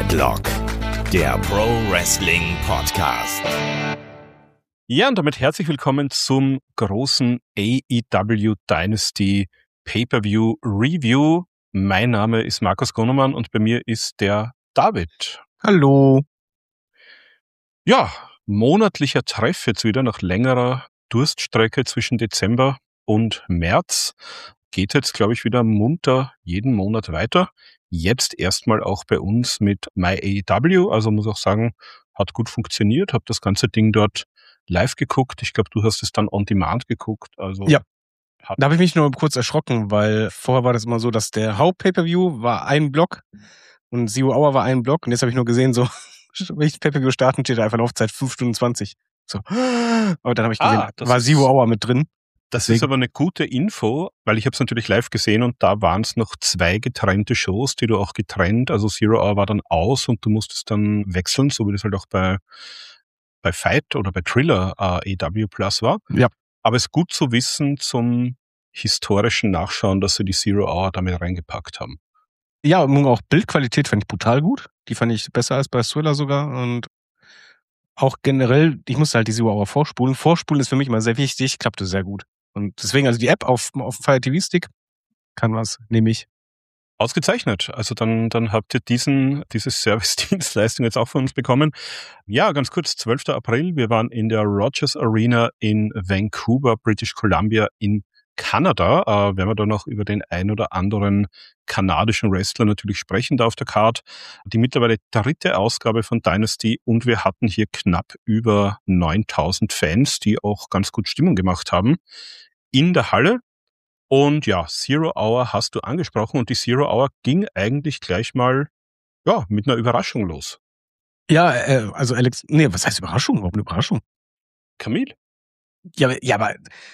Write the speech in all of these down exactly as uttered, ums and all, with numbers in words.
Headlock, der Pro Wrestling Podcast. Ja, und damit herzlich willkommen zum großen A E W Dynasty Pay-Per-View Review. Mein Name ist Markus Gronemann und bei mir ist der David. Hallo. Ja, monatlicher Treff jetzt wieder nach längerer Durststrecke zwischen Dezember und März. Geht jetzt, glaube ich, wieder munter jeden Monat weiter. Jetzt erstmal auch bei uns mit My A E W. Also muss auch sagen, hat gut funktioniert. Habe das ganze Ding dort live geguckt. Ich glaube, du hast es dann on demand geguckt. Also ja, da habe ich mich nur kurz erschrocken, weil vorher war das immer so, dass der Haupt-Pay-Per-View war ein Block und Zero Hour war ein Block. Und jetzt habe ich nur gesehen, so, wenn ich Pay-Per-View starten, steht da einfach Laufzeit fünf Stunden zwanzig. So. Aber dann habe ich gesehen, ah, war ist, Zero Hour mit drin. Das Deswegen. ist aber eine gute Info, weil ich habe es natürlich live gesehen und da waren es noch zwei getrennte Shows, die du auch getrennt, also Zero Hour war dann aus und du musstest dann wechseln, so wie das halt auch bei bei Fight oder bei Thriller äh, A E W Plus war. Ja. Aber es ist gut zu wissen zum historischen Nachschauen, dass sie die Zero Hour damit reingepackt haben. Ja, und auch Bildqualität fand ich brutal gut. Die fand ich besser als bei Thriller sogar und auch generell, ich musste halt die Zero Hour vorspulen. Vorspulen ist für mich immer sehr wichtig, klappte sehr gut. Und deswegen, also die App auf, auf dem Fire T V Stick kann was, nehme ich. Ausgezeichnet. Also dann, dann habt ihr diesen, diese Service-Dienstleistung jetzt auch von uns bekommen. Ja, ganz kurz, zwölfter April. Wir waren in der Rogers Arena in Vancouver, British Columbia in Kanada. Äh, werden wir da noch über den ein oder anderen kanadischen Wrestler natürlich sprechen da auf der Card. Die mittlerweile dritte Ausgabe von Dynasty und wir hatten hier knapp über neuntausend Fans, die auch ganz gut Stimmung gemacht haben in der Halle. Und ja, Zero Hour hast du angesprochen und die Zero Hour ging eigentlich gleich mal ja mit einer Überraschung los. Ja, äh, also Alex, nee, was heißt Überraschung? Warum eine Überraschung? Camille? Ja, ja, aber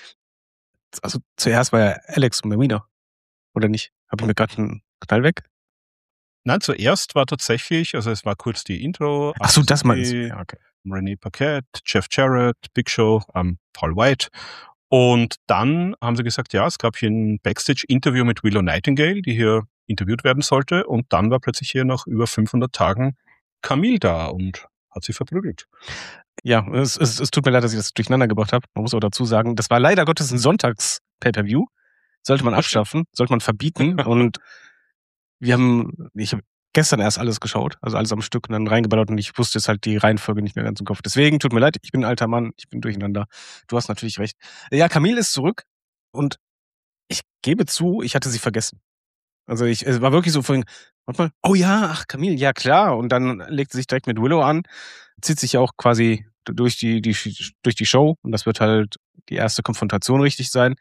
also zuerst war ja Alex und Marina, oder nicht? Habe ich mir gerade einen Knall weg? Nein, zuerst war tatsächlich, also es war kurz die Intro. Ach so, das meinst du? Ja, okay. René Paquette, Jeff Jarrett, Big Show, ähm, Paul White. Und dann haben sie gesagt, ja, es gab hier ein Backstage-Interview mit Willow Nightingale, die hier interviewt werden sollte. Und dann war plötzlich hier nach über fünfhundert Tagen Camille da und hat sie verprügelt. Ja, es, es, es tut mir leid, dass ich das durcheinander gebracht habe. Man muss auch dazu sagen, das war leider Gottes ein Sonntags-Pay-Per-View. Sollte man abschaffen, sollte man verbieten. Und wir haben, ich habe gestern erst alles geschaut, also alles am Stück und dann reingeballert und ich wusste jetzt halt die Reihenfolge nicht mehr ganz im Kopf. Deswegen, tut mir leid, ich bin ein alter Mann, ich bin durcheinander. Du hast natürlich recht. Ja, Camille ist zurück und ich gebe zu, ich hatte sie vergessen. Also ich, es war wirklich so vorhin, warte mal, oh ja, ach Camille, ja klar. Und dann legt sie sich direkt mit Willow an, zieht sich ja auch quasi durch die, die, durch die Show und das wird halt die erste Konfrontation richtig sein.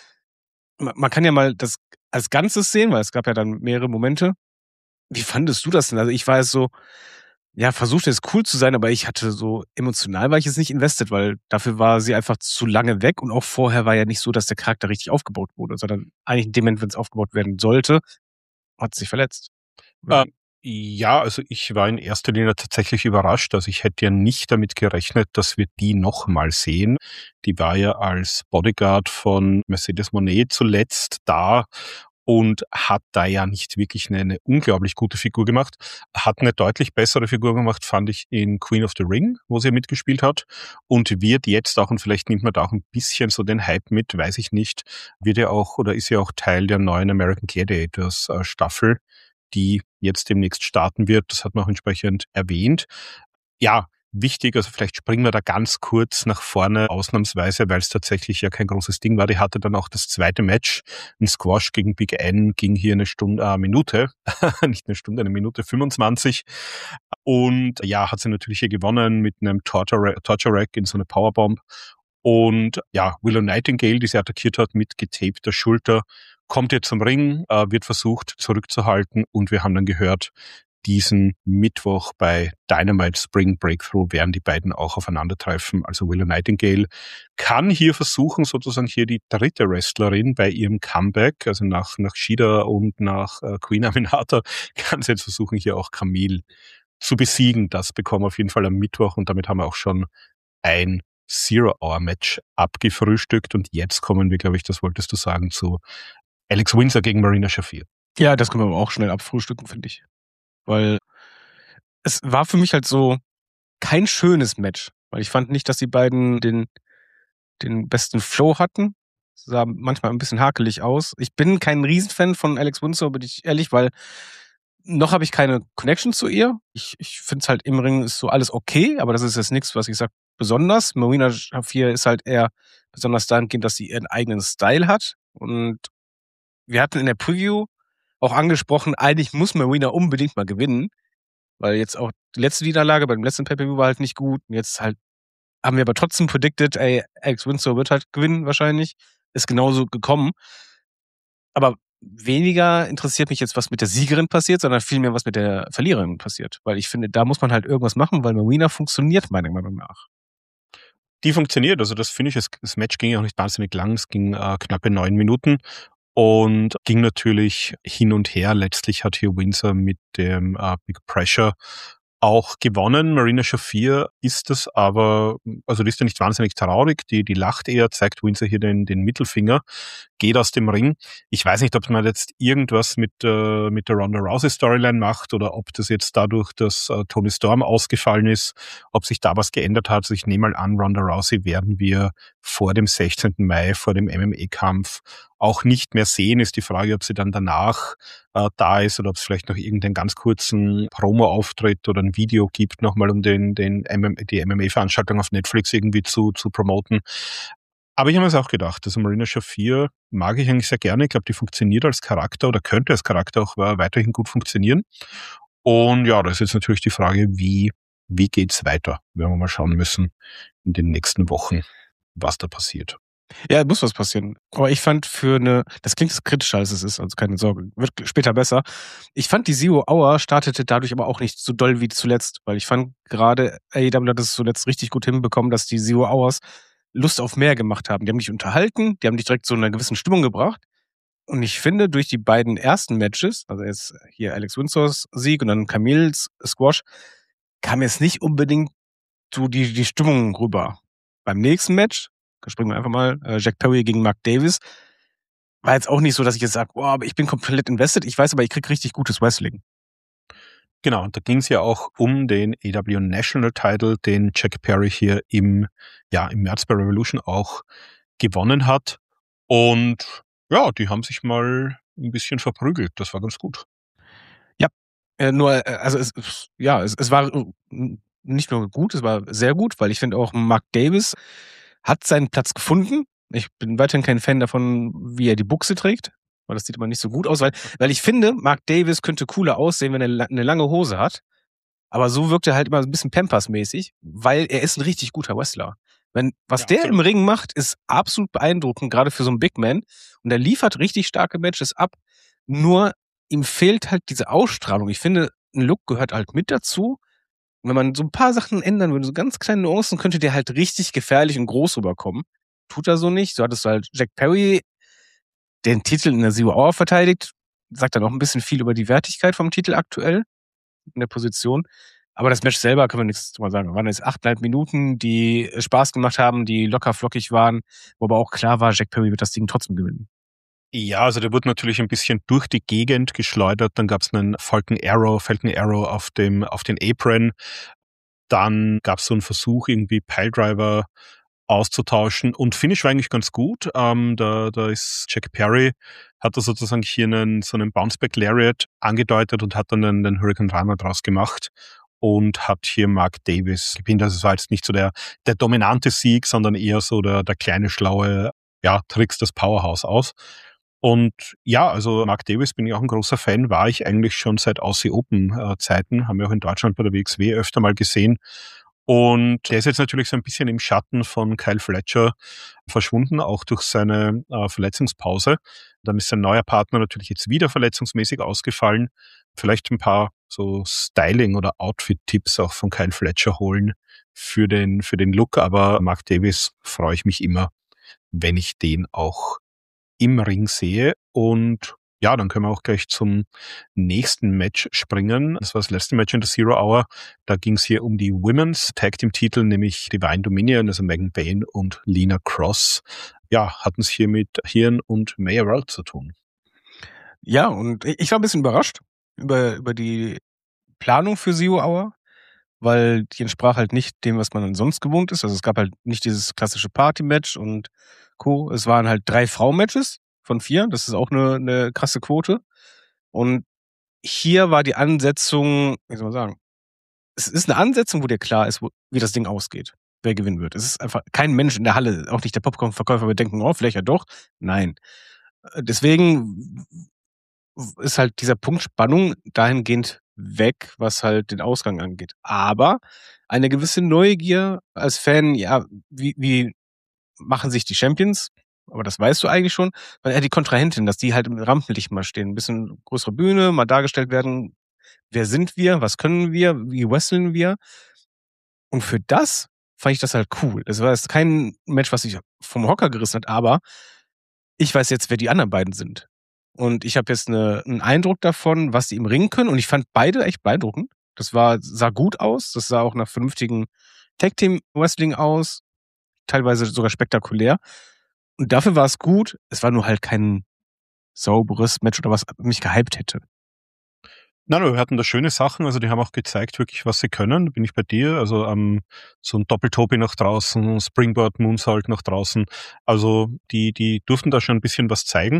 Man kann ja mal das als Ganzes sehen, weil es gab ja dann mehrere Momente. Wie fandest du das denn? Also ich war jetzt so, ja, versuchte jetzt cool zu sein, aber ich hatte so, emotional war ich jetzt nicht invested, weil dafür war sie einfach zu lange weg und auch vorher war ja nicht so, dass der Charakter richtig aufgebaut wurde, sondern eigentlich in dem Moment, wenn es aufgebaut werden sollte, hat sie sich verletzt. Ähm, ja, also ich war in erster Linie tatsächlich überrascht. Also ich hätte ja nicht damit gerechnet, dass wir die nochmal sehen. Die war ja als Bodyguard von Mercedes Moné zuletzt da und hat da ja nicht wirklich eine, eine unglaublich gute Figur gemacht. Hat eine deutlich bessere Figur gemacht, fand ich, in Queen of the Ring, wo sie mitgespielt hat. Und wird jetzt auch, und vielleicht nimmt man da auch ein bisschen so den Hype mit, weiß ich nicht, wird ja auch, oder ist ja auch Teil der neuen American Gladiators äh, Staffel, die jetzt demnächst starten wird. Das hat man auch entsprechend erwähnt. Ja, wichtig, also vielleicht springen wir da ganz kurz nach vorne, ausnahmsweise, weil es tatsächlich ja kein großes Ding war. Die hatte dann auch das zweite Match, ein Squash gegen Big N, ging hier eine Stunde, eine Minute, nicht eine Stunde, eine Minute fünfundzwanzig. Und ja, hat sie natürlich hier gewonnen mit einem Torture, Torture Rack in so eine Powerbomb. Und ja, Willow Nightingale, die sie attackiert hat mit getapter Schulter, kommt jetzt zum Ring, äh, wird versucht zurückzuhalten und wir haben dann gehört, diesen Mittwoch bei Dynamite Spring Breakthrough werden die beiden auch aufeinandertreffen. Also Willow Nightingale kann hier versuchen, sozusagen hier die dritte Wrestlerin bei ihrem Comeback, also nach, nach Shida und nach äh, Queen Aminata, kann sie jetzt versuchen, hier auch Camille zu besiegen. Das bekommen wir auf jeden Fall am Mittwoch und damit haben wir auch schon ein Zero-Hour-Match abgefrühstückt und jetzt kommen wir, glaube ich, das wolltest du sagen, zu Alex Windsor gegen Marina Shafir. Ja, das können wir aber auch schnell abfrühstücken, finde ich. Weil es war für mich halt so kein schönes Match, weil ich fand nicht, dass die beiden den, den besten Flow hatten. Es sah manchmal ein bisschen hakelig aus. Ich bin kein Riesenfan von Alex Windsor, bin ich ehrlich, weil noch habe ich keine Connection zu ihr. Ich, ich finde es halt im Ring ist so alles okay, aber das ist jetzt nichts, was ich sage, besonders. Marina Shafir ist halt eher besonders dahingehend, dass sie ihren eigenen Style hat. Und wir hatten in der Preview auch angesprochen, eigentlich muss Marina unbedingt mal gewinnen, weil jetzt auch die letzte Niederlage beim letzten Pay-Per-View war halt nicht gut. Und jetzt halt haben wir aber trotzdem predicted, ey, Alex Windsor wird halt gewinnen wahrscheinlich. Ist genauso gekommen. Aber weniger interessiert mich jetzt, was mit der Siegerin passiert, sondern vielmehr, was mit der Verliererin passiert. Weil ich finde, da muss man halt irgendwas machen, weil Marina funktioniert meiner Meinung nach. Die funktioniert, also das finde ich, das, das Match ging ja auch nicht wahnsinnig lang, es ging äh, knappe neun Minuten und ging natürlich hin und her. Letztlich hat hier Windsor mit dem äh, Big Pressure auch gewonnen. Marina Shafir ist das aber, also die ist ja nicht wahnsinnig traurig, die, die lacht eher, zeigt Windsor hier den, den Mittelfinger, geht aus dem Ring. Ich weiß nicht, ob man jetzt irgendwas mit, äh, mit der Ronda Rousey Storyline macht oder ob das jetzt dadurch, dass äh, Toni Storm ausgefallen ist, ob sich da was geändert hat. Also ich nehme mal an, Ronda Rousey werden wir vor dem sechzehnten Mai, vor dem M M A-Kampf auch nicht mehr sehen. Ist die Frage, ob sie dann danach äh, da ist oder ob es vielleicht noch irgendeinen ganz kurzen Promo-Auftritt oder ein Video gibt, nochmal um den, den M M A, die M M A-Veranstaltung auf Netflix irgendwie zu, zu promoten. Aber ich habe mir das auch gedacht, also Marina Shafir mag ich eigentlich sehr gerne. Ich glaube, die funktioniert als Charakter oder könnte als Charakter auch weiterhin gut funktionieren. Und ja, da ist jetzt natürlich die Frage, wie, wie geht's weiter? Werden wir mal schauen müssen in den nächsten Wochen, was da passiert. Ja, muss was passieren. Aber ich fand für eine, das klingt kritischer als es ist, also keine Sorge, wird später besser. Ich fand die Zero Hour startete dadurch aber auch nicht so doll wie zuletzt, weil ich fand gerade A E W hat es zuletzt richtig gut hinbekommen, dass die Zero Hours Lust auf mehr gemacht haben. Die haben dich unterhalten, die haben dich direkt so in einer gewissen Stimmung gebracht. Und ich finde, durch die beiden ersten Matches, also jetzt hier Alex Windsors Sieg und dann Camille's Squash, kam jetzt nicht unbedingt so die, die Stimmung rüber. Beim nächsten Match, da springen wir einfach mal, äh, Jack Perry gegen Mark Davis, war jetzt auch nicht so, dass ich jetzt sage, oh, aber ich bin komplett invested. Ich weiß aber, ich krieg richtig gutes Wrestling. Genau, und da ging es ja auch um den A E W National Title, den Jack Perry hier im, ja, im März bei Revolution auch gewonnen hat. Und ja, die haben sich mal ein bisschen verprügelt. Das war ganz gut. Ja, äh, nur, äh, also es, ja, es, es war nicht nur gut, es war sehr gut, weil ich finde auch Mark Davis hat seinen Platz gefunden. Ich bin weiterhin kein Fan davon, wie er die Buchse trägt, weil das sieht immer nicht so gut aus, weil, weil ich finde, Mark Davis könnte cooler aussehen, wenn er eine lange Hose hat. Aber so wirkt er halt immer ein bisschen Pampers-mäßig, weil er ist ein richtig guter Wrestler. Wenn, was ja, der absolut. Im Ring macht, ist absolut beeindruckend, gerade für so einen Big Man. Und er liefert richtig starke Matches ab. Nur ihm fehlt halt diese Ausstrahlung. Ich finde, ein Look gehört halt mit dazu. Und wenn man so ein paar Sachen ändern würde, so ganz kleine Nuancen, könnte der halt richtig gefährlich und groß rüberkommen. Tut er so nicht. So hattest du halt Jack Perry, den Titel in der Zero Hour verteidigt. Sagt dann auch ein bisschen viel über die Wertigkeit vom Titel aktuell in der Position. Aber das Match selber können wir nichts drüber sagen. Wir waren jetzt achteinhalb Minuten, die Spaß gemacht haben, die locker flockig waren, wo aber auch klar war, Jack Perry wird das Ding trotzdem gewinnen. Ja, also der wurde natürlich ein bisschen durch die Gegend geschleudert. Dann gab es einen Falcon Arrow, Falcon Arrow auf dem, auf den Apron. Dann gab es so einen Versuch, irgendwie Piledriver auszutauschen. Und Finish war eigentlich ganz gut. Ähm, da, da ist Jack Perry, hat da sozusagen hier einen, so einen Bounceback Lariat angedeutet und hat dann den, den Hurricane Rana draus gemacht und hat hier Mark Davis gewinnt. Also es war jetzt nicht so der, der dominante Sieg, sondern eher so der, der kleine, schlaue, ja, Tricks das Powerhouse aus. Und ja, also Mark Davis bin ich auch ein großer Fan, war ich eigentlich schon seit Aussie Open äh, Zeiten, haben wir auch in Deutschland bei der W X W öfter mal gesehen. Und der ist jetzt natürlich so ein bisschen im Schatten von Kyle Fletcher verschwunden, auch durch seine äh, Verletzungspause. Dann ist sein neuer Partner natürlich jetzt wieder verletzungsmäßig ausgefallen. Vielleicht ein paar so Styling- oder Outfit-Tipps auch von Kyle Fletcher holen für den, für den Look. Aber Mark Davis freue ich mich immer, wenn ich den auch im Ring sehe. Und ja, dann können wir auch gleich zum nächsten Match springen. Das war das letzte Match in der Zero Hour. Da ging es hier um die Women's Tag Team Titel, nämlich Divine Dominion, also Megan Bayne und Lina Cross. Ja, hatten es hier mit Hirn und Maya World zu tun. Ja, und ich war ein bisschen überrascht über, über die Planung für Zero Hour. weil die entsprach halt nicht dem, was man dann sonst gewohnt ist. Also es gab halt nicht dieses klassische Party-Match und Co. Es waren halt drei Frauen-Matches von vier. Das ist auch eine, eine krasse Quote. Und hier war die Ansetzung, wie soll man sagen, es ist eine Ansetzung, wo dir klar ist, wo, wie das Ding ausgeht, wer gewinnen wird. Es ist einfach kein Mensch in der Halle, auch nicht der Popcorn-Verkäufer, wird denken, oh, vielleicht ja doch. Nein. Deswegen ist halt dieser Punkt Spannung dahingehend weg, was halt den Ausgang angeht. Aber eine gewisse Neugier als Fan, ja, wie, wie machen sich die Champions? Aber das weißt du eigentlich schon, weil ja die Kontrahentin, dass die halt im Rampenlicht mal stehen, ein bisschen größere Bühne, mal dargestellt werden, wer sind wir, was können wir, wie wresteln wir? Und für das fand ich das halt cool. Es war jetzt kein Match, was sich vom Hocker gerissen hat, aber ich weiß jetzt, wer die anderen beiden sind. Und ich habe jetzt eine, einen Eindruck davon, was die im Ring können. Und ich fand beide echt beeindruckend. Das war, sah gut aus. Das sah auch nach vernünftigen Tag-Team-Wrestling aus. Teilweise sogar spektakulär. Und dafür war es gut. Es war nur halt kein sauberes Match oder was mich gehypt hätte. Nein, aber wir hatten da schöne Sachen, also die haben auch gezeigt wirklich, was sie können, da bin ich bei dir, also ähm, so ein Doppeltopi nach draußen, Springboard Moonsault nach draußen, also die die durften da schon ein bisschen was zeigen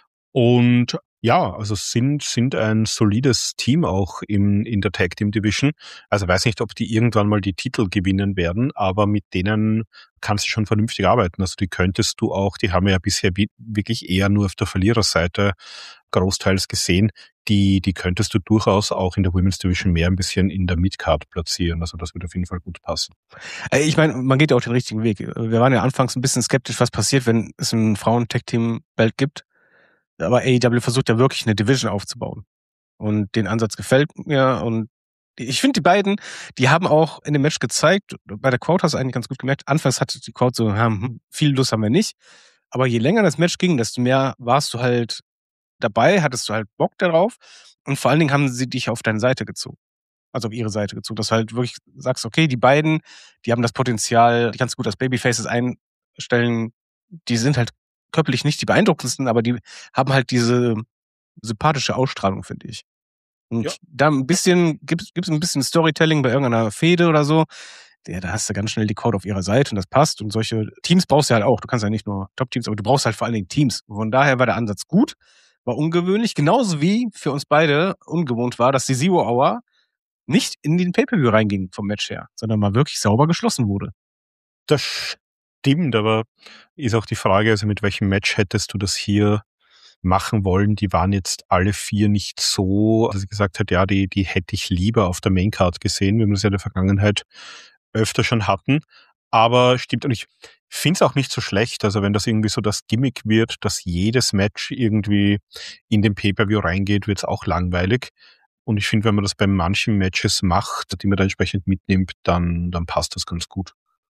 und ja, also sind sind ein solides Team auch im in der Tag Team Division, also weiß nicht, ob die irgendwann mal die Titel gewinnen werden, aber mit denen kannst du schon vernünftig arbeiten, also die könntest du auch, die haben wir ja bisher wirklich eher nur auf der Verliererseite großteils gesehen, die, die könntest du durchaus auch in der Women's Division mehr ein bisschen in der Midcard platzieren. Also das würde auf jeden Fall gut passen. Ich meine, man geht ja auch den richtigen Weg. Wir waren ja anfangs ein bisschen skeptisch, was passiert, wenn es ein Frauen-Tag-Team-Belt gibt. Aber A E W versucht ja wirklich eine Division aufzubauen. Und den Ansatz gefällt mir. Und ich finde, die beiden, die haben auch in dem Match gezeigt, bei der Crowd hast du eigentlich ganz gut gemerkt, anfangs hatte die Crowd so, hm, viel Lust haben wir nicht. Aber je länger das Match ging, desto mehr warst du halt dabei, hattest du halt Bock darauf und vor allen Dingen haben sie dich auf deine Seite gezogen. Also auf ihre Seite gezogen, dass du halt wirklich sagst, okay, die beiden, die haben das Potenzial, die kannst du gut als Babyfaces einstellen, die sind halt körperlich nicht die beeindruckendsten, aber die haben halt diese sympathische Ausstrahlung, finde ich. Und ja. Da ein bisschen, gibt's, gibt's ein bisschen Storytelling bei irgendeiner Fehde oder so, ja, da hast du ganz schnell die Crowd auf ihrer Seite und das passt. Und solche Teams brauchst du halt auch. Du kannst ja nicht nur Top-Teams, aber du brauchst halt vor allen Dingen Teams. Von daher war der Ansatz gut. War ungewöhnlich, genauso wie für uns beide ungewohnt war, dass die Zero Hour nicht in den Pay-Per-View reinging vom Match her, sondern mal wirklich sauber geschlossen wurde. Das stimmt, aber ist auch die Frage, also mit welchem Match hättest du das hier machen wollen? Die waren jetzt alle vier nicht so, dass ich gesagt hätte, ja, die, die hätte ich lieber auf der Maincard gesehen, wie wir es ja in der Vergangenheit öfter schon hatten. Aber stimmt, und ich finde es auch nicht so schlecht, also wenn das irgendwie so das Gimmick wird, dass jedes Match irgendwie in den Pay-Per-View reingeht, wird es auch langweilig. Und ich finde, wenn man das bei manchen Matches macht, die man da entsprechend mitnimmt, dann, dann passt das ganz gut.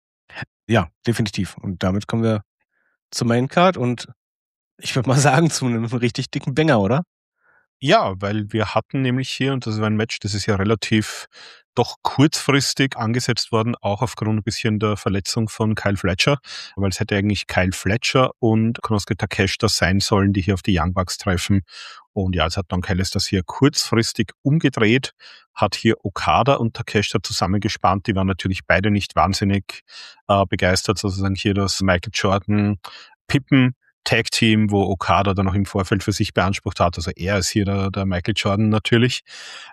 Ja, definitiv. Und damit kommen wir zur Maincard und ich würde mal sagen, zu einem richtig dicken Banger, oder? Ja, weil wir hatten nämlich hier, und das war ein Match, das ist ja relativ doch kurzfristig angesetzt worden, auch aufgrund ein bisschen der Verletzung von Kyle Fletcher, weil es hätte eigentlich Kyle Fletcher und Konosuke Takeshita sein sollen, die hier auf die Young Bucks treffen. Und ja, jetzt hat Don Callis das hier kurzfristig umgedreht, hat hier Okada und Takeshita zusammengespannt. Die waren natürlich beide nicht wahnsinnig äh, begeistert, sozusagen hier das Michael Jordan Pippen Tag-Team, wo Okada dann auch im Vorfeld für sich beansprucht hat. Also er ist hier der, der Michael Jordan natürlich.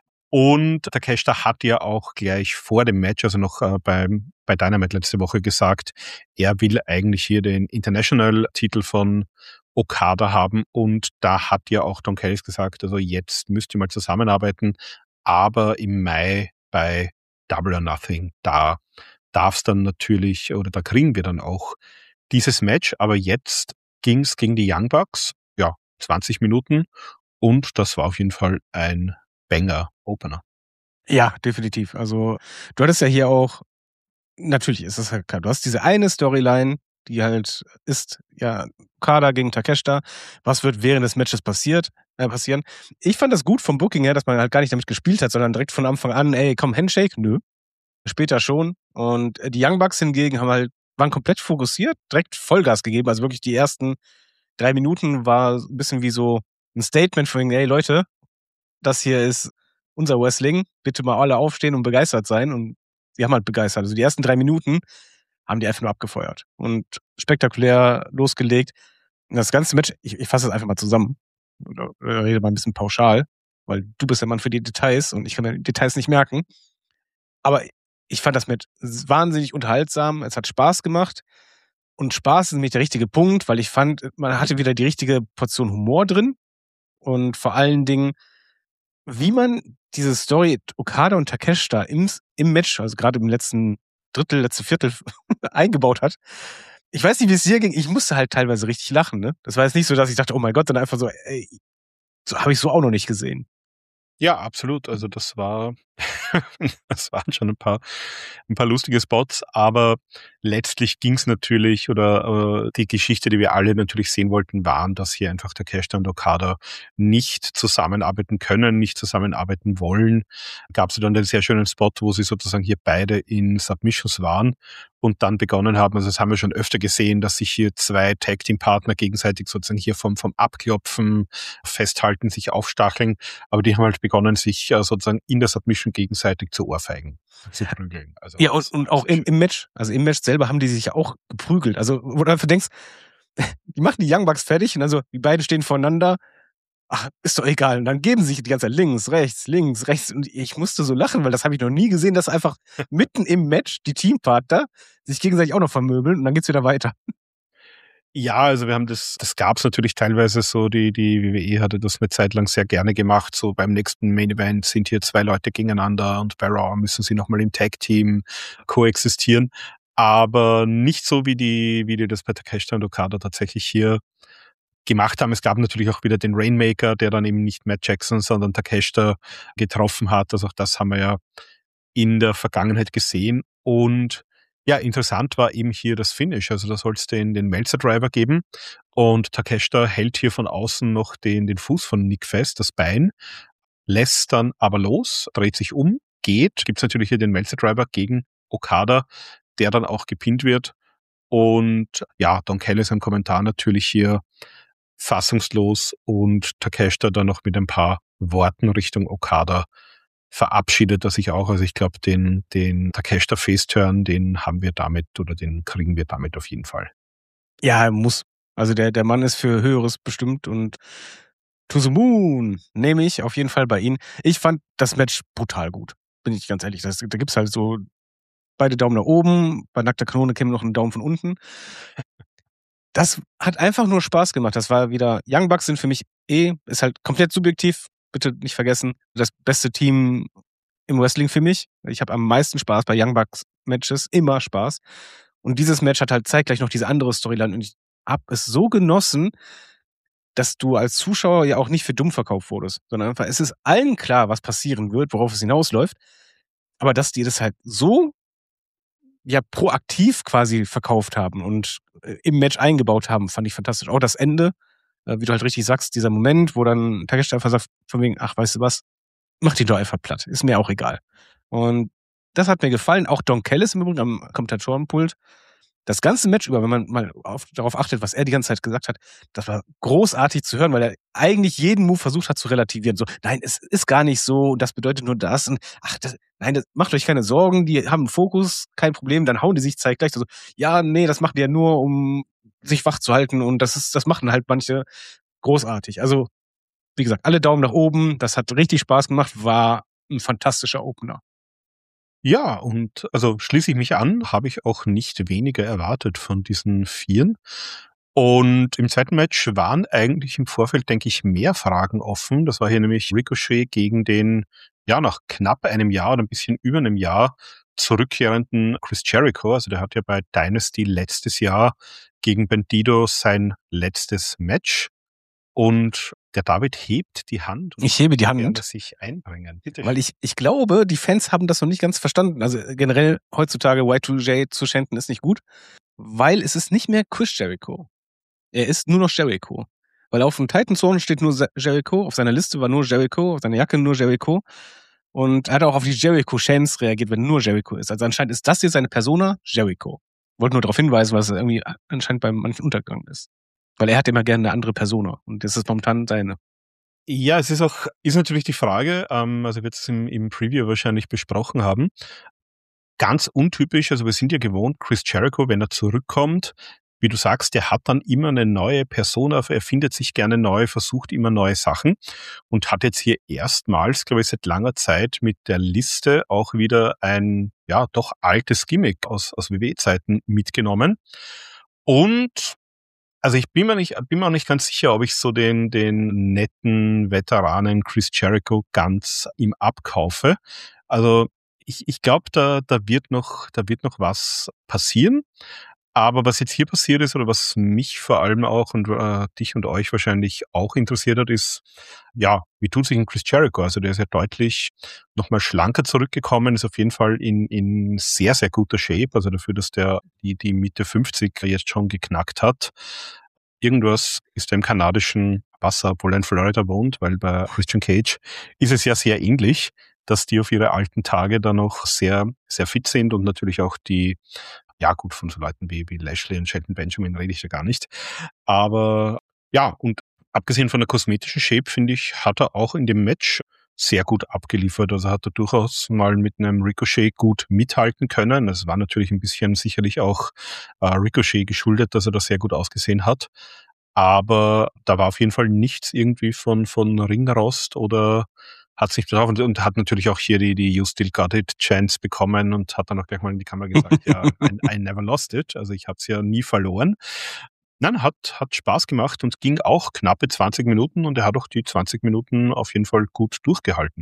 Und Takeshita hat ja auch gleich vor dem Match, also noch äh, bei, bei Dynamite letzte Woche gesagt, er will eigentlich hier den International-Titel von Okada haben. Und da hat ja auch Don Callis gesagt, also jetzt müsst ihr mal zusammenarbeiten, aber im Mai bei Double or Nothing, da darf es dann natürlich, oder da kriegen wir dann auch dieses Match, aber jetzt ging es gegen die Young Bucks, ja, zwanzig Minuten und das war auf jeden Fall ein Banger-Opener. Ja, definitiv. Also du hattest ja hier auch, natürlich ist es halt klar, du hast diese eine Storyline, die halt ist, ja, Okada gegen Takeshita, was wird während des Matches passiert, äh, passieren. Ich fand das gut vom Booking her, dass man halt gar nicht damit gespielt hat, sondern direkt von Anfang an, ey, komm, Handshake, nö. Später schon. Und die Young Bucks hingegen haben halt, waren komplett fokussiert, direkt Vollgas gegeben. Also wirklich die ersten drei Minuten war ein bisschen wie so ein Statement von, ey Leute, das hier ist unser Wrestling. Bitte mal alle aufstehen und begeistert sein. Und die haben halt begeistert. Also die ersten drei Minuten haben die einfach nur abgefeuert und spektakulär losgelegt. Und das ganze Match, ich, ich fasse das einfach mal zusammen oder, oder rede mal ein bisschen pauschal, weil du bist der Mann für die Details und ich kann mir die Details nicht merken. Aber ich fand das Match wahnsinnig unterhaltsam. Es hat Spaß gemacht. Und Spaß ist nämlich der richtige Punkt, weil ich fand, man hatte wieder die richtige Portion Humor drin. Und vor allen Dingen, wie man diese Story Okada und Takeshita im, im Match, also gerade im letzten Drittel, letzte Viertel eingebaut hat. Ich weiß nicht, wie es hier ging. Ich musste halt teilweise richtig lachen. Ne? Das war jetzt nicht so, dass ich dachte, oh mein Gott, dann einfach so, ey, so habe ich so auch noch nicht gesehen. Ja, absolut. Also das war, das waren schon ein paar, ein paar lustige Spots, aber letztlich ging es natürlich, oder äh, die Geschichte, die wir alle natürlich sehen wollten, waren, dass hier einfach Takeshita und Okada nicht zusammenarbeiten können, nicht zusammenarbeiten wollen. Gab es dann einen sehr schönen Spot, wo sie sozusagen hier beide in Submissions waren und dann begonnen haben, also das haben wir schon öfter gesehen, dass sich hier zwei Tag-Team-Partner gegenseitig sozusagen hier vom, vom Abklopfen, festhalten, sich aufstacheln, aber die haben halt begonnen, sich äh, sozusagen in der Submission gegenseitig zu ohrfeigen, zu prügeln. Also ja, und, und auch im, im Match, also im Match selber haben die sich ja auch geprügelt. Also, wo du einfach denkst, die machen die Young Bucks fertig und also die beiden stehen voneinander. Ach, ist doch egal. Und dann geben sie sich die ganze Zeit links, rechts, links, rechts. Und ich musste so lachen, weil das habe ich noch nie gesehen, dass einfach mitten im Match die Teampartner sich gegenseitig auch noch vermöbeln und dann geht's wieder weiter. Ja, also wir haben das, das gab es natürlich teilweise so, die, die W W E hatte das eine Zeit lang sehr gerne gemacht, so beim nächsten Main Event sind hier zwei Leute gegeneinander und bei Raw müssen sie nochmal im Tag-Team koexistieren, aber nicht so, wie die, wie die das bei Takeshita und Okada tatsächlich hier gemacht haben. Es gab natürlich auch wieder den Rainmaker, der dann eben nicht Matt Jackson, sondern Takeshita getroffen hat, also auch das haben wir ja in der Vergangenheit gesehen und ja, interessant war eben hier das Finish. Also da soll es den, den Meltzer-Driver geben und Takeshita hält hier von außen noch den, den Fuß von Nick fest, das Bein, lässt dann aber los, dreht sich um, geht. Gibt es natürlich hier den Meltzer-Driver gegen Okada, der dann auch gepinnt wird. Und ja, Don Callis im Kommentar natürlich hier fassungslos und Takeshita dann noch mit ein paar Worten Richtung Okada verabschiedet er sich auch. Also ich glaube, den, den Takeshita Face-Turn, den haben wir damit oder den kriegen wir damit auf jeden Fall. Ja, er muss. Also der, der Mann ist für Höheres bestimmt und to the moon nehme ich auf jeden Fall bei ihm. Ich fand das Match brutal gut, bin ich ganz ehrlich. Das, da gibt's halt so beide Daumen nach oben, bei nackter Kanone käme noch ein Daumen von unten. Das hat einfach nur Spaß gemacht. Das war wieder, Young Bucks sind für mich eh, ist halt komplett subjektiv, bitte nicht vergessen, das beste Team im Wrestling für mich. Ich habe am meisten Spaß bei Young Bucks Matches, immer Spaß. Und dieses Match hat halt zeitgleich noch diese andere Storyline und ich habe es so genossen, dass du als Zuschauer ja auch nicht für dumm verkauft wurdest, sondern einfach, es ist allen klar, was passieren wird, worauf es hinausläuft, aber dass die das halt so ja proaktiv quasi verkauft haben und äh, im Match eingebaut haben, fand ich fantastisch. Auch das Ende, äh, wie du halt richtig sagst, dieser Moment, wo dann Takeshita einfach sagt, von wegen, ach, weißt du was, mach die doch einfach platt, ist mir auch egal. Und das hat mir gefallen. Auch Don Callis im Übrigen am Kommentatorenpult. Das ganze Match über, wenn man mal auf, darauf achtet, was er die ganze Zeit gesagt hat, das war großartig zu hören, weil er eigentlich jeden Move versucht hat zu relativieren. So, nein, es ist gar nicht so und das bedeutet nur das. Und ach, das, nein, das, macht euch keine Sorgen, die haben einen Fokus, kein Problem, dann hauen die sich zeitgleich. So, ja, nee, das machen die ja nur, um sich wach zu halten und das ist, das machen halt manche großartig. Also, wie gesagt, alle Daumen nach oben, das hat richtig Spaß gemacht, war ein fantastischer Opener. Ja, und also schließe ich mich an, habe ich auch nicht weniger erwartet von diesen Vieren. Und im zweiten Match waren eigentlich im Vorfeld, denke ich, mehr Fragen offen. Das war hier nämlich Ricochet gegen den, ja, nach knapp einem Jahr oder ein bisschen über einem Jahr zurückkehrenden Chris Jericho. Also der hat ja bei Dynasty letztes Jahr gegen Bandido sein letztes Match. Und der David hebt die Hand. Und ich hebe die Hand. gerne sich einbringen. Bitte weil ich, ich glaube, die Fans haben das noch nicht ganz verstanden. Also generell heutzutage Y zwei J zu schänden ist nicht gut, weil es ist nicht mehr Chris Jericho. Er ist nur noch Jericho. Weil auf dem Titan-Zone steht nur Jericho, auf seiner Liste war nur Jericho, auf seiner Jacke nur Jericho. Und er hat auch auf die Jericho-Chants reagiert, wenn nur Jericho ist. Also anscheinend ist das hier seine Persona, Jericho. Wollte nur darauf hinweisen, was irgendwie anscheinend bei manchen untergegangen ist. Weil er hat immer gerne eine andere Persona. Und das ist momentan seine. Ja, es ist auch, ist natürlich die Frage, ähm, also wird es im, im Preview wahrscheinlich besprochen haben. ganz untypisch, also wir sind ja gewohnt, Chris Jericho, wenn er zurückkommt, wie du sagst, der hat dann immer eine neue Persona, er findet sich gerne neu, versucht immer neue Sachen und hat jetzt hier erstmals, glaube ich, seit langer Zeit mit der Liste auch wieder ein, ja, doch altes Gimmick aus, aus W W E-Zeiten mitgenommen. Und also ich bin mir nicht, bin mir auch nicht ganz sicher, ob ich so den, den netten Veteranen Chris Jericho ganz ihm abkaufe. Also ich, ich glaube, da, da wird noch, da wird noch was passieren. Aber was jetzt hier passiert ist oder was mich vor allem auch und äh, dich und euch wahrscheinlich auch interessiert hat, ist, ja, wie tut sich ein Chris Jericho? Also der ist ja deutlich nochmal schlanker zurückgekommen, ist auf jeden Fall in, in sehr, sehr guter Shape. Also dafür, dass der die, die Mitte fünfzig jetzt schon geknackt hat. Irgendwas ist er im kanadischen Wasser, obwohl er in Florida wohnt, weil bei Christian Cage ist es ja sehr ähnlich, dass die auf ihre alten Tage da noch sehr, sehr fit sind und natürlich auch die, ja gut, von so Leuten wie, wie Lashley und Shelton Benjamin rede ich ja gar nicht. Aber ja, und abgesehen von der kosmetischen Shape, finde ich, hat er auch in dem Match sehr gut abgeliefert. Also hat er durchaus mal mit einem Ricochet gut mithalten können. Das war natürlich ein bisschen sicherlich auch äh, Ricochet geschuldet, dass er da sehr gut ausgesehen hat. Aber da war auf jeden Fall nichts irgendwie von, von Ringrost oder hat sich betroffen und hat natürlich auch hier die, die You Still Got It Chance bekommen und hat dann auch gleich mal in die Kamera gesagt, ja, I, I never lost it. Also ich habe es ja nie verloren. Nein, hat, hat Spaß gemacht und ging auch knappe zwanzig Minuten und er hat auch die zwanzig Minuten auf jeden Fall gut durchgehalten.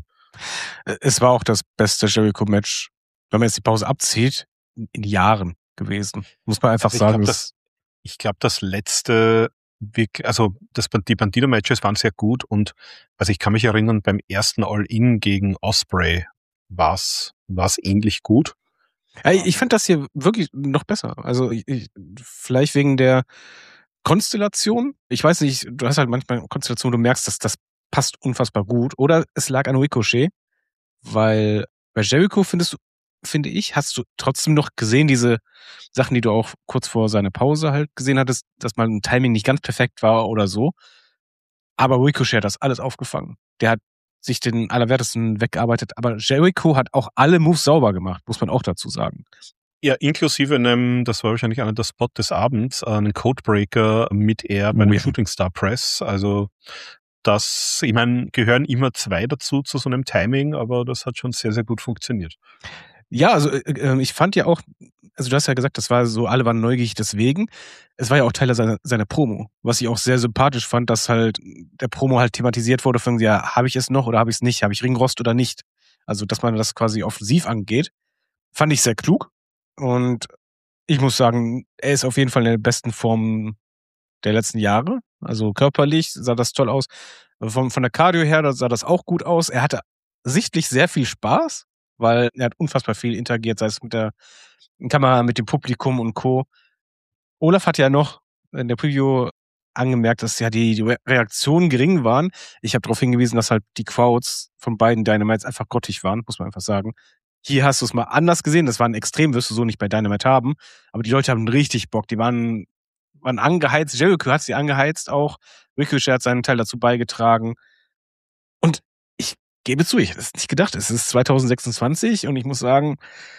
Es war auch das beste Jericho-Match, wenn man jetzt die Pause abzieht, in Jahren gewesen. Muss man einfach also ich sagen. Glaub, das, ich glaube, das letzte, also das, die Bandido-Matches waren sehr gut und also ich kann mich erinnern, beim ersten All-In gegen Ospreay war es ähnlich gut. Ja, ich finde das hier wirklich noch besser. Also ich, vielleicht wegen der Konstellation. Ich weiß nicht, du hast halt manchmal Konstellationen, du merkst, dass das passt unfassbar gut. Oder es lag an Ricochet, weil bei Jericho findest du, finde ich, hast du trotzdem noch gesehen, diese Sachen, die du auch kurz vor seiner Pause halt gesehen hattest, dass mal ein Timing nicht ganz perfekt war oder so. Aber Ricochet hat das alles aufgefangen. Der hat sich den Allerwertesten weggearbeitet. Aber Jericho hat auch alle Moves sauber gemacht, muss man auch dazu sagen. Ja, inklusive einem, das war wahrscheinlich einer der Spot des Abends, einen Codebreaker mit er bei Oh, einem ja. Shooting Star Press. Also das, ich meine, gehören immer zwei dazu zu so einem Timing, aber das hat schon sehr, sehr gut funktioniert. Ja, also äh, ich fand ja auch, also du hast ja gesagt, das war so, alle waren neugierig deswegen. Es war ja auch Teil seiner, seiner Promo, was ich auch sehr sympathisch fand, dass halt der Promo halt thematisiert wurde von, ja, habe ich es noch oder habe ich es nicht, habe ich Ringrost oder nicht. Also, dass man das quasi offensiv angeht, fand ich sehr klug. Und ich muss sagen, er ist auf jeden Fall in der besten Form der letzten Jahre. Also körperlich sah das toll aus. Von, von der Cardio her sah das auch gut aus. Er hatte sichtlich sehr viel Spaß, weil er hat unfassbar viel interagiert, sei es mit der Kamera, mit dem Publikum und Co. Olaf hat ja noch in der Preview angemerkt, dass ja die, die Reaktionen gering waren. Ich habe darauf hingewiesen, dass halt die Crowds von beiden Dynamites einfach grottig waren, muss man einfach sagen. Hier hast du es mal anders gesehen, das war ein Extrem, wirst du so nicht bei Dynamite haben, aber die Leute haben richtig Bock, die waren, waren angeheizt, Jericho hat sie angeheizt auch, Ricochet hat seinen Teil dazu beigetragen und ich gebe zu, ich hätte es nicht gedacht, es ist zwanzig sechsundzwanzig und ich muss sagen,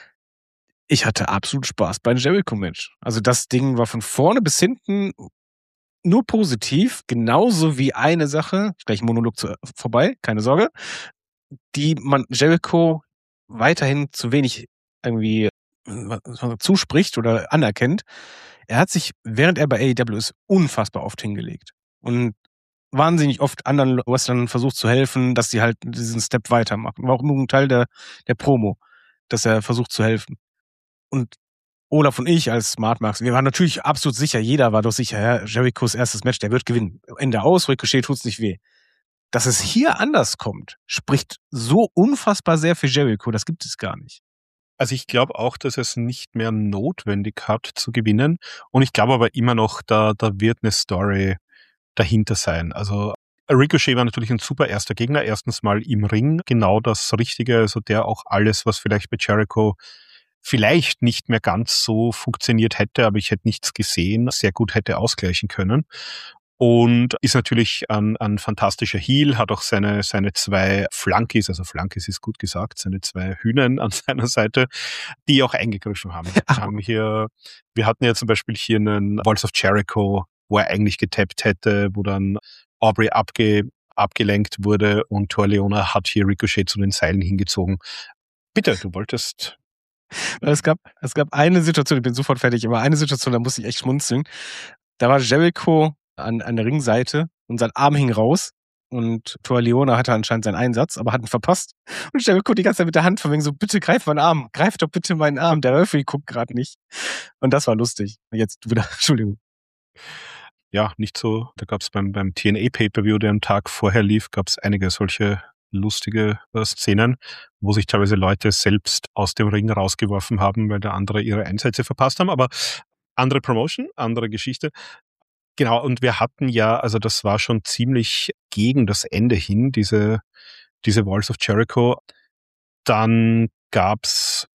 ich hatte absolut Spaß beim Jericho-Match. Also das Ding war von vorne bis hinten nur positiv, genauso wie eine Sache, gleich Monolog zu, vorbei, keine Sorge, die man Jericho weiterhin zu wenig irgendwie zuspricht oder anerkennt. Er hat sich, während er bei A E W ist, unfassbar oft hingelegt. Und wahnsinnig oft anderen Wrestlern versucht zu helfen, dass sie halt diesen Step weitermachen. War auch immer ein Teil der, der Promo, dass er versucht zu helfen. Und Olaf und ich als Smart Marks, wir waren natürlich absolut sicher, jeder war doch sicher, ja, Jerichos erstes Match, der wird gewinnen. Ende aus, Ricochet tut's nicht weh. Dass es hier anders kommt, spricht so unfassbar sehr für Jericho, das gibt es gar nicht. Also ich glaube auch, dass es nicht mehr notwendig hat zu gewinnen. Und ich glaube aber immer noch, da, da wird eine Story dahinter sein. Also Ricochet war natürlich ein super erster Gegner. Erstens mal im Ring, genau das Richtige. Also der auch alles, was vielleicht bei Jericho vielleicht nicht mehr ganz so funktioniert hätte, aber ich hätte nichts gesehen, sehr gut hätte ausgleichen können. Und ist natürlich ein, ein fantastischer Heel, hat auch seine, seine zwei Flunkies, also Flunkies ist gut gesagt, seine zwei Hühnen an seiner Seite, die auch eingegriffen haben. Wir haben hier, wir hatten ja zum Beispiel hier einen Walls of Jericho, wo er eigentlich getappt hätte, wo dann Aubrey abge, abgelenkt wurde und Toa Liona hat hier Ricochet zu den Seilen hingezogen. Bitte, du wolltest... Es gab, es gab eine Situation, ich bin sofort fertig, aber eine Situation, da musste ich echt schmunzeln. Da war Jericho an, an der Ringseite und sein Arm hing raus und Toa Liona hatte anscheinend seinen Einsatz, aber hat ihn verpasst. Und Jericho die ganze Zeit mit der Hand von wegen so, bitte greif meinen Arm, greif doch bitte meinen Arm, der Referee guckt gerade nicht. Und das war lustig. Jetzt wieder, Entschuldigung. Ja, nicht so, da gab es beim, beim T N A Pay-Per-View, der am Tag vorher lief, gab es einige solche lustige äh, Szenen, wo sich teilweise Leute selbst aus dem Ring rausgeworfen haben, weil der andere ihre Einsätze verpasst haben, aber andere Promotion, andere Geschichte. Genau, und wir hatten ja, also das war schon ziemlich gegen das Ende hin, diese, diese Walls of Jericho. Dann gab's,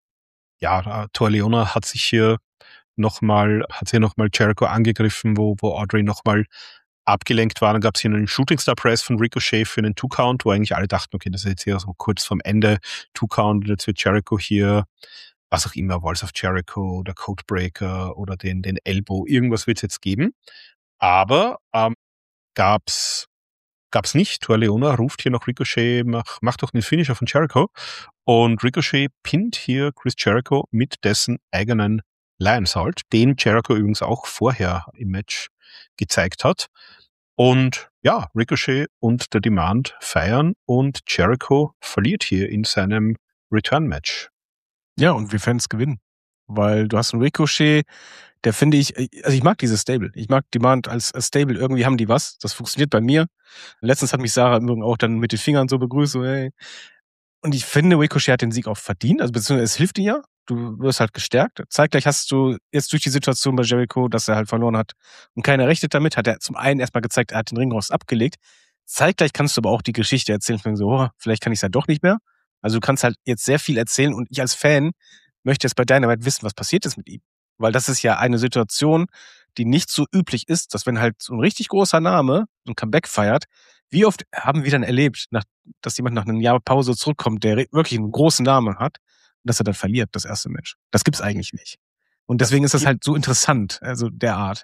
ja, Toa Liona hat sich hier nochmal, hat hier nochmal Jericho angegriffen, wo, wo Audrey nochmal abgelenkt war. Dann gab es hier einen Shooting Star Press von Ricochet für einen Two-Count, wo eigentlich alle dachten, okay, das ist jetzt hier so kurz vorm Ende. Two-Count, jetzt wird Jericho hier, was auch immer, Walls of Jericho oder Codebreaker oder den, den Elbow, irgendwas wird es jetzt geben. Aber ähm, gab's gab's nicht. Toa Liona ruft hier noch Ricochet, mach, mach doch den Finisher von Jericho. Und Ricochet pinnt hier Chris Jericho mit dessen eigenen Lionsault, den Jericho übrigens auch vorher im Match gezeigt hat. Und ja, Ricochet und der Demand feiern und Jericho verliert hier in seinem Return-Match. Ja, und wir Fans gewinnen. Weil du hast einen Ricochet, der finde ich, also ich mag dieses Stable. Ich mag Demand als, als Stable. Irgendwie haben die was. Das funktioniert bei mir. Letztens hat mich Sarah im Übrigen auch dann mit den Fingern so begrüßt. So, hey. Und ich finde, Ricochet hat den Sieg auch verdient. Also beziehungsweise es hilft dir ja. Du wirst halt gestärkt. Zeitgleich hast du jetzt durch die Situation bei Jericho, dass er halt verloren hat und keiner rechnet damit, hat er zum einen erstmal gezeigt, er hat den Ringrost abgelegt. Zeitgleich kannst du aber auch die Geschichte erzählen. Ich denke so, oh, vielleicht kann ich es ja doch nicht mehr. Also du kannst halt jetzt sehr viel erzählen und ich als Fan möchte jetzt bei Dynamite wissen, was passiert ist mit ihm. Weil das ist ja eine Situation, die nicht so üblich ist, dass wenn halt so ein richtig großer Name so ein Comeback feiert, wie oft haben wir dann erlebt, nach, dass jemand nach einem Jahr Pause zurückkommt, der wirklich einen großen Namen hat, und dass er dann verliert, das erste Match. Das gibt's eigentlich nicht. Und deswegen ist das halt so interessant, also der Art.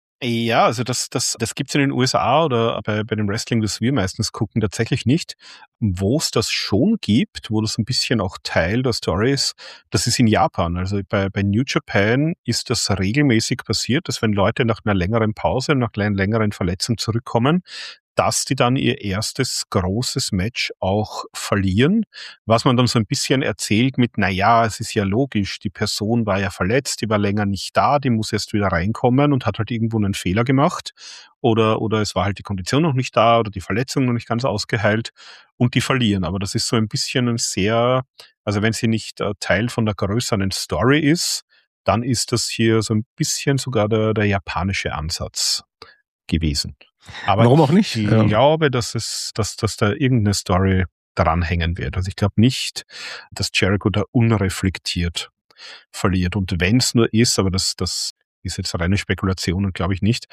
Ja, also das, das, das gibt's in den U S A oder bei, bei dem Wrestling, das wir meistens gucken, tatsächlich nicht. Wo es das schon gibt, wo das ein bisschen auch Teil der Story ist, das ist in Japan. Also bei, bei New Japan ist das regelmäßig passiert, dass wenn Leute nach einer längeren Pause, nach einer längeren Verletzung zurückkommen, dass die dann ihr erstes großes Match auch verlieren, was man dann so ein bisschen erzählt mit, na ja, es ist ja logisch, die Person war ja verletzt, die war länger nicht da, die muss erst wieder reinkommen und hat halt irgendwo einen Fehler gemacht oder oder es war halt die Kondition noch nicht da oder die Verletzung noch nicht ganz ausgeheilt und die verlieren. Aber das ist so ein bisschen ein sehr, also wenn sie nicht äh, Teil von der größeren Story ist, dann ist das hier so ein bisschen sogar der, der japanische Ansatz gewesen. Aber warum auch nicht? Ich Ja. glaube, dass es, dass, dass da irgendeine Story dranhängen wird. Also ich glaube nicht, dass Jericho da unreflektiert verliert. Und wenn es nur ist, aber das, das ist jetzt reine Spekulation und glaube ich nicht.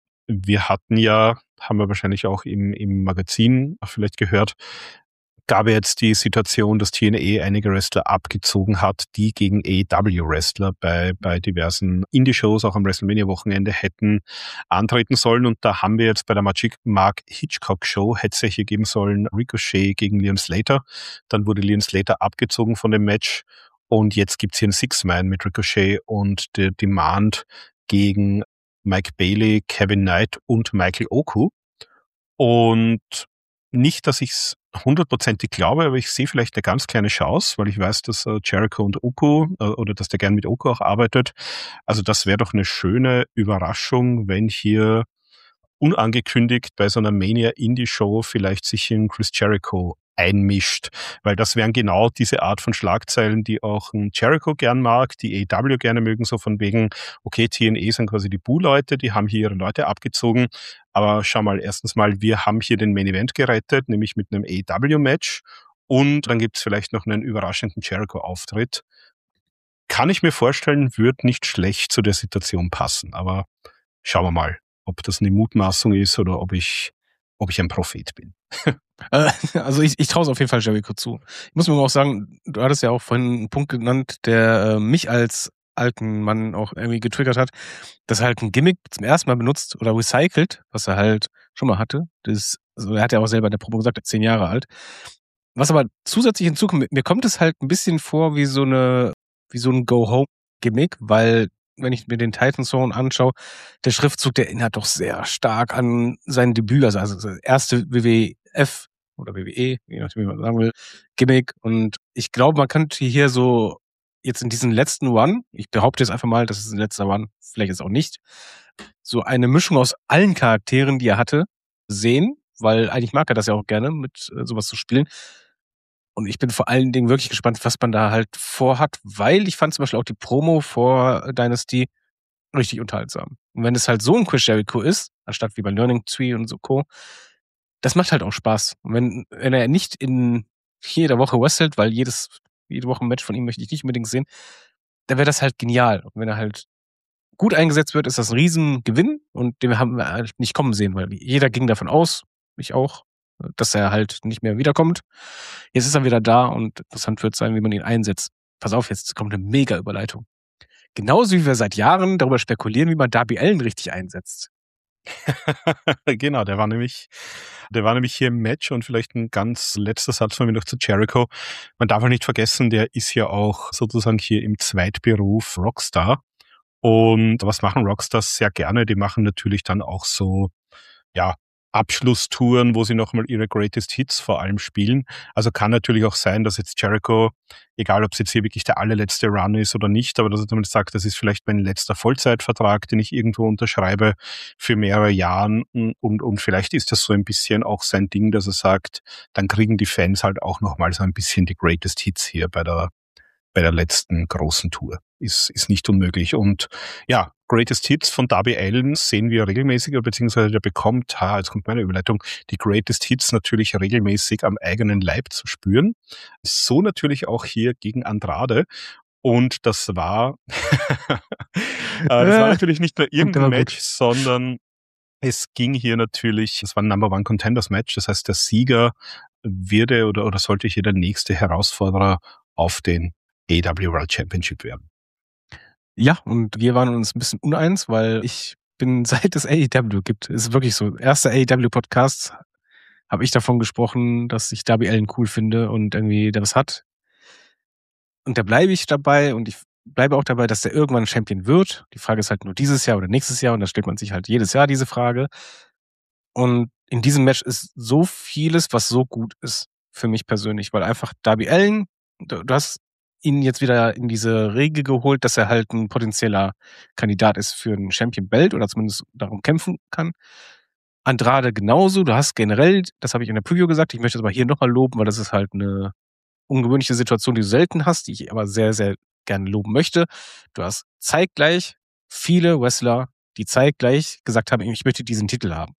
Wir hatten ja, haben wir wahrscheinlich auch im, im Magazin vielleicht gehört, gab jetzt die Situation, dass T N A einige Wrestler abgezogen hat, die gegen A E W-Wrestler bei, bei diversen Indie-Shows, auch am WrestleMania-Wochenende, hätten antreten sollen. Und da haben wir jetzt bei der Mark Hitchcock-Show, hätte es ja hier geben sollen, Ricochet gegen Leon Slater. Dann wurde Leon Slater abgezogen von dem Match. Und jetzt gibt's hier einen Six-Man mit Ricochet und der Demand gegen Mike Bailey, Kevin Knight und Michael Oku. Und nicht, dass ich es hundertprozentig glaube, aber ich sehe vielleicht eine ganz kleine Chance, weil ich weiß, dass äh, Jericho und Oku äh, oder dass der gern mit Oku auch arbeitet. Also das wäre doch eine schöne Überraschung, wenn hier unangekündigt bei so einer Mania-Indie-Show vielleicht sich in Chris Jericho einmischt, weil das wären genau diese Art von Schlagzeilen, die auch ein Jericho gern mag, die A E W gerne mögen, so von wegen, okay, T N A sind quasi die Boo-Leute, die haben hier ihre Leute abgezogen, aber schau mal, erstens mal, wir haben hier den Main-Event gerettet, nämlich mit einem A E W-Match und dann gibt's vielleicht noch einen überraschenden Jericho-Auftritt. Kann ich mir vorstellen, wird nicht schlecht zu der Situation passen, aber schauen wir mal, ob das eine Mutmaßung ist oder ob ich, ob ich ein Prophet bin. Also ich, ich traue es auf jeden Fall Jericho zu. Ich muss mir auch sagen, du hattest ja auch vorhin einen Punkt genannt, der äh, mich als alten Mann auch irgendwie getriggert hat, dass er halt ein Gimmick zum ersten Mal benutzt oder recycelt, was er halt schon mal hatte. Das, also er hat ja auch selber in der Promo gesagt, er ist zehn Jahre alt. Was aber zusätzlich hinzukommt, mir kommt es halt ein bisschen vor wie so eine, wie so ein Go-Home-Gimmick, weil wenn ich mir den Titan Zone anschaue, der Schriftzug, der erinnert doch sehr stark an sein Debüt, also, also das erste W W F oder W W E, je nachdem, wie man sagen will, Gimmick. Und ich glaube, man könnte hier so jetzt in diesen letzten One, ich behaupte jetzt einfach mal, das ist ein letzter One, vielleicht ist es auch nicht, so eine Mischung aus allen Charakteren, die er hatte, sehen, weil eigentlich mag er das ja auch gerne, mit äh, sowas zu spielen. Und ich bin vor allen Dingen wirklich gespannt, was man da halt vorhat, weil ich fand zum Beispiel auch die Promo vor Dynasty richtig unterhaltsam. Und wenn es halt so ein Chris Jericho ist, anstatt wie bei Learning Tree und so Co., das macht halt auch Spaß. Und wenn, wenn er nicht in jeder Woche wrestelt, weil jedes, jede Woche ein Match von ihm möchte ich nicht unbedingt sehen, dann wäre das halt genial. Und wenn er halt gut eingesetzt wird, ist das ein Riesengewinn und den haben wir halt nicht kommen sehen, weil jeder ging davon aus, ich auch, dass er halt nicht mehr wiederkommt. Jetzt ist er wieder da und interessant wird sein, wie man ihn einsetzt. Pass auf, jetzt kommt eine mega Überleitung. Genauso wie wir seit Jahren darüber spekulieren, wie man Darby Allin richtig einsetzt. Genau, der war nämlich, der war nämlich hier im Match und vielleicht ein ganz letzter Satz von mir noch zu Jericho. Man darf auch nicht vergessen, der ist ja auch sozusagen hier im Zweitberuf Rockstar. Und was machen Rockstars sehr gerne? Die machen natürlich dann auch so, ja, Abschlusstouren, wo sie nochmal ihre Greatest Hits vor allem spielen. Also kann natürlich auch sein, dass jetzt Jericho, egal ob es jetzt hier wirklich der allerletzte Run ist oder nicht, aber dass er zumindest sagt, das ist vielleicht mein letzter Vollzeitvertrag, den ich irgendwo unterschreibe für mehrere Jahre und, und vielleicht ist das so ein bisschen auch sein Ding, dass er sagt, dann kriegen die Fans halt auch nochmal so ein bisschen die Greatest Hits hier bei der bei der letzten großen Tour. Ist, ist nicht unmöglich. Und ja, Greatest Hits von Darby Allin sehen wir regelmäßig, beziehungsweise der bekommt, ha, jetzt kommt meine Überleitung, die Greatest Hits natürlich regelmäßig am eigenen Leib zu spüren. So natürlich auch hier gegen Andrade. Und das war, das war natürlich nicht nur irgendein Match, sondern es ging hier natürlich, es war ein Number One Contenders Match, das heißt, der Sieger würde oder, oder sollte hier der nächste Herausforderer auf den A E W World Championship werden. Ja, und wir waren uns ein bisschen uneins, weil ich bin, seit es A E W gibt, ist wirklich so, erster A E W-Podcast, habe ich davon gesprochen, dass ich Darby Allin cool finde und irgendwie der was hat. Und da bleibe ich dabei und ich bleibe auch dabei, dass der irgendwann Champion wird. Die Frage ist halt nur dieses Jahr oder nächstes Jahr und da stellt man sich halt jedes Jahr diese Frage. Und in diesem Match ist so vieles, was so gut ist für mich persönlich, weil einfach Darby Allin, du, du hast ihn jetzt wieder in diese Regel geholt, dass er halt ein potenzieller Kandidat ist für ein Champion Belt oder zumindest darum kämpfen kann. Andrade genauso. Du hast generell, das habe ich in der Preview gesagt, ich möchte es aber hier nochmal loben, weil das ist halt eine ungewöhnliche Situation, die du selten hast, die ich aber sehr, sehr gerne loben möchte. Du hast zeitgleich viele Wrestler, die zeitgleich gesagt haben, ich möchte diesen Titel haben.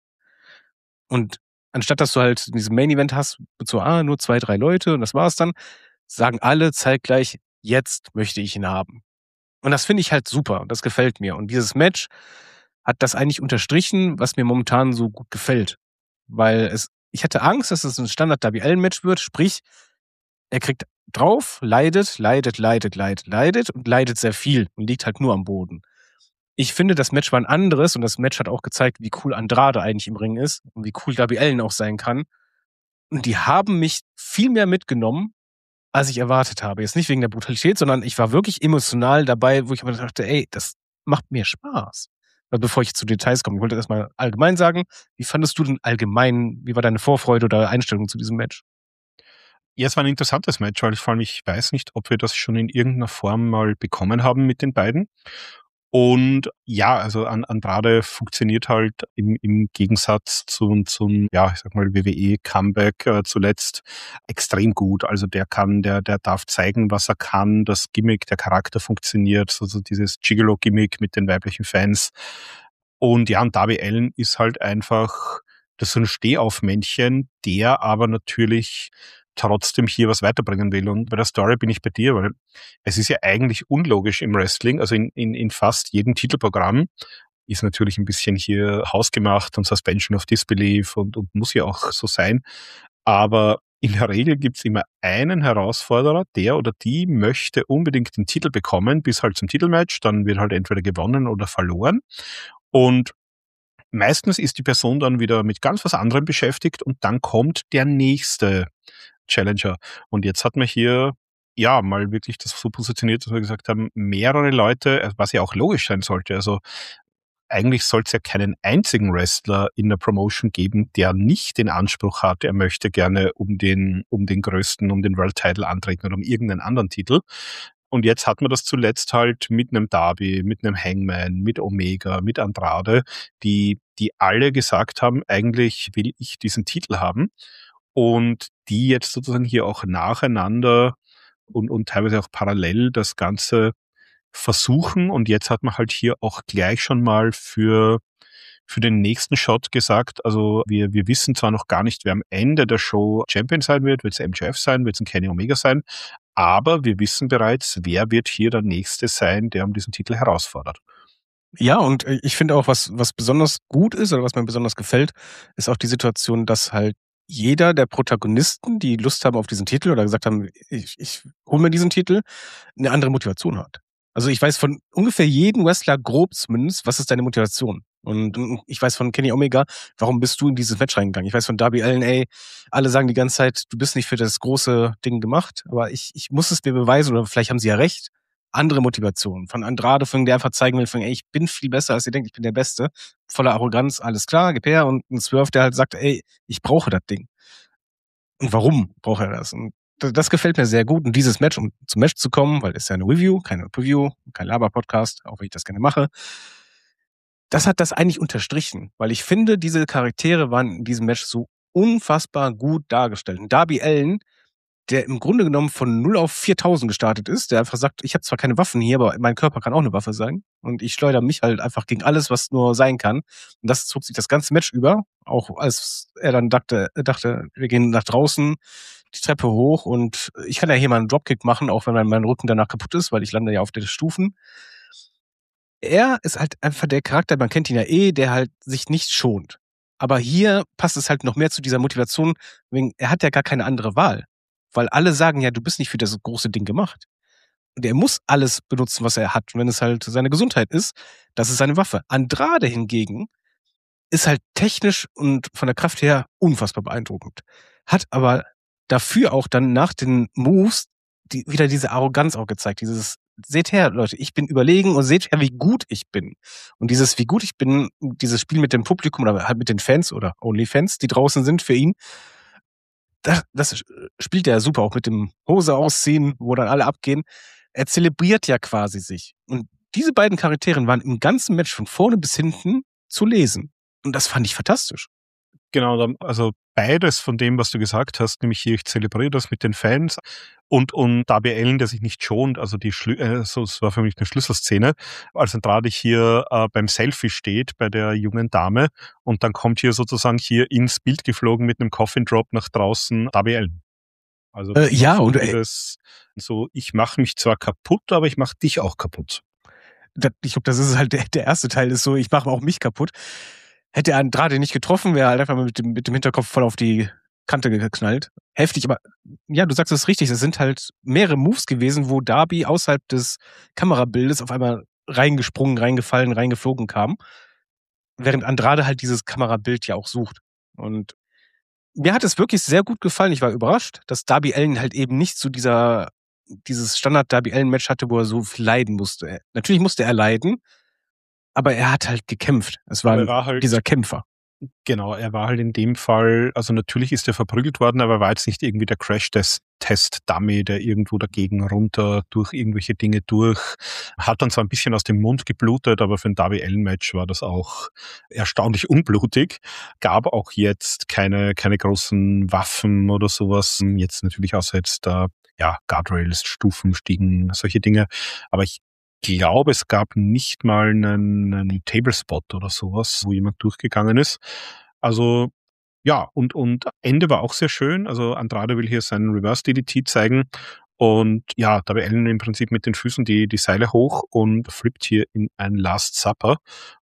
Und anstatt dass du halt diesen Main Event hast, mit so, ah, nur zwei, drei Leute und das war's dann, sagen alle zeitgleich, jetzt möchte ich ihn haben. Und das finde ich halt super und das gefällt mir. Und dieses Match hat das eigentlich unterstrichen, was mir momentan so gut gefällt. Weil es, ich hatte Angst, dass es ein Standard-Darby Allin-Match wird, sprich, er kriegt drauf, leidet, leidet, leidet, leidet, leidet und leidet sehr viel und liegt halt nur am Boden. Ich finde, das Match war ein anderes und das Match hat auch gezeigt, wie cool Andrade eigentlich im Ring ist und wie cool Darby Allin auch sein kann. Und die haben mich viel mehr mitgenommen, als ich erwartet habe. Jetzt nicht wegen der Brutalität, sondern ich war wirklich emotional dabei, wo ich mir dachte, ey, das macht mir Spaß. Aber bevor ich zu Details komme, ich wollte erstmal allgemein sagen, wie fandest du denn allgemein, wie war deine Vorfreude oder Einstellung zu diesem Match? Ja, es war ein interessantes Match, weil ich vor allem, ich weiß nicht, ob wir das schon in irgendeiner Form mal bekommen haben mit den beiden. Und ja, also Andrade funktioniert halt im, im Gegensatz zum, zum, ja, ich sag mal, W W E-Comeback äh, zuletzt extrem gut. Also der kann, der, der darf zeigen, was er kann. Das Gimmick, der Charakter funktioniert, also dieses Gigolo-Gimmick mit den weiblichen Fans. Und ja, und Darby Allin ist halt einfach, das ist so ein Stehaufmännchen, der aber natürlich trotzdem hier was weiterbringen will. Und bei der Story bin ich bei dir, weil es ist ja eigentlich unlogisch im Wrestling, also in, in, in fast jedem Titelprogramm ist natürlich ein bisschen hier hausgemacht und Suspension of Disbelief und, und muss ja auch so sein. Aber in der Regel gibt's immer einen Herausforderer, der oder die möchte unbedingt den Titel bekommen, bis halt zum Titelmatch, dann wird halt entweder gewonnen oder verloren. Und meistens ist die Person dann wieder mit ganz was anderem beschäftigt und dann kommt der nächste Challenger. Und jetzt hat man hier ja mal wirklich das so positioniert, dass wir gesagt haben, mehrere Leute, was ja auch logisch sein sollte. Also eigentlich soll es ja keinen einzigen Wrestler in der Promotion geben, der nicht den Anspruch hat, er möchte gerne um den, um den größten, um den World Title antreten oder um irgendeinen anderen Titel. Und jetzt hat man das zuletzt halt mit einem Darby, mit einem Hangman, mit Omega, mit Andrade, die, die alle gesagt haben, eigentlich will ich diesen Titel haben. Und die jetzt sozusagen hier auch nacheinander und, und teilweise auch parallel das Ganze versuchen. Und jetzt hat man halt hier auch gleich schon mal für, für den nächsten Shot gesagt, also wir, wir wissen zwar noch gar nicht, wer am Ende der Show Champion sein wird, wird es M J F sein, wird es ein Kenny Omega sein, aber wir wissen bereits, wer wird hier der Nächste sein, der um diesen Titel herausfordert. Ja, und ich finde auch, was, was besonders gut ist oder was mir besonders gefällt, ist auch die Situation, dass halt jeder der Protagonisten, die Lust haben auf diesen Titel oder gesagt haben, ich, ich hole mir diesen Titel, eine andere Motivation hat. Also ich weiß von ungefähr jedem Wrestler grob zumindest, was ist deine Motivation? Und ich weiß von Kenny Omega, warum bist du in dieses Match reingegangen? Ich weiß von Darby Allin, ey, alle sagen die ganze Zeit, du bist nicht für das große Ding gemacht, aber ich, ich muss es mir beweisen oder vielleicht haben sie ja recht. Andere Motivationen. Von Andrade, von der einfach zeigen will, von, ey, ich bin viel besser, als ihr denkt, ich bin der Beste. Voller Arroganz, alles klar, gib her. Und ein Swerve, der halt sagt, ey, ich brauche das Ding. Und warum braucht er das? Und das gefällt mir sehr gut. Und dieses Match, um zum Match zu kommen, weil es ja eine Review, keine Preview, kein Laber-Podcast, auch wenn ich das gerne mache, das hat das eigentlich unterstrichen. Weil ich finde, diese Charaktere waren in diesem Match so unfassbar gut dargestellt. Und Darby Allin, der im Grunde genommen von null auf viertausend gestartet ist, der einfach sagt, ich habe zwar keine Waffen hier, aber mein Körper kann auch eine Waffe sein. Und ich schleudere mich halt einfach gegen alles, was nur sein kann. Und das zog sich das ganze Match über. Auch als er dann dachte, dachte, wir gehen nach draußen, die Treppe hoch und ich kann ja hier mal einen Dropkick machen, auch wenn mein Rücken danach kaputt ist, weil ich lande ja auf den Stufen. Er ist halt einfach der Charakter, man kennt ihn ja eh, der halt sich nicht schont. Aber hier passt es halt noch mehr zu dieser Motivation, wegen, er hat ja gar keine andere Wahl. Weil alle sagen ja, du bist nicht für das große Ding gemacht. Und er muss alles benutzen, was er hat. Und wenn es halt seine Gesundheit ist, das ist seine Waffe. Andrade hingegen ist halt technisch und von der Kraft her unfassbar beeindruckend. Hat aber dafür auch dann nach den Moves die, wieder diese Arroganz auch gezeigt. Dieses, seht her, Leute, ich bin überlegen und seht her, wie gut ich bin. Und dieses, wie gut ich bin, dieses Spiel mit dem Publikum oder halt mit den Fans oder Only-Fans, die draußen sind für ihn, Das, das spielt er super, auch mit dem Hose ausziehen, wo dann alle abgehen. Er zelebriert ja quasi sich. Und diese beiden Charaktere waren im ganzen Match von vorne bis hinten zu lesen. Und das fand ich fantastisch. Genau, also beides von dem, was du gesagt hast, nämlich hier, ich zelebriere das mit den Fans und, und Darby Allin, der sich nicht schont, also die Schlü äh, so, es war für mich eine Schlüsselszene, als Andrade hier äh, beim Selfie steht bei der jungen Dame und dann kommt hier sozusagen hier ins Bild geflogen mit einem Coffin Drop nach draußen Darby Allin. Also äh, ja, und das, so, ich mache mich zwar kaputt, aber ich mache dich auch kaputt. Das, ich glaube, das ist halt der, der erste Teil, ist so, ich mache auch mich kaputt. Hätte er Andrade nicht getroffen, wäre er halt einfach mit dem, mit dem Hinterkopf voll auf die Kante geknallt. Heftig, aber ja, du sagst es richtig, es sind halt mehrere Moves gewesen, wo Darby außerhalb des Kamerabildes auf einmal reingesprungen, reingefallen, reingeflogen kam, während Andrade halt dieses Kamerabild ja auch sucht. Und mir hat es wirklich sehr gut gefallen. Ich war überrascht, dass Darby Allin halt eben nicht zu dieser, dieses Standard-Darby Allin-Match hatte, wo er so viel leiden musste. Natürlich musste er leiden, aber er hat halt gekämpft. Es war, war halt, dieser Kämpfer. Genau, er war halt in dem Fall, also natürlich ist er verprügelt worden, aber er war jetzt nicht irgendwie der Crash-Test-Dummy, der irgendwo dagegen runter durch irgendwelche Dinge durch. Hat dann zwar ein bisschen aus dem Mund geblutet, aber für ein Darby Allin-Match war das auch erstaunlich unblutig. Gab auch jetzt keine, keine großen Waffen oder sowas. Jetzt natürlich außer jetzt da, ja, Guardrails, Stufen, Stiegen, solche Dinge. Aber ich Ich glaube, es gab nicht mal einen, einen Tablespot oder sowas, wo jemand durchgegangen ist. Also ja, und und Ende war auch sehr schön. Also Andrade will hier seinen Reverse D D T zeigen und ja, Darby Allin im Prinzip mit den Füßen die die Seile hoch und flippt hier in ein Last Supper.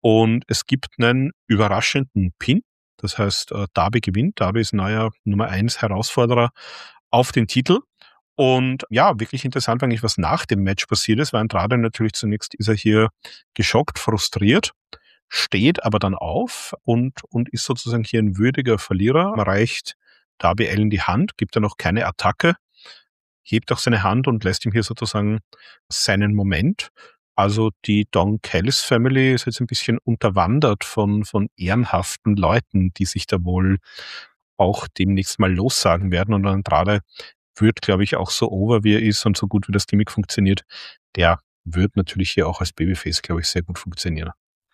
Und es gibt einen überraschenden Pin. Das heißt, äh, Darby gewinnt. Darby ist neuer Nummer eins Herausforderer auf den Titel. Und ja, wirklich interessant eigentlich, was nach dem Match passiert ist, weil Andrade natürlich zunächst ist er hier geschockt, frustriert, steht aber dann auf und, und ist sozusagen hier ein würdiger Verlierer, reicht Darby Allin die Hand, gibt er noch keine Attacke, hebt auch seine Hand und lässt ihm hier sozusagen seinen Moment. Also die Don Callis Family ist jetzt ein bisschen unterwandert von, von ehrenhaften Leuten, die sich da wohl auch demnächst mal lossagen werden. Und Andrade wird, glaube ich, auch so over wie er ist und so gut wie das Gimmick funktioniert, der wird natürlich hier auch als Babyface, glaube ich, sehr gut funktionieren.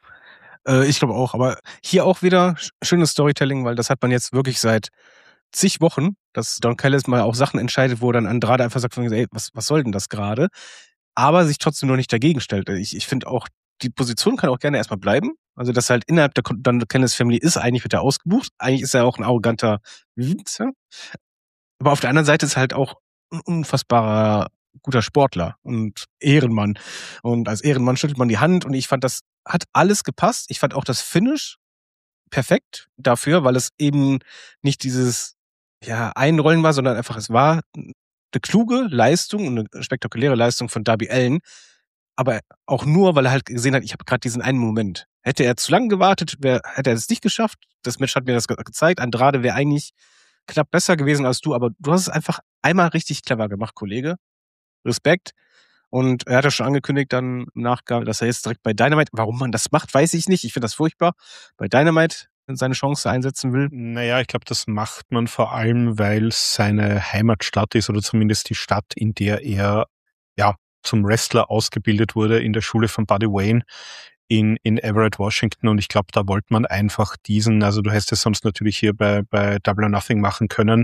Äh, ich glaube auch, aber hier auch wieder schönes Storytelling, weil das hat man jetzt wirklich seit zig Wochen, dass Don Callis mal auch Sachen entscheidet, wo dann Andrade einfach sagt, ey, was, was soll denn das gerade? Aber sich trotzdem noch nicht dagegen stellt. Ich, ich finde auch, die Position kann auch gerne erstmal bleiben. Also, dass halt innerhalb der Don Callis Family ist, eigentlich wird er ausgebucht. Eigentlich ist er auch ein arroganter Winzer. Aber auf der anderen Seite ist er halt auch ein unfassbarer guter Sportler und Ehrenmann. Und als Ehrenmann schüttelt man die Hand und ich fand, das hat alles gepasst. Ich fand auch das Finish perfekt dafür, weil es eben nicht dieses ja, Einrollen war, sondern einfach, es war eine kluge Leistung und eine spektakuläre Leistung von Darby Allin, aber auch nur, weil er halt gesehen hat, ich habe gerade diesen einen Moment. Hätte er zu lange gewartet, wär, hätte er es nicht geschafft. Das Match hat mir das ge- gezeigt. Andrade wäre eigentlich knapp besser gewesen als du, aber du hast es einfach einmal richtig clever gemacht, Kollege. Respekt. Und er hat ja schon angekündigt dann im Nachgang, dass er jetzt direkt bei Dynamite, warum man das macht, weiß ich nicht. Ich finde das furchtbar. Bei Dynamite seine Chance einsetzen will. Naja, ich glaube, das macht man vor allem, weil es seine Heimatstadt ist oder zumindest die Stadt, in der er ja zum Wrestler ausgebildet wurde in der Schule von Buddy Wayne in, in Everett, Washington. Und ich glaube, da wollte man einfach diesen, also du hättest es sonst natürlich hier bei, bei Double or Nothing machen können,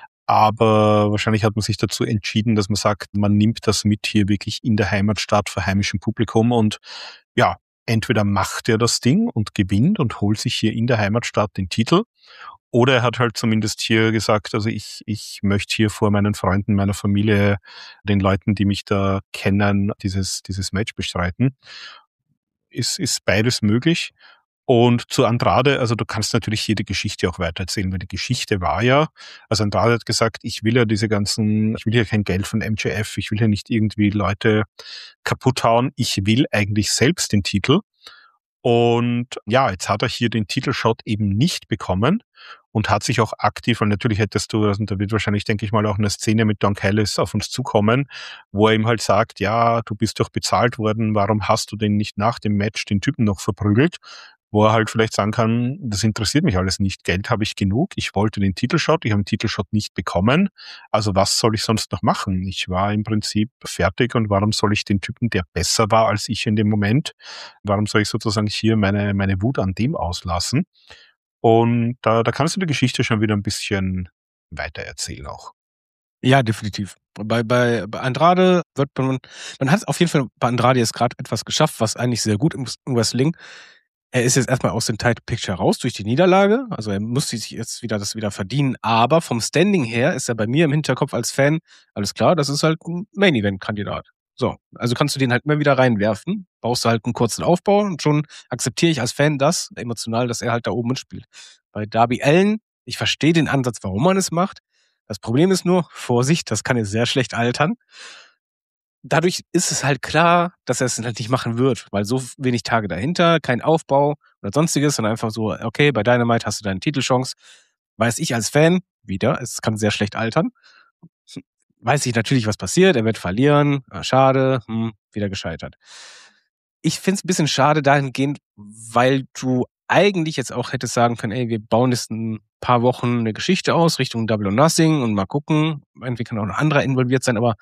aber wahrscheinlich hat man sich dazu entschieden, dass man sagt, man nimmt das mit hier wirklich in der Heimatstadt vor heimischem Publikum und ja, entweder macht er das Ding und gewinnt und holt sich hier in der Heimatstadt den Titel, oder er hat halt zumindest hier gesagt, also ich, ich möchte hier vor meinen Freunden, meiner Familie, den Leuten, die mich da kennen, dieses, dieses Match bestreiten. Ist, ist beides möglich. Und zu Andrade, also du kannst natürlich hier die Geschichte auch weitererzählen, weil die Geschichte war ja, also Andrade hat gesagt, ich will ja diese ganzen, ich will ja kein Geld von M J F, ich will ja nicht irgendwie Leute kaputt hauen, ich will eigentlich selbst den Titel. Und ja, jetzt hat er hier den Titelshot eben nicht bekommen und hat sich auch aktiv, weil natürlich hättest du, also da wird wahrscheinlich, denke ich mal, auch eine Szene mit Don Callis auf uns zukommen, wo er ihm halt sagt, ja, du bist doch bezahlt worden, warum hast du denn nicht nach dem Match den Typen noch verprügelt? Wo er halt vielleicht sagen kann, das interessiert mich alles nicht, Geld habe ich genug, ich wollte den Titelshot, ich habe den Titelshot nicht bekommen, also was soll ich sonst noch machen? Ich war im Prinzip fertig und warum soll ich den Typen, der besser war als ich in dem Moment, warum soll ich sozusagen hier meine, meine Wut an dem auslassen? Und da, da kannst du die Geschichte schon wieder ein bisschen weiter erzählen auch. Ja, definitiv. Bei, bei, bei Andrade wird man, man hat auf jeden Fall bei Andrade jetzt gerade etwas geschafft, was eigentlich sehr gut im Wrestling. Er ist jetzt erstmal aus dem Title Picture raus durch die Niederlage. Also er muss sich jetzt wieder das wieder verdienen. Aber vom Standing her ist er bei mir im Hinterkopf als Fan, alles klar, das ist halt ein Main-Event-Kandidat. So, also kannst du den halt immer wieder reinwerfen, baust du halt einen kurzen Aufbau und schon akzeptiere ich als Fan das, emotional, dass er halt da oben mitspielt. Bei Darby Allin, ich verstehe den Ansatz, warum man es macht. Das Problem ist nur, Vorsicht, das kann jetzt sehr schlecht altern. Dadurch ist es halt klar, dass er es halt nicht machen wird, weil so wenig Tage dahinter, kein Aufbau oder sonstiges, sondern einfach so, okay, bei Dynamite hast du deine Titelchance. Weiß ich als Fan, wieder, es kann sehr schlecht altern, weiß ich natürlich, was passiert, er wird verlieren, ah, schade, hm, wieder gescheitert. Ich finde es ein bisschen schade dahingehend, weil du eigentlich jetzt auch hättest sagen können, ey, wir bauen jetzt ein paar Wochen eine Geschichte aus Richtung Double or Nothing und mal gucken, irgendwie kann auch ein anderer involviert sein, aber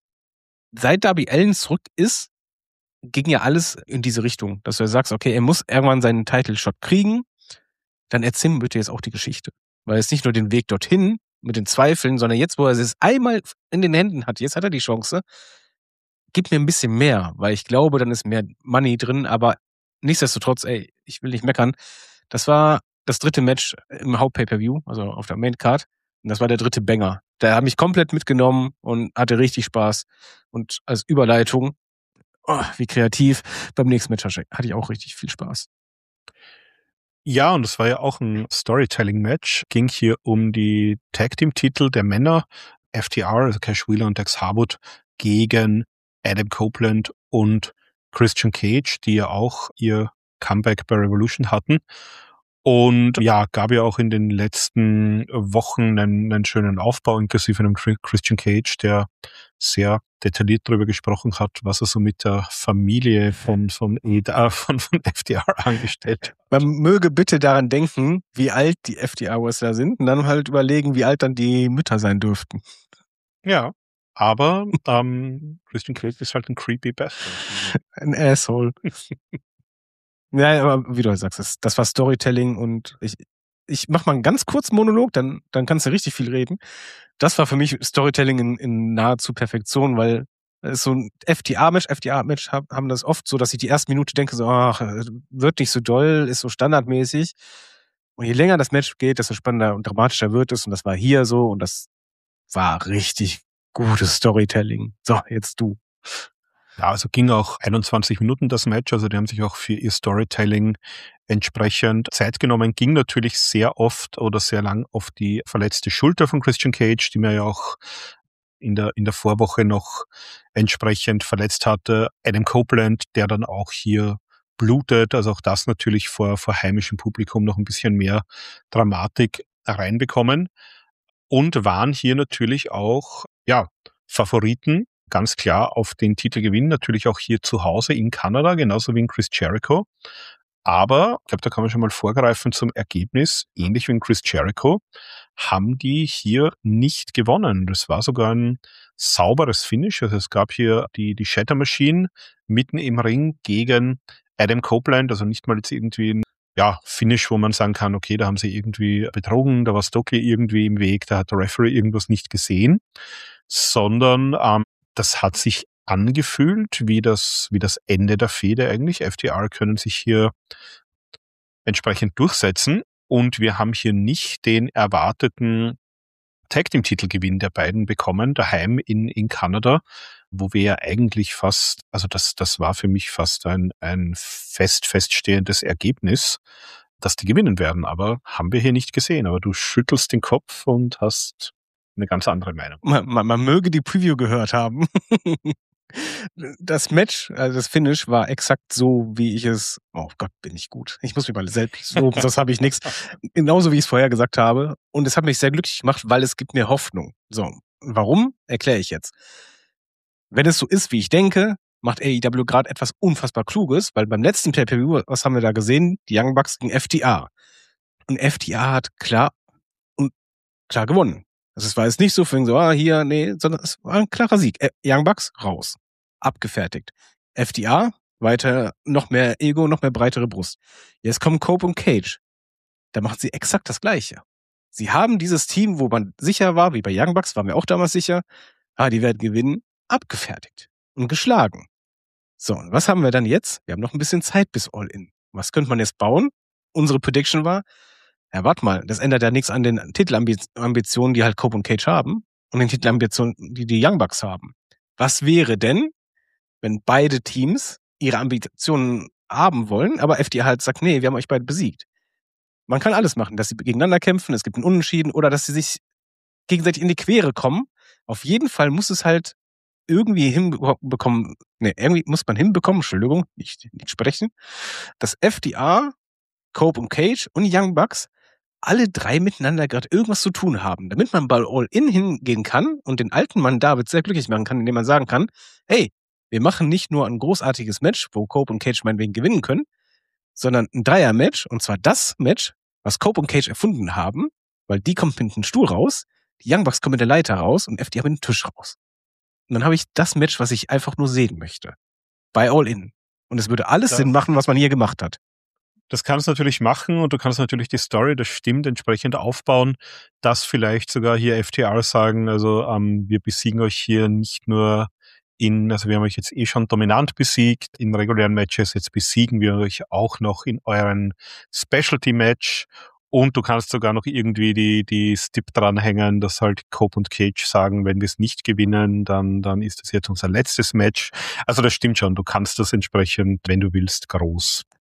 seit Darby Allin zurück ist, ging ja alles in diese Richtung, dass du sagst, okay, er muss irgendwann seinen Title-Shot kriegen, dann erzähl mir bitte jetzt auch die Geschichte. Weil es nicht nur den Weg dorthin mit den Zweifeln, sondern jetzt, wo er es einmal in den Händen hat, jetzt hat er die Chance, gib mir ein bisschen mehr, weil ich glaube, dann ist mehr Money drin, aber nichtsdestotrotz, ey, ich will nicht meckern, das war das dritte Match im Haupt-Pay-Per-View, also auf der Main-Card, und das war der dritte Banger. Der hat mich komplett mitgenommen und hatte richtig Spaß. Und als Überleitung, oh, wie kreativ, beim nächsten Match hatte ich auch richtig viel Spaß. Ja, und es war ja auch ein Storytelling-Match. Ging hier um die Tag-Team-Titel der Männer. F T R, also Cash Wheeler und Dax Harwood, gegen Adam Copeland und Christian Cage, die ja auch ihr Comeback bei Revolution hatten. Und ja, gab ja auch in den letzten Wochen einen, einen schönen Aufbau, inklusive einem Christian Cage, der sehr detailliert darüber gesprochen hat, was er so mit der Familie von, von, äh, von, von F T R angestellt hat. Man möge bitte daran denken, wie alt die F T R-Wrestler sind und dann halt überlegen, wie alt dann die Mütter sein dürften. Ja, aber ähm, Christian Cage ist halt ein creepy Bastard. Ein Asshole. Ja, aber wie du sagst, das, das war Storytelling und ich, ich mach mal einen ganz kurzen Monolog, dann, dann kannst du richtig viel reden. Das war für mich Storytelling in, in nahezu Perfektion, weil es ist so ein F T R-Match, F T R-Match haben das oft so, dass ich die erste Minute denke so, ach, wird nicht so doll, ist so standardmäßig. Und je länger das Match geht, desto spannender und dramatischer wird es und das war hier so und das war richtig gutes Storytelling. So, jetzt du. Ja, also ging auch einundzwanzig Minuten das Match, also die haben sich auch für ihr Storytelling entsprechend Zeit genommen, ging natürlich sehr oft oder sehr lang auf die verletzte Schulter von Christian Cage, die mir ja auch in der, in der Vorwoche noch entsprechend verletzt hatte. Adam Copeland, der dann auch hier blutet, also auch das natürlich vor, vor heimischem Publikum noch ein bisschen mehr Dramatik reinbekommen und waren hier natürlich auch, ja, Favoriten, ganz klar auf den Titelgewinn, natürlich auch hier zu Hause in Kanada, genauso wie in Chris Jericho. Aber, ich glaube, da kann man schon mal vorgreifen zum Ergebnis, ähnlich wie in Chris Jericho, haben die hier nicht gewonnen. Das war sogar ein sauberes Finish. Also es gab hier die, die Shatter Machine mitten im Ring gegen Adam Copeland, also nicht mal jetzt irgendwie ein ja, Finish, wo man sagen kann, okay, da haben sie irgendwie betrogen, da war Stokely irgendwie im Weg, da hat der Referee irgendwas nicht gesehen, sondern ähm, das hat sich angefühlt wie das, wie das Ende der Fehde eigentlich. F T R können sich hier entsprechend durchsetzen und wir haben hier nicht den erwarteten Tag-Team-Titelgewinn der beiden bekommen, daheim in, in Kanada, wo wir ja eigentlich fast, also das, das war für mich fast ein, ein fest feststehendes Ergebnis, dass die gewinnen werden, aber haben wir hier nicht gesehen. Aber du schüttelst den Kopf und hast eine ganz andere Meinung. Man, man, man möge die Preview gehört haben. Das Match, also das Finish war exakt so, wie ich es, oh Gott, bin ich gut. Ich muss mich mal selbst loben, das habe ich nichts. Genauso wie ich es vorher gesagt habe. Und es hat mich sehr glücklich gemacht, weil es gibt mir Hoffnung. So, warum? Erkläre ich jetzt. Wenn es so ist, wie ich denke, macht A E W gerade etwas unfassbar Kluges, weil beim letzten Pay-Per-View, was haben wir da gesehen? Die Young Bucks gegen F T R. Und F T R hat klar und klar gewonnen. Also es war jetzt nicht so für ihn so, ah, hier, nee, sondern es war ein klarer Sieg. Young Bucks raus. Abgefertigt. F T R, weiter, noch mehr Ego, noch mehr breitere Brust. Jetzt kommen Cope und Cage. Da machen sie exakt das Gleiche. Sie haben dieses Team, wo man sicher war, wie bei Young Bucks, waren wir auch damals sicher, ah, die werden gewinnen, abgefertigt und geschlagen. So, und was haben wir dann jetzt? Wir haben noch ein bisschen Zeit bis All-In. Was könnte man jetzt bauen? Unsere Prediction war, ja, warte mal, das ändert ja nichts an den Titelambitionen, die halt Cope und Cage haben und den Titelambitionen, die die Young Bucks haben. Was wäre denn, wenn beide Teams ihre Ambitionen haben wollen, aber F T R halt sagt, nee, wir haben euch beide besiegt. Man kann alles machen, dass sie gegeneinander kämpfen, es gibt einen Unentschieden oder dass sie sich gegenseitig in die Quere kommen. Auf jeden Fall muss es halt irgendwie hinbekommen, nee, irgendwie muss man hinbekommen, Entschuldigung, nicht, nicht sprechen, dass F T R, Cope und Cage und Young Bucks alle drei miteinander gerade irgendwas zu tun haben, damit man bei All-In hingehen kann und den alten Mann David sehr glücklich machen kann, indem man sagen kann, hey, wir machen nicht nur ein großartiges Match, wo Cope und Cage meinetwegen gewinnen können, sondern ein Dreier-Match, und zwar das Match, was Cope und Cage erfunden haben, weil die kommt mit dem Stuhl raus, die Young Bucks kommen mit der Leiter raus und F T R mit dem Tisch raus. Und dann habe ich das Match, was ich einfach nur sehen möchte. Bei All-In. Und es würde alles das Sinn machen, was man hier gemacht hat. Das kannst du natürlich machen und du kannst natürlich die Story, das stimmt, entsprechend aufbauen, dass vielleicht sogar hier F T R sagen, also ähm, wir besiegen euch hier nicht nur in, also wir haben euch jetzt eh schon dominant besiegt in regulären Matches, jetzt besiegen wir euch auch noch in euren Specialty-Match und du kannst sogar noch irgendwie die, die Stip dranhängen, dass halt Cope und Cage sagen, wenn wir es nicht gewinnen, dann, dann ist das jetzt unser letztes Match. Also das stimmt schon, du kannst das entsprechend, wenn du willst, groß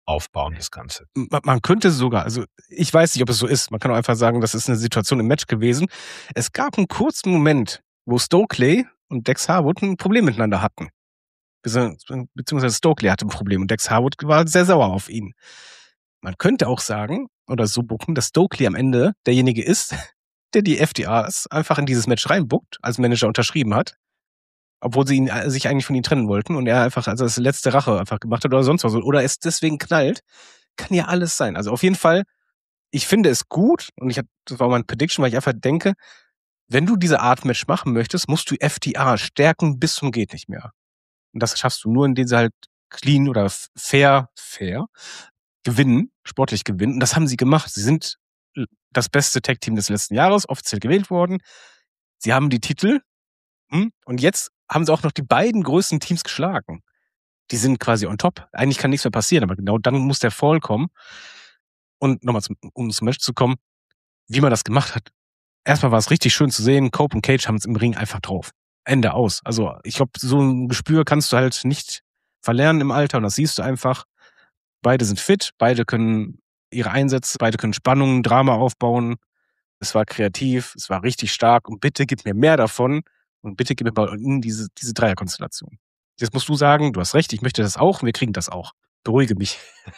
aufbauen, das Ganze. Man, man könnte sogar, also ich weiß nicht, ob es so ist, man kann auch einfach sagen, das ist eine Situation im Match gewesen. Es gab einen kurzen Moment, wo Stokely und Dex Harwood ein Problem miteinander hatten. Beziehungsweise Stokely hatte ein Problem und Dex Harwood war sehr sauer auf ihn. Man könnte auch sagen, oder so buchen, dass Stokely am Ende derjenige ist, der die F D Rs einfach in dieses Match reinbuckt, als Manager unterschrieben hat, obwohl sie ihn, sich eigentlich von ihm trennen wollten und er einfach also das letzte Rache einfach gemacht hat oder sonst was. Oder es deswegen knallt. Kann ja alles sein. Also auf jeden Fall, ich finde es gut und ich hab, das war mein Prediction, weil ich einfach denke, wenn du diese Art Match machen möchtest, musst du F D R stärken bis zum geht nicht mehr. Und das schaffst du nur, indem sie halt clean oder fair, fair gewinnen, sportlich gewinnen. Und das haben sie gemacht. Sie sind das beste Tag-Team des letzten Jahres, offiziell gewählt worden. Sie haben die Titel. Und jetzt haben sie auch noch die beiden größten Teams geschlagen. Die sind quasi on top. Eigentlich kann nichts mehr passieren, aber genau dann muss der Fall kommen. Und nochmal, zum, um zum Match zu kommen, wie man das gemacht hat. Erstmal war es richtig schön zu sehen. Cope und Cage haben es im Ring einfach drauf. Ende aus. Also ich glaube, so ein Gespür kannst du halt nicht verlernen im Alter und das siehst du einfach. Beide sind fit, beide können ihre Einsätze, beide können Spannungen, Drama aufbauen. Es war kreativ, es war richtig stark und bitte gib mir mehr davon und bitte gib mir mal in diese, diese Dreierkonstellation. Jetzt musst du sagen, du hast recht, ich möchte das auch und wir kriegen das auch. Beruhige mich.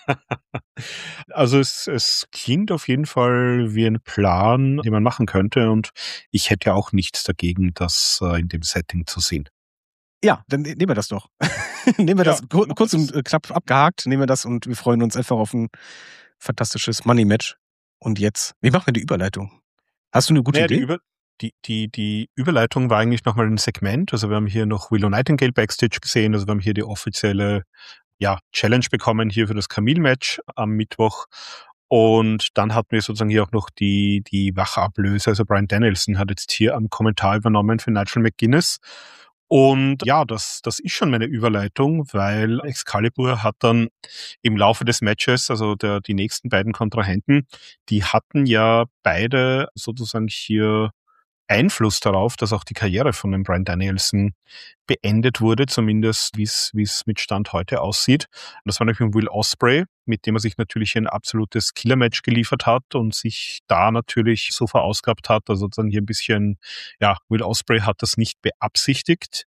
Also es, es klingt auf jeden Fall wie ein Plan, den man machen könnte und ich hätte ja auch nichts dagegen, das äh, in dem Setting zu sehen. Ja, dann nehmen wir das doch. nehmen wir Ja, das kur- kurz und knapp abgehakt, nehmen wir das und wir freuen uns einfach auf ein fantastisches Money-Match. Und jetzt, wie machen wir die Überleitung? Hast du eine gute Naja, die, Idee? Über, die, die, die Überleitung war eigentlich nochmal ein Segment. Also wir haben hier noch Willow Nightingale Backstage gesehen. Also wir haben hier die offizielle ja, Challenge bekommen hier für das Camille-Match am Mittwoch. Und dann hatten wir sozusagen hier auch noch die, die Wachablöse. Also Bryan Danielson hat jetzt hier am Kommentar übernommen für Nigel McGuinness. Und ja, das, das ist schon meine Überleitung, weil Excalibur hat dann im Laufe des Matches, also der, die nächsten beiden Kontrahenten, die hatten ja beide sozusagen hier Einfluss darauf, dass auch die Karriere von dem Bryan Danielson beendet wurde, zumindest wie es wie es mit Stand heute aussieht. Und das war nämlich Will Ospreay, mit dem er sich natürlich ein absolutes Killer-Match geliefert hat und sich da natürlich so verausgabt hat, also sozusagen hier ein bisschen, ja, Will Ospreay hat das nicht beabsichtigt,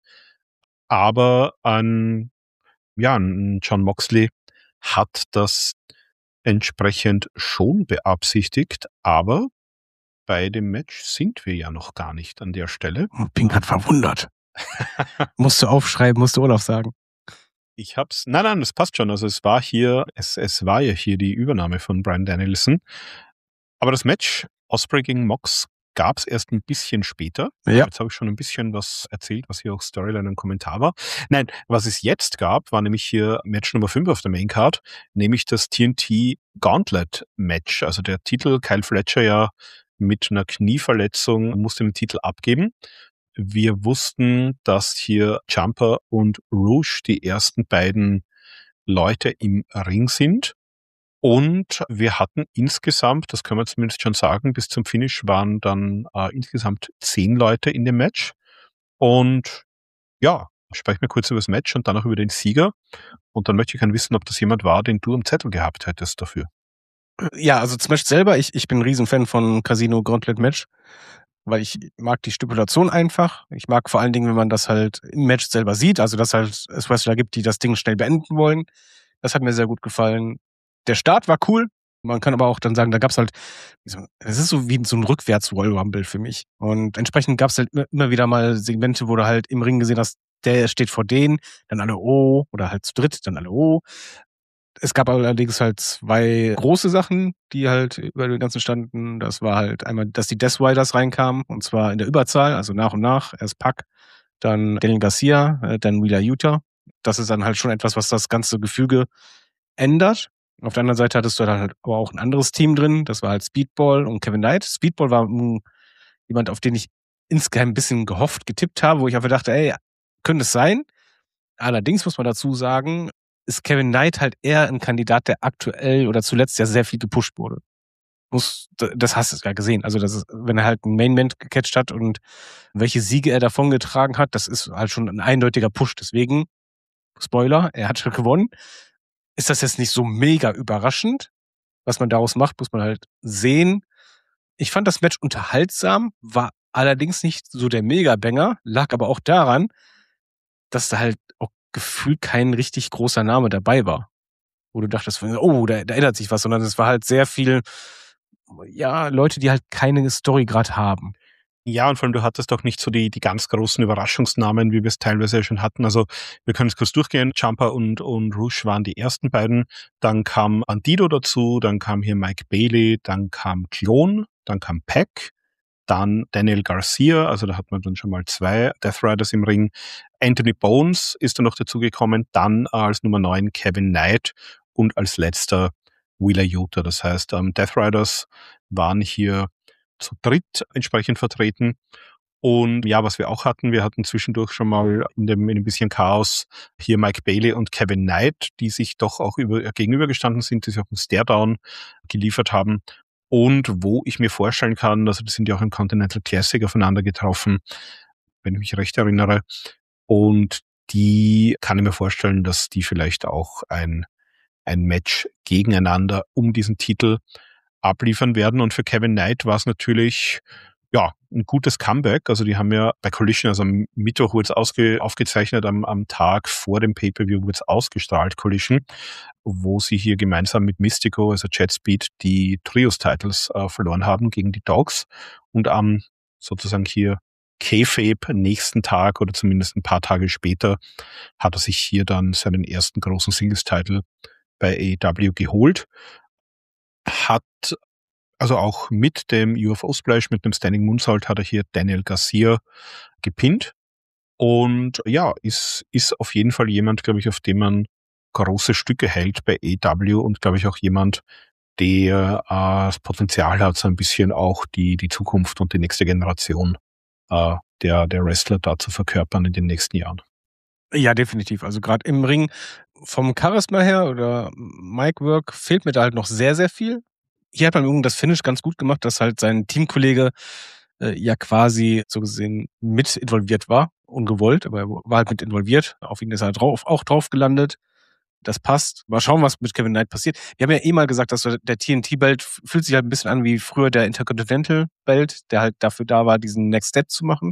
aber ein, ja, ein Jon Moxley hat das entsprechend schon beabsichtigt, aber bei dem Match sind wir ja noch gar nicht an der Stelle. Bin grad verwundert. Musst du aufschreiben, musst du Olaf sagen. Ich hab's, nein, nein, das passt schon. Also es war hier, es, es war ja hier die Übernahme von Bryan Danielson. Aber das Match Ospreay gegen Mox gab's erst ein bisschen später. Ja. Jetzt habe ich schon ein bisschen was erzählt, was hier auch Storyline und Kommentar war. Nein, was es jetzt gab, war nämlich hier Match Nummer fünf auf der Maincard, nämlich das T N T Gauntlet Match. Also der Titel, Kyle Fletcher ja mit einer Knieverletzung musste den Titel abgeben. Wir wussten, dass hier Ciampa und Rouge die ersten beiden Leute im Ring sind. Und wir hatten insgesamt, das können wir zumindest schon sagen, bis zum Finish waren dann äh, insgesamt zehn Leute in dem Match. Und ja, sprechen wir kurz über das Match und dann auch über den Sieger. Und dann möchte ich gerne wissen, ob das jemand war, den du am Zettel gehabt hättest dafür. Ja, also zum Match selber, ich, ich bin ein Riesenfan von Casino Gauntlet Match, weil ich mag die Stipulation einfach. Ich mag vor allen Dingen, wenn man das halt im Match selber sieht, also dass halt es Wrestler gibt, die das Ding schnell beenden wollen. Das hat mir sehr gut gefallen. Der Start war cool. Man kann aber auch dann sagen, da gab's halt, es ist so wie so ein Rückwärts-Royal Rumble für mich. Und entsprechend gab's halt immer wieder mal Segmente, wo du halt im Ring gesehen hast, der steht vor denen, dann alle O, oder halt zu dritt, dann alle O. Es gab allerdings halt zwei große Sachen, die halt über den ganzen standen. Das war halt einmal, dass die Death Riders reinkamen, und zwar in der Überzahl, also nach und nach. Erst Pac, dann Daniel Garcia, dann Wheeler Yuta. Das ist dann halt schon etwas, was das ganze Gefüge ändert. Auf der anderen Seite hattest du dann halt aber auch ein anderes Team drin. Das war halt Speedball und Kevin Knight. Speedball war mh, jemand, auf den ich insgeheim ein bisschen gehofft, getippt habe, wo ich einfach dachte, ey, könnte es sein. Allerdings muss man dazu sagen, ist Kevin Knight halt eher ein Kandidat, der aktuell oder zuletzt ja sehr viel gepusht wurde. Muss, das hast du ja gesehen. Also, das ist, wenn er halt ein Main-Event gecatcht hat und welche Siege er davongetragen hat, das ist halt schon ein eindeutiger Push. Deswegen, Spoiler, er hat schon gewonnen. ist das jetzt nicht so mega überraschend. Was man daraus macht, muss man halt sehen. Ich fand das Match unterhaltsam, war allerdings nicht so der Mega-Banger, lag aber auch daran, dass da halt auch gefühlt kein richtig großer Name dabei war. Wo du dachtest, oh, da, da ändert sich was, sondern es war halt sehr viel, ja, Leute, die halt keine Story gerade haben. Ja, und vor allem, du hattest doch nicht so die, die ganz großen Überraschungsnamen, wie wir es teilweise schon hatten. Also wir können es kurz durchgehen. Ciampa und, und Rush waren die ersten beiden. Dann kam Bandido dazu, dann kam hier Mike Bailey, dann kam Klon, dann kam Pac, dann Daniel Garcia, also da hat man dann schon mal zwei Death Riders im Ring. Anthony Bones ist dann noch dazugekommen, dann als Nummer neun Kevin Knight und als letzter Wheeler Yuta. Das heißt, ähm, Death Riders waren hier zu dritt entsprechend vertreten. Und ja, was wir auch hatten, wir hatten zwischendurch schon mal in dem in ein bisschen Chaos hier Mike Bailey und Kevin Knight, die sich doch auch über, gegenübergestanden sind, die sich auch einen Stare-Down geliefert haben. Und wo ich mir vorstellen kann, also das sind ja auch im Continental Classic aufeinander getroffen, wenn ich mich recht erinnere. Und die kann ich mir vorstellen, dass die vielleicht auch ein, ein Match gegeneinander um diesen Titel abliefern werden. Und für Kevin Knight war es natürlich ja ein gutes Comeback. Also die haben ja bei Collision, also am Mittwoch wurde es ausge, aufgezeichnet, am, am Tag vor dem Pay-Per-View wurde es ausgestrahlt, Collision, wo sie hier gemeinsam mit Mystico, also Jet Speed, die Trios-Titles äh, verloren haben gegen die Dogs. Und am sozusagen hier Kayfabe nächsten Tag oder zumindest ein paar Tage später hat er sich hier dann seinen ersten großen Singles-Title bei A E W geholt. Hat also auch mit dem U F O-Splash, mit dem Standing Moonsault hat er hier Daniel Garcia gepinnt. Und ja, ist, ist auf jeden Fall jemand, glaube ich, auf dem man große Stücke hält bei A E W und, glaube ich, auch jemand, der äh, das Potenzial hat, so ein bisschen auch die, die Zukunft und die nächste Generation äh, der, der Wrestler da zu verkörpern in den nächsten Jahren. Ja, definitiv. Also gerade im Ring vom Charisma her oder Mic-Work fehlt mir da halt noch sehr, sehr viel. Hier hat man irgendwie das Finish ganz gut gemacht, dass halt sein Teamkollege äh, ja quasi so gesehen mit involviert war, ungewollt, aber er war halt mit involviert. Auf ihn ist er drauf, auch drauf gelandet. Das passt. Mal schauen, was mit Kevin Knight passiert. Wir haben ja eh mal gesagt, dass der T N T-Belt fühlt sich halt ein bisschen an wie früher der Intercontinental-Belt, der halt dafür da war, diesen Next Step zu machen.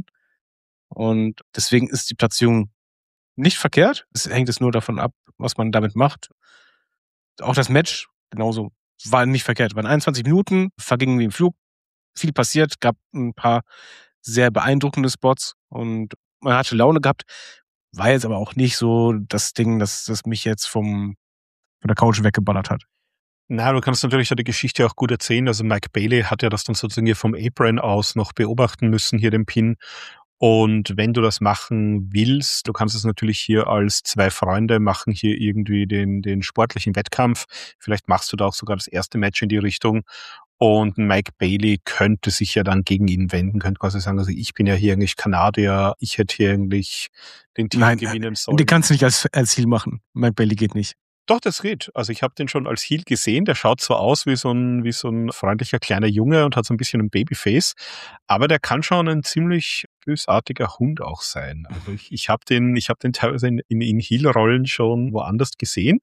Und deswegen ist die Platzierung nicht verkehrt. Es hängt es nur davon ab, was man damit macht. Auch das Match, genauso, war nicht verkehrt. Es waren einundzwanzig Minuten, vergingen wie im Flug. Viel passiert, gab ein paar sehr beeindruckende Spots und man hatte Laune gehabt. War jetzt aber auch nicht so das Ding, das, das mich jetzt vom, von der Couch weggeballert hat. Na, du kannst natürlich die Geschichte auch gut erzählen. Also Mike Bailey hat ja das dann sozusagen hier vom Apron aus noch beobachten müssen, hier den Pin. Und wenn du das machen willst, du kannst es natürlich hier als zwei Freunde machen, hier irgendwie den, den sportlichen Wettkampf. Vielleicht machst du da auch sogar das erste Match in die Richtung. Und Mike Bailey könnte sich ja dann gegen ihn wenden, könnte quasi sagen, also ich bin ja hier eigentlich Kanadier, ich hätte hier eigentlich den Titel Nein, gewinnen sollen. Den kannst du nicht als, als Heel machen. Mike Bailey geht nicht. Doch, das geht. Also ich habe den schon als Heel gesehen. Der schaut zwar aus wie so ein wie so ein freundlicher kleiner Junge und hat so ein bisschen ein Babyface, aber der kann schon ein ziemlich bösartiger Hund auch sein. Also ich, ich habe den, ich habe den teilweise in, in, in Heel-Rollen schon woanders gesehen.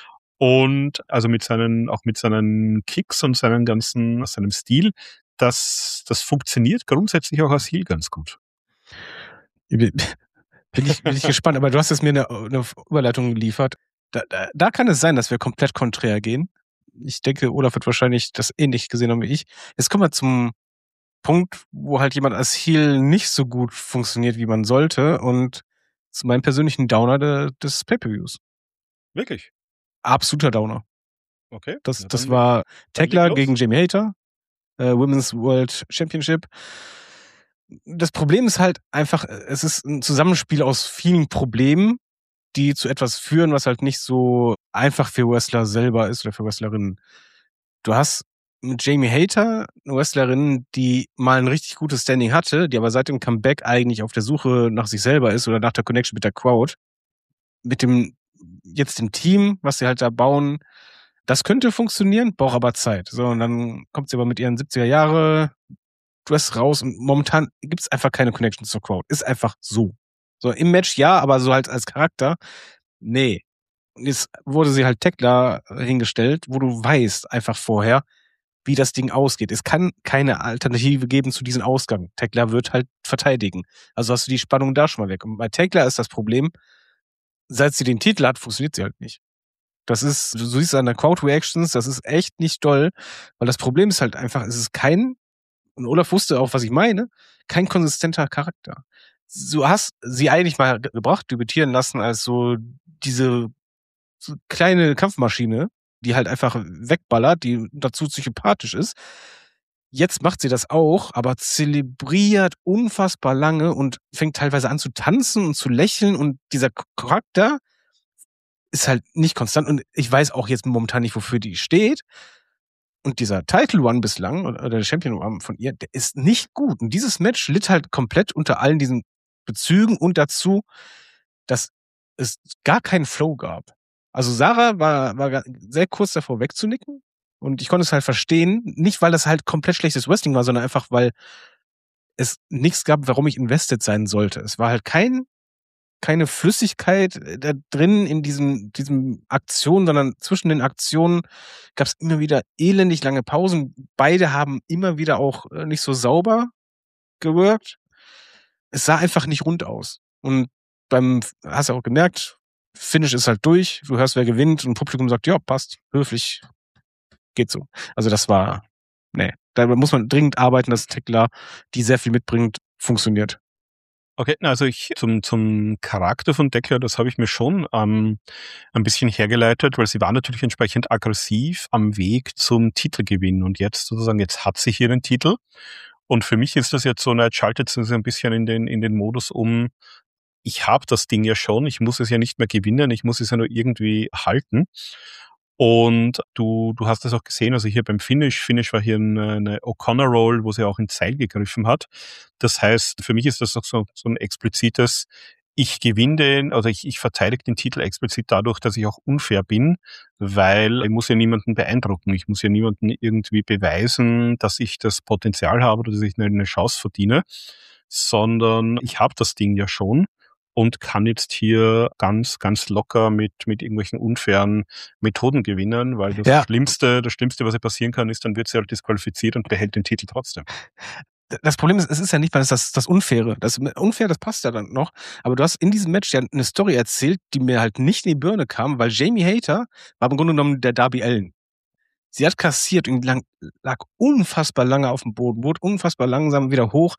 Und also mit seinen, auch mit seinen Kicks und seinen ganzen, seinem Stil, das, das funktioniert grundsätzlich auch als Heel ganz gut. Bin ich, bin ich gespannt, aber du hast jetzt mir eine, eine Überleitung geliefert. Da, da, da kann es sein, dass wir komplett konträr gehen. Ich denke, Olaf wird wahrscheinlich das ähnlich gesehen haben wie ich. Jetzt kommen wir zum Punkt, wo halt jemand als Heel nicht so gut funktioniert, wie man sollte. Und zu meinem persönlichen Downer de, des Pay-Per-Views. Wirklich? Absoluter Downer. Okay. Das, ja, das war Tekla los. gegen Jamie Hayter, äh, Women's World Championship. Das Problem ist halt einfach, es ist ein Zusammenspiel aus vielen Problemen, die zu etwas führen, was halt nicht so einfach für Wrestler selber ist oder für Wrestlerinnen. Du hast mit Jamie Hayter eine Wrestlerin, die mal ein richtig gutes Standing hatte, die aber seit dem Comeback eigentlich auf der Suche nach sich selber ist oder nach der Connection mit der Crowd. Mit dem, jetzt dem Team, was sie halt da bauen, das könnte funktionieren, braucht aber Zeit. So, und dann kommt sie aber mit ihren siebziger Jahre Dress raus und momentan gibt's einfach keine Connection zur Crowd. Ist einfach so. So, im Match ja, aber so halt als Charakter, nee. Jetzt wurde sie halt Tekla hingestellt, wo du weißt einfach vorher, wie das Ding ausgeht. Es kann keine Alternative geben zu diesem Ausgang. Tekla wird halt verteidigen. Also hast du die Spannung da schon mal weg. Und bei Tekla ist das Problem, seit sie den Titel hat, funktioniert sie halt nicht. Das ist, du siehst an der Crowd-Reactions, das ist echt nicht doll, weil das Problem ist halt einfach, es ist kein, und Olaf wusste auch, was ich meine, kein konsistenter Charakter. Du hast sie eigentlich mal gebracht, debütieren lassen als so diese so kleine Kampfmaschine, die halt einfach wegballert, die dazu psychopathisch ist. Jetzt macht sie das auch, aber zelebriert unfassbar lange und fängt teilweise an zu tanzen und zu lächeln und dieser Charakter ist halt nicht konstant und ich weiß auch jetzt momentan nicht, wofür die steht. Und dieser Title One bislang, oder der Champion One von ihr, der ist nicht gut. Und dieses Match litt halt komplett unter allen diesen Bezügen und dazu, dass es gar keinen Flow gab. Also Sarah war, war sehr kurz davor wegzunicken und ich konnte es halt verstehen, nicht weil das halt komplett schlechtes Wrestling war, sondern einfach, weil es nichts gab, warum ich invested sein sollte. Es war halt kein keine Flüssigkeit da drin in diesem, diesem Aktion, sondern zwischen den Aktionen gab es immer wieder elendig lange Pausen. Beide haben immer wieder auch nicht so sauber gewirkt. Es sah einfach nicht rund aus. Und beim, hast du auch gemerkt, Finish ist halt durch, du hörst, wer gewinnt und Publikum sagt, ja, passt, höflich, geht so. Also das war, nee, da muss man dringend arbeiten, dass Tekla, die sehr viel mitbringt, funktioniert. Okay, also ich zum zum Charakter von Tekla, das habe ich mir schon ähm, ein bisschen hergeleitet, weil sie war natürlich entsprechend aggressiv am Weg zum Titelgewinn und jetzt sozusagen, jetzt hat sie hier den Titel und für mich ist das jetzt so, na, jetzt schaltet sie ein bisschen in den in den Modus um, ich habe das Ding ja schon, ich muss es ja nicht mehr gewinnen, ich muss es ja nur irgendwie halten. Und du du hast das auch gesehen, also hier beim Finish, Finish war hier eine, eine O'Connor Roll, wo sie auch ins Seil gegriffen hat. Das heißt, für mich ist das auch so, so ein explizites, ich gewinne den, oder ich, ich verteidige den Titel explizit dadurch, dass ich auch unfair bin, weil ich muss ja niemanden beeindrucken, ich muss ja niemanden irgendwie beweisen, dass ich das Potenzial habe oder dass ich eine, eine Chance verdiene, sondern ich habe das Ding ja schon und kann jetzt hier ganz, ganz locker mit, mit irgendwelchen unfairen Methoden gewinnen, weil das Ja. Schlimmste, das Schlimmste, was ja passieren kann, ist, dann wird sie halt disqualifiziert und behält den Titel trotzdem. Das Problem ist, es ist ja nicht mal das, das Unfaire. Das Unfair, das passt ja dann noch. Aber du hast in diesem Match ja eine Story erzählt, die mir halt nicht in die Birne kam, weil Jamie Hayter war im Grunde genommen der Darby Allin. Sie hat kassiert und lang, lag unfassbar lange auf dem Boden, wurde unfassbar langsam wieder hoch.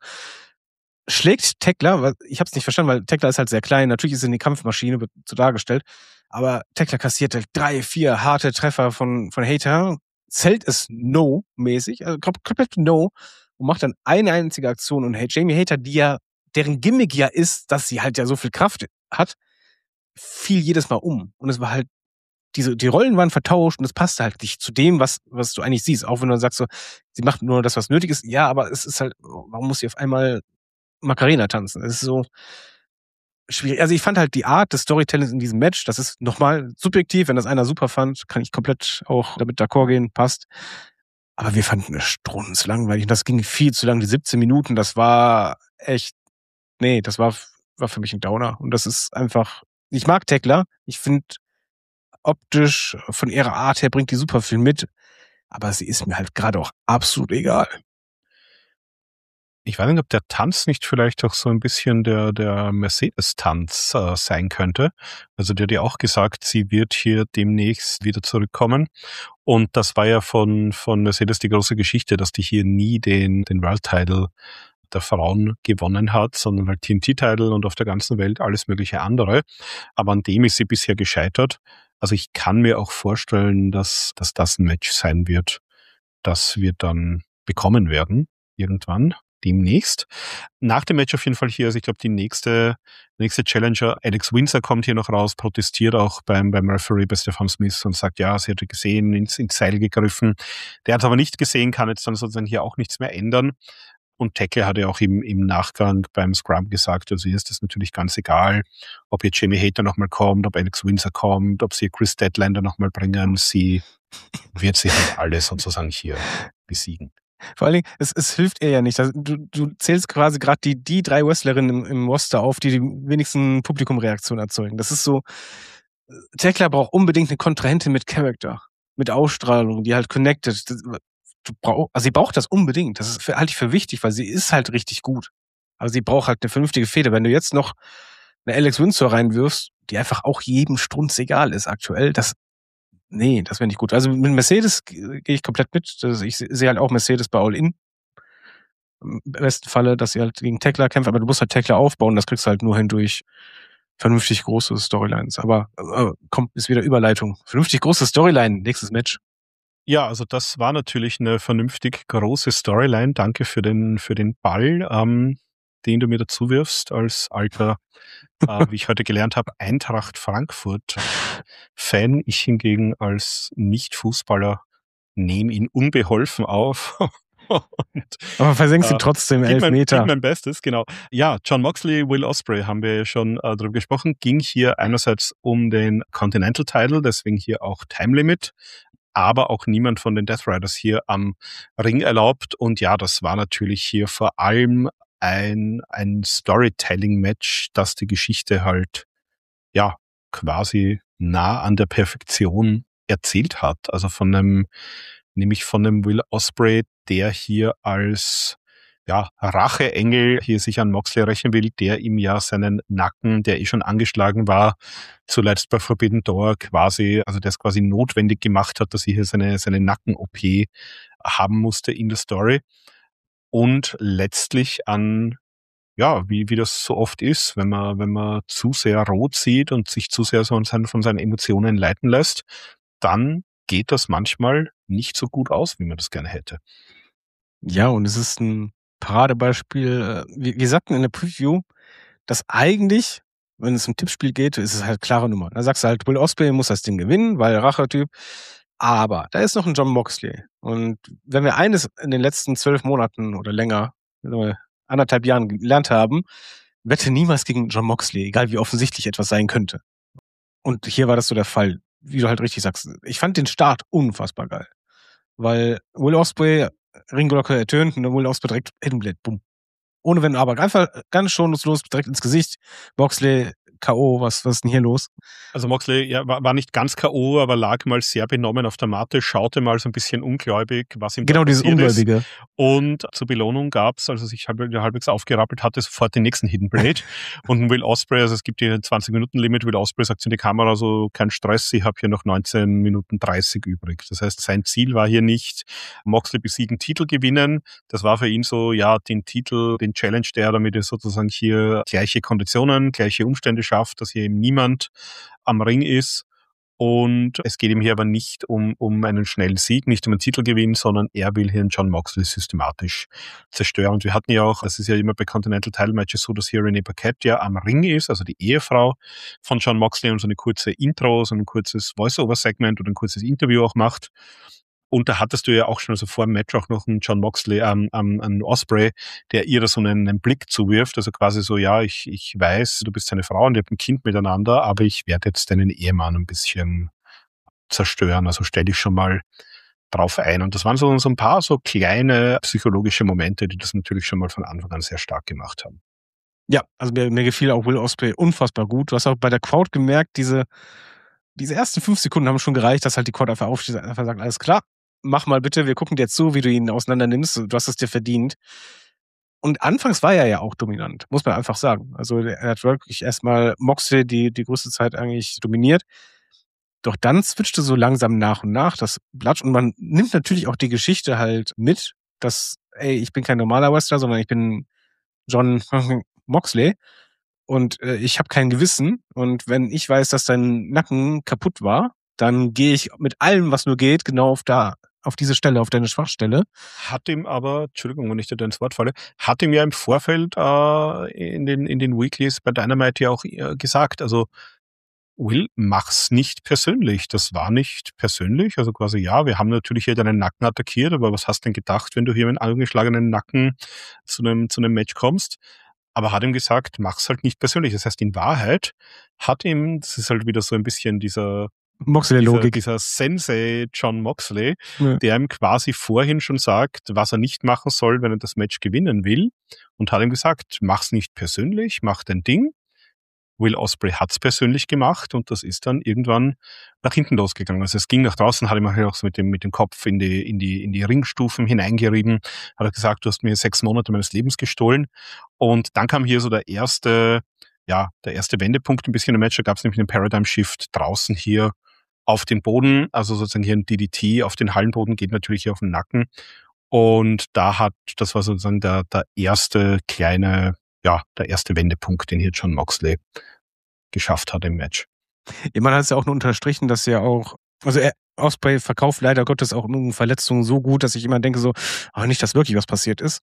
Schlägt Tekla, ich habe es nicht verstanden, weil Tekla ist halt sehr klein, natürlich ist sie eine Kampfmaschine, wird so dargestellt, aber Tekla kassiert halt drei, vier harte Treffer von, von Hayter, zählt es No-mäßig, also komplett No, und macht dann eine einzige Aktion und hey, Jamie Hayter, die ja, deren Gimmick ja ist, dass sie halt ja so viel Kraft hat, fiel jedes Mal um. Und es war halt, diese, die Rollen waren vertauscht und es passte halt nicht zu dem, was, was du eigentlich siehst. Auch wenn du dann sagst so, sie macht nur das, was nötig ist. Ja, aber es ist halt, warum muss sie auf einmal Macarena tanzen? Es ist so schwierig. Also ich fand halt die Art des Storytellings in diesem Match, das ist nochmal subjektiv, wenn das einer super fand, kann ich komplett auch damit d'accord gehen, passt. Aber wir fanden es strunzlangweilig und das ging viel zu lang, die siebzehn Minuten, das war echt, nee, das war, war für mich ein Downer. Und das ist einfach, ich mag Tekla, ich finde optisch, von ihrer Art her bringt die super viel mit, aber sie ist mir halt gerade auch absolut egal. Ich weiß nicht, ob der Tanz nicht vielleicht auch so ein bisschen der, der Mercedes-Tanz äh, sein könnte. Also der hat ja auch gesagt, sie wird hier demnächst wieder zurückkommen. Und das war ja von, von Mercedes die große Geschichte, dass die hier nie den, den World Title der Frauen gewonnen hat, sondern halt T N T-Title und auf der ganzen Welt alles mögliche andere. Aber an dem ist sie bisher gescheitert. Also ich kann mir auch vorstellen, dass, dass das ein Match sein wird, das wir dann bekommen werden, irgendwann. Demnächst. Nach dem Match auf jeden Fall hier, also ich glaube, die nächste, nächste Challenger, Alex Windsor kommt hier noch raus, protestiert auch beim, beim Referee bei Stefan Smith und sagt, ja, sie hatte gesehen, ins, ins Seil gegriffen. Der hat es aber nicht gesehen, kann jetzt dann sozusagen hier auch nichts mehr ändern. Und Tekla hat ja auch im, im Nachgang beim Scrum gesagt, also hier ist es natürlich ganz egal, ob jetzt Jamie Hayter nochmal kommt, ob Alex Windsor kommt, ob sie Chris Statlander nochmal bringen, sie wird sie halt alle sozusagen hier besiegen. Vor allen Dingen, es, es hilft ihr ja nicht. Also, du, du zählst quasi gerade die, die drei Wrestlerinnen im, im Roster auf, die die wenigsten Publikumreaktionen erzeugen. Das ist so, Tekla braucht unbedingt eine Kontrahentin mit Charakter, mit Ausstrahlung, die halt connected. Das, du brauch, also sie braucht das unbedingt. Das ist für, halte ich für wichtig, weil sie ist halt richtig gut. Aber sie braucht halt eine vernünftige Fehde. Wenn du jetzt noch eine Alex Windsor reinwirfst, die einfach auch jedem Strunz egal ist aktuell, das, nee, das wäre nicht gut. Also mit Mercedes gehe ich komplett mit. Das, ich sehe halt auch Mercedes bei All-In. Im besten Falle, dass sie halt gegen Tekla kämpft, aber du musst halt Tekla aufbauen, das kriegst du halt nur hin durch vernünftig große Storylines. Aber äh, kommt, ist wieder Überleitung. Vernünftig große Storyline, nächstes Match. Ja, also das war natürlich eine vernünftig große Storyline. Danke für den, für den Ball, ähm, den du mir dazu wirfst, als alter, äh, wie ich heute gelernt habe, Eintracht Frankfurt-Fan. Ich hingegen als Nicht-Fußballer nehme ihn unbeholfen auf. Und, aber versenkst ihn äh, trotzdem gib elf mein, Meter. Gib mein Bestes, genau. Ja, Jon Moxley, Will Ospreay haben wir schon äh, darüber gesprochen. Ging hier einerseits um den Continental Title, deswegen hier auch Time Limit, aber auch niemand von den Death Riders hier am Ring erlaubt. Und ja, das war natürlich hier vor allem ein, ein Storytelling-Match, das die Geschichte halt, ja, quasi nah an der Perfektion erzählt hat. Also von einem, nämlich von einem Will Ospreay, der hier als, ja, Racheengel hier sich an Moxley rächen will, der ihm ja seinen Nacken, der eh schon angeschlagen war, zuletzt bei Forbidden Door quasi, also der es quasi notwendig gemacht hat, dass er hier seine, seine Nacken-O P haben musste in der Story. Und letztlich an, ja, wie, wie das so oft ist, wenn man, wenn man zu sehr rot sieht und sich zu sehr so von seinen Emotionen leiten lässt, dann geht das manchmal nicht so gut aus, wie man das gerne hätte. Ja, und es ist ein Paradebeispiel. Wir, wir sagten in der Preview, dass eigentlich, wenn es um Tippspiel geht, ist es halt klare Nummer. Da sagst du halt, Will Ospreay muss das Ding gewinnen, weil Rachetyp. Aber da ist noch ein Jon Moxley. Und wenn wir eines in den letzten zwölf Monaten oder länger, anderthalb Jahren gelernt haben, wette niemals gegen Jon Moxley, egal wie offensichtlich etwas sein könnte. Und hier war das so der Fall, wie du halt richtig sagst. Ich fand den Start unfassbar geil. Weil Will Ospreay, Ringglocke ertönt und dann Will Ospreay direkt Hidden Blade, bumm. Ohne Wenn aber. Einfach ganz schonungslos, direkt ins Gesicht. Moxley, K O, was, was ist denn hier los? Also Moxley ja, war, war nicht ganz K O, aber lag mal sehr benommen auf der Matte, schaute mal so ein bisschen ungläubig, was ihm genau da passiert dieses Ungläubige. ist. Und zur Belohnung gab's, als er sich halb, halbwegs aufgerappelt hatte, sofort den nächsten Hidden Blade. Und ein Will Ospreay, also es gibt hier ein zwanzig-Minuten-Limit, Will Ospreay sagt in die Kamera so, kein Stress, ich habe hier noch neunzehn Minuten dreißig übrig. Das heißt, sein Ziel war hier nicht, Moxley besiegen, Titel gewinnen. Das war für ihn so, ja, den Titel, den Challenge, der damit er sozusagen hier gleiche Konditionen, gleiche Umstände schafft, dass hier eben niemand am Ring ist. Und es geht ihm hier aber nicht um, um einen schnellen Sieg, nicht um einen Titelgewinn, sondern er will hier einen Jon Moxley systematisch zerstören. Und wir hatten ja auch, das ist ja immer bei Continental Title Matches so, dass hier Renee Paquette ja am Ring ist, also die Ehefrau von Jon Moxley, und so eine kurze Intro, so ein kurzes Voice-Over-Segment oder ein kurzes Interview auch macht. Und da hattest du ja auch schon, also vor dem Match auch noch einen Jon Moxley, ähm, ähm, einen Ospreay, der ihr da so einen, einen Blick zuwirft, also quasi so, ja, ich, ich weiß, du bist seine Frau und ihr habt ein Kind miteinander, aber ich werde jetzt deinen Ehemann ein bisschen zerstören, also stell dich schon mal drauf ein. Und das waren so, so ein paar so kleine psychologische Momente, die das natürlich schon mal von Anfang an sehr stark gemacht haben. Ja, also mir, mir gefiel auch Will Ospreay unfassbar gut. Du hast auch bei der Crowd gemerkt, diese, diese ersten fünf Sekunden haben schon gereicht, dass halt die Crowd einfach aufsteht und einfach sagt, alles klar, mach mal bitte, wir gucken dir jetzt zu, wie du ihn auseinander nimmst, du hast es dir verdient. Und anfangs war er ja auch dominant, muss man einfach sagen. Also er hat wirklich erstmal Moxley die, die größte Zeit eigentlich dominiert. Doch dann switchte so langsam nach und nach das Blatt und man nimmt natürlich auch die Geschichte halt mit, dass, ey, ich bin kein normaler Wrestler, sondern ich bin Jon Moxley und äh, ich habe kein Gewissen. Und wenn ich weiß, dass dein Nacken kaputt war, dann gehe ich mit allem, was nur geht, genau auf da, auf diese Stelle, auf deine Schwachstelle. Hat ihm aber, Entschuldigung, wenn ich dir da ins Wort falle, hat ihm ja im Vorfeld äh, in den in den Weeklies bei Dynamite ja auch äh, gesagt, also Will, mach's nicht persönlich. Das war nicht persönlich. Also quasi, ja, wir haben natürlich hier deinen Nacken attackiert, aber was hast du denn gedacht, wenn du hier mit einem angeschlagenen Nacken zu einem, zu einem Match kommst? Aber hat ihm gesagt, mach's halt nicht persönlich. Das heißt, in Wahrheit hat ihm, das ist halt wieder so ein bisschen dieser Moxley-Logik. Dieser, dieser Sensei Jon Moxley, Ja. der ihm quasi vorhin schon sagt, was er nicht machen soll, wenn er das Match gewinnen will. Und hat ihm gesagt, mach's nicht persönlich, mach dein Ding. Will Ospreay hat's persönlich gemacht und das ist dann irgendwann nach hinten losgegangen. Also es ging nach draußen, hat ihm auch so mit dem, mit dem Kopf in die, in die, in die Ringstufen hineingerieben, hat er gesagt, du hast mir sechs Monate meines Lebens gestohlen. Und dann kam hier so der erste, ja, der erste Wendepunkt ein bisschen im Match. Da gab es nämlich einen Paradigm Shift draußen hier auf den Boden, also sozusagen hier ein D D T auf den Hallenboden, geht natürlich hier auf den Nacken. Und da hat, das war sozusagen der, der erste kleine, ja, der erste Wendepunkt, den hier Jon Moxley geschafft hat im Match. Ja, man hat es ja auch nur unterstrichen, dass ja auch, also er, Ospreay verkauft leider Gottes auch immer Verletzungen so gut, dass ich immer denke so, oh, nicht, dass wirklich was passiert ist.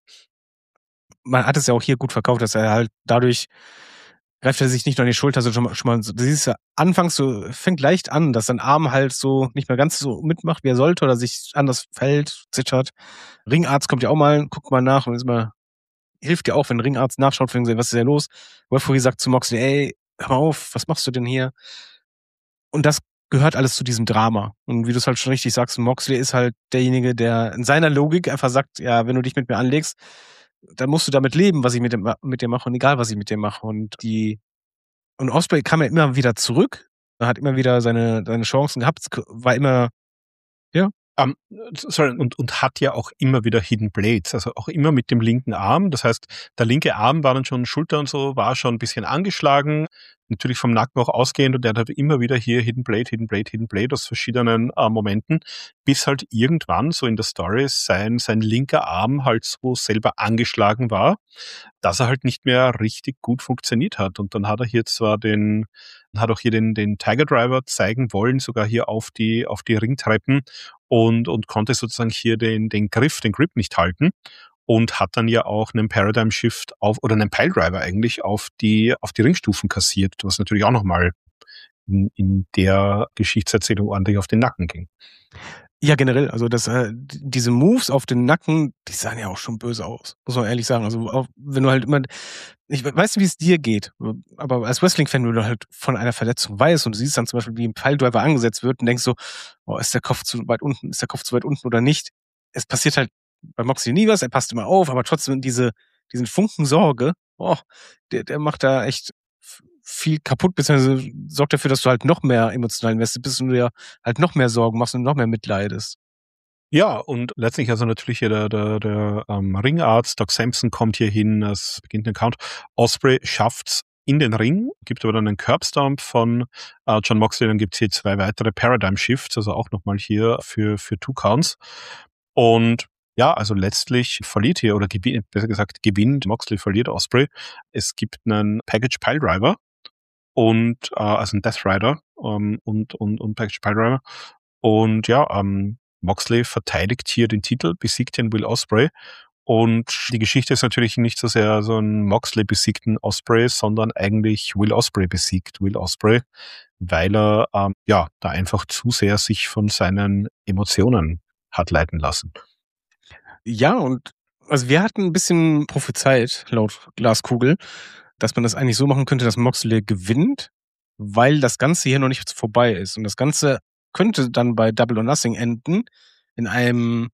Man hat es ja auch hier gut verkauft, dass er halt dadurch greift er sich nicht nur an die Schulter, also schon mal, schon mal so, du siehst ja anfangs so, fängt leicht an, dass sein Arm halt so nicht mehr ganz so mitmacht, wie er sollte, oder sich anders fällt, zittert. Ringarzt kommt ja auch mal, guckt mal nach und ist immer, hilft dir auch, wenn ein Ringarzt nachschaut, für ihn, was ist da los? Referee sagt zu Moxley, ey, hör mal auf, was machst du denn hier? Und das gehört alles zu diesem Drama. Und wie du es halt schon richtig sagst, Moxley ist halt derjenige, der in seiner Logik einfach sagt, ja, wenn du dich mit mir anlegst, dann musst du damit leben, was ich mit dem, mit dir mache und egal, was ich mit dir mache. Und die, und Ospreay kam ja immer wieder zurück, er hat immer wieder seine, seine Chancen gehabt, war immer, ja. Um, sorry, und, und hat ja auch immer wieder Hidden Blades, also auch immer mit dem linken Arm. Das heißt, der linke Arm war dann schon, Schulter und so, war schon ein bisschen angeschlagen, natürlich vom Nacken auch ausgehend, und der hat immer wieder hier Hidden Blade, Hidden Blade, Hidden Blade aus verschiedenen äh, Momenten, bis halt irgendwann so in der Story sein, sein linker Arm halt so selber angeschlagen war, dass er halt nicht mehr richtig gut funktioniert hat. Und dann hat er hier zwar den, hat auch hier den, den Tiger Driver zeigen wollen, sogar hier auf die, auf die Ringtreppen, und, und konnte sozusagen hier den, den Griff, den Grip nicht halten, und hat dann ja auch einen Paradigm Shift auf, oder einen Piledriver eigentlich auf die, auf die Ringstufen kassiert, was natürlich auch nochmal in, in der Geschichtserzählung ordentlich auf den Nacken ging. Ja, generell, also das, äh, diese Moves auf den Nacken, die sahen ja auch schon böse aus, muss man ehrlich sagen. Also auch, wenn du halt immer, ich weiß nicht, wie es dir geht, aber als Wrestling-Fan, wenn du halt von einer Verletzung weißt und du siehst dann zum Beispiel, wie ein Piledriver angesetzt wird und denkst so, oh, ist der Kopf zu weit unten, ist der Kopf zu weit unten oder nicht? Es passiert halt bei Moxley nie was, er passt immer auf, aber trotzdem diese, diesen Funken Sorge, oh, der, der macht da echt viel kaputt, beziehungsweise sorgt dafür, dass du halt noch mehr emotional investiert bist und du dir halt noch mehr Sorgen machst und noch mehr mitleidest. Ja, und letztlich also natürlich hier der, der, der ähm, Ringarzt, Doc Sampson kommt hier hin, es beginnt den Count. Ospreay schafft's in den Ring, gibt aber dann einen Curbstomp von äh, Jon Moxley, dann gibt's hier zwei weitere Paradigm Shifts, also auch nochmal hier für, für Two Counts. Und ja, also letztlich verliert hier, oder gewinnt, besser gesagt, gewinnt Moxley, verliert Ospreay. Es gibt einen Package Piledriver und äh, also ein Death Rider ähm, und, und, und Package Piledriver. Und ja, ähm, Moxley verteidigt hier den Titel, besiegt den Will Ospreay. Und die Geschichte ist natürlich nicht so sehr so ein Moxley besiegten Ospreay, sondern eigentlich Will Ospreay besiegt Will Ospreay, weil er ähm, ja da einfach zu sehr sich von seinen Emotionen hat leiten lassen. Ja, und also wir hatten ein bisschen prophezeit, laut Glaskugel, dass man das eigentlich so machen könnte, dass Moxley gewinnt, weil das Ganze hier noch nicht vorbei ist. Und das Ganze könnte dann bei Double or Nothing enden in einem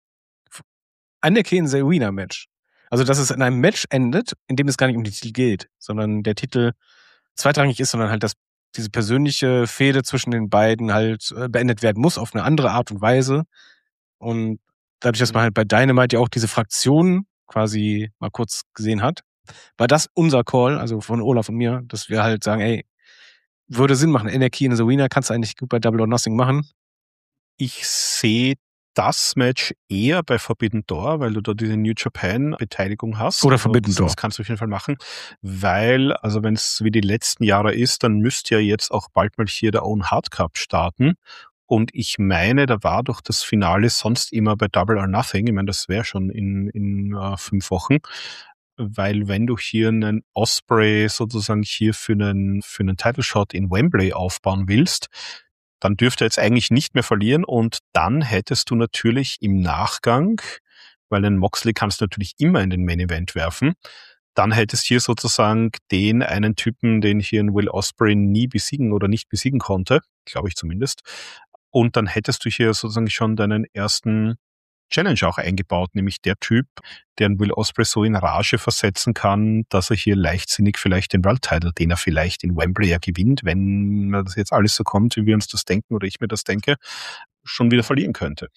Anarchy in the Arena Match. Also, dass es in einem Match endet, in dem es gar nicht um den Titel geht, sondern der Titel zweitrangig ist, sondern halt, dass diese persönliche Fehde zwischen den beiden halt äh, beendet werden muss auf eine andere Art und Weise. Und dadurch, dass man halt bei Dynamite ja auch diese Fraktion quasi mal kurz gesehen hat, war das unser Call, also von Olaf und mir, dass wir halt sagen, ey, würde Sinn machen. Anarchy in the Arena kannst du eigentlich gut bei Double or Nothing machen. Ich sehe das Match eher bei Forbidden Door, weil du da diese New Japan Beteiligung hast. Oder Forbidden Door. Das kannst du auf jeden Fall machen, weil, also wenn es wie die letzten Jahre ist, dann müsste ja jetzt auch bald mal hier der Own Hard Cup starten. Und ich meine, da war doch das Finale sonst immer bei Double or Nothing. Ich meine, das wäre schon in, in uh, fünf Wochen. Weil wenn du hier einen Ospreay sozusagen hier für einen, für einen Title Shot in Wembley aufbauen willst, dann dürfte er jetzt eigentlich nicht mehr verlieren, und dann hättest du natürlich im Nachgang, weil einen Moxley kannst du natürlich immer in den Main Event werfen, dann hättest hier sozusagen den einen Typen, den hier ein Will Ospreay nie besiegen oder nicht besiegen konnte, glaube ich zumindest, und dann hättest du hier sozusagen schon deinen ersten Challenge auch eingebaut, nämlich der Typ, der einen Will Ospreay so in Rage versetzen kann, dass er hier leichtsinnig vielleicht den World Title, den er vielleicht in Wembley ja gewinnt, wenn das jetzt alles so kommt, wie wir uns das denken oder ich mir das denke, schon wieder verlieren könnte.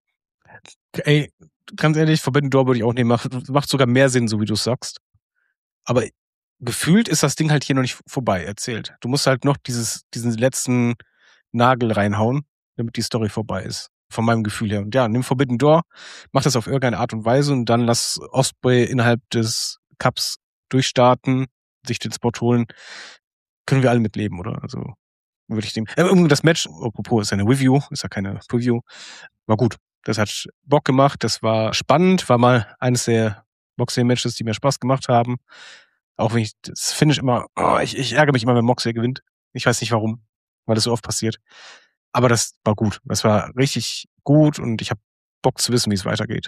Ey, ganz ehrlich, Forbidden Door würde ich auch nehmen. Macht, macht sogar mehr Sinn, so wie du es sagst. Aber gefühlt ist das Ding halt hier noch nicht vorbei erzählt. Du musst halt noch dieses, diesen letzten Nagel reinhauen, damit die Story vorbei ist. Von meinem Gefühl her. Und ja, nimm Forbidden Door, mach das auf irgendeine Art und Weise und dann lass Ospreay innerhalb des Cups durchstarten, sich den Spot holen. Können wir alle mitleben, oder? Also würde ich dem. Äh, das Match, apropos, ist ja eine Review, ist ja keine Preview, war gut. Das hat Bock gemacht, das war spannend, war mal eines der Moxley-Matches, die mir Spaß gemacht haben. Auch wenn ich das Finish immer, oh, ich, ich ärgere mich immer, wenn Moxley gewinnt. Ich weiß nicht warum, weil das so oft passiert. Aber das war gut. Das war richtig gut und ich habe Bock zu wissen, wie es weitergeht.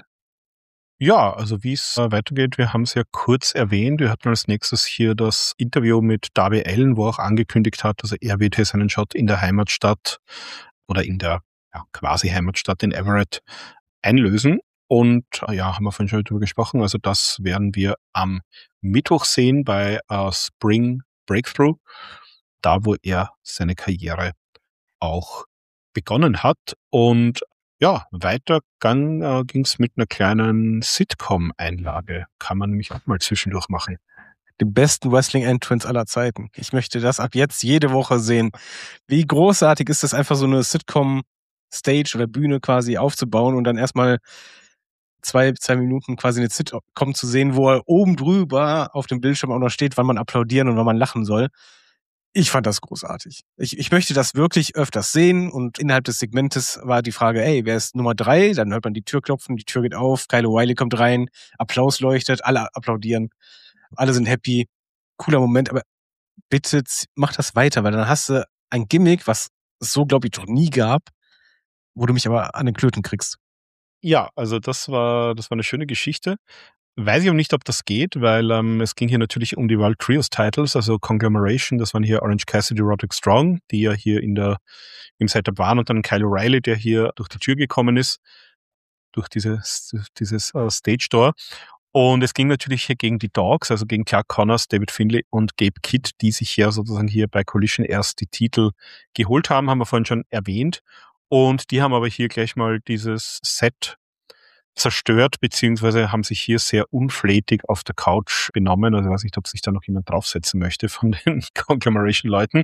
Ja, also wie es äh, weitergeht, wir haben es ja kurz erwähnt. Wir hatten als nächstes hier das Interview mit Darby Allin, wo er auch angekündigt hat, also er wird hier seinen Shot in der Heimatstadt oder in der ja, quasi Heimatstadt in Everett einlösen. Und äh, ja, haben wir vorhin schon darüber gesprochen. Also das werden wir am Mittwoch sehen bei äh, Spring Breakthrough, da wo er seine Karriere auch begonnen hat. Und ja, weiter dann äh, ging es mit einer kleinen Sitcom-Einlage. Kann man nämlich auch mal zwischendurch machen. Den besten Wrestling-Entrance aller Zeiten. Ich möchte das ab jetzt jede Woche sehen. Wie großartig ist das, einfach so eine Sitcom-Stage oder Bühne quasi aufzubauen und dann erstmal zwei, zwei Minuten quasi eine Sitcom zu sehen, wo er oben drüber auf dem Bildschirm auch noch steht, wann man applaudieren und wann man lachen soll. Ich fand das großartig. Ich, ich möchte das wirklich öfters sehen und innerhalb des Segmentes war die Frage, ey, wer ist Nummer drei? Dann hört man die Tür klopfen, die Tür geht auf, Kyle O'Reilly kommt rein, Applaus leuchtet, alle applaudieren, alle sind happy, cooler Moment, aber bitte mach das weiter, weil dann hast du ein Gimmick, was es so, glaube ich, noch nie gab, wo du mich aber an den Klöten kriegst. Ja, also das war, das war eine schöne Geschichte. Weiß ich auch nicht, ob das geht, weil ähm, es ging hier natürlich um die World Trios Titles, also Conglomeration, das waren hier Orange Cassidy, Roderick Strong, die ja hier in der, im Setup waren, und dann Kyle O'Reilly, der hier durch die Tür gekommen ist, durch dieses, dieses uh, Stage Door. Und es ging natürlich hier gegen die Dogs, also gegen Clark Connors, David Finlay und Gabe Kidd, die sich hier sozusagen hier bei Collision erst die Titel geholt haben, haben wir vorhin schon erwähnt. Und die haben aber hier gleich mal dieses Set zerstört, beziehungsweise haben sich hier sehr unflätig auf der Couch benommen. Also ich weiß nicht, ob sich da noch jemand draufsetzen möchte von den Conglomeration-Leuten.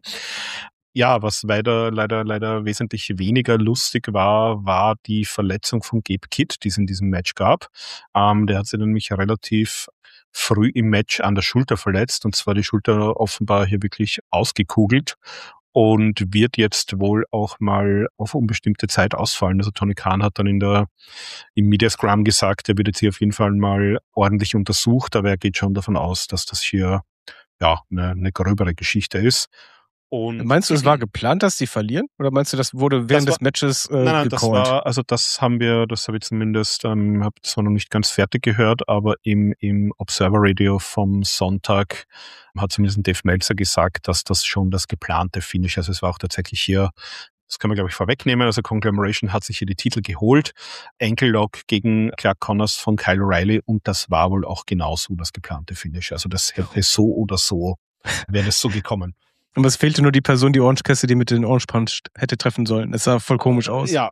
Ja, was leider, leider, leider wesentlich weniger lustig war, war die Verletzung von Gabe Kidd, die es in diesem Match gab. Ähm, der hat sich nämlich relativ früh im Match an der Schulter verletzt, und zwar die Schulter offenbar hier wirklich ausgekugelt und wird jetzt wohl auch mal auf unbestimmte Zeit ausfallen. Also Tony Khan hat dann in der, im Media Scrum gesagt, er wird jetzt hier auf jeden Fall mal ordentlich untersucht, aber er geht schon davon aus, dass das hier, ja, eine, eine gröbere Geschichte ist. Und meinst du, es war geplant, dass sie verlieren? Oder meinst du, das wurde während das war, des Matches äh, nein, nein, gecallt? das war, also das haben wir, das habe ich zumindest, ähm, habe zwar noch nicht ganz fertig gehört, aber im, im Observer Radio vom Sonntag hat zumindest Dave Meltzer gesagt, dass das schon das geplante Finish, also es war auch tatsächlich hier, das können wir, glaube ich, vorwegnehmen, also Conglomeration hat sich hier die Titel geholt, Ankle Lock gegen Clark Connors von Kyle O'Reilly, und das war wohl auch genauso das geplante Finish, also das hätte so oder so, wäre das so gekommen. Aber es fehlte nur die Person, die Orange Cassidy mit den Orange Punch hätte treffen sollen. Es sah voll komisch aus. Ja.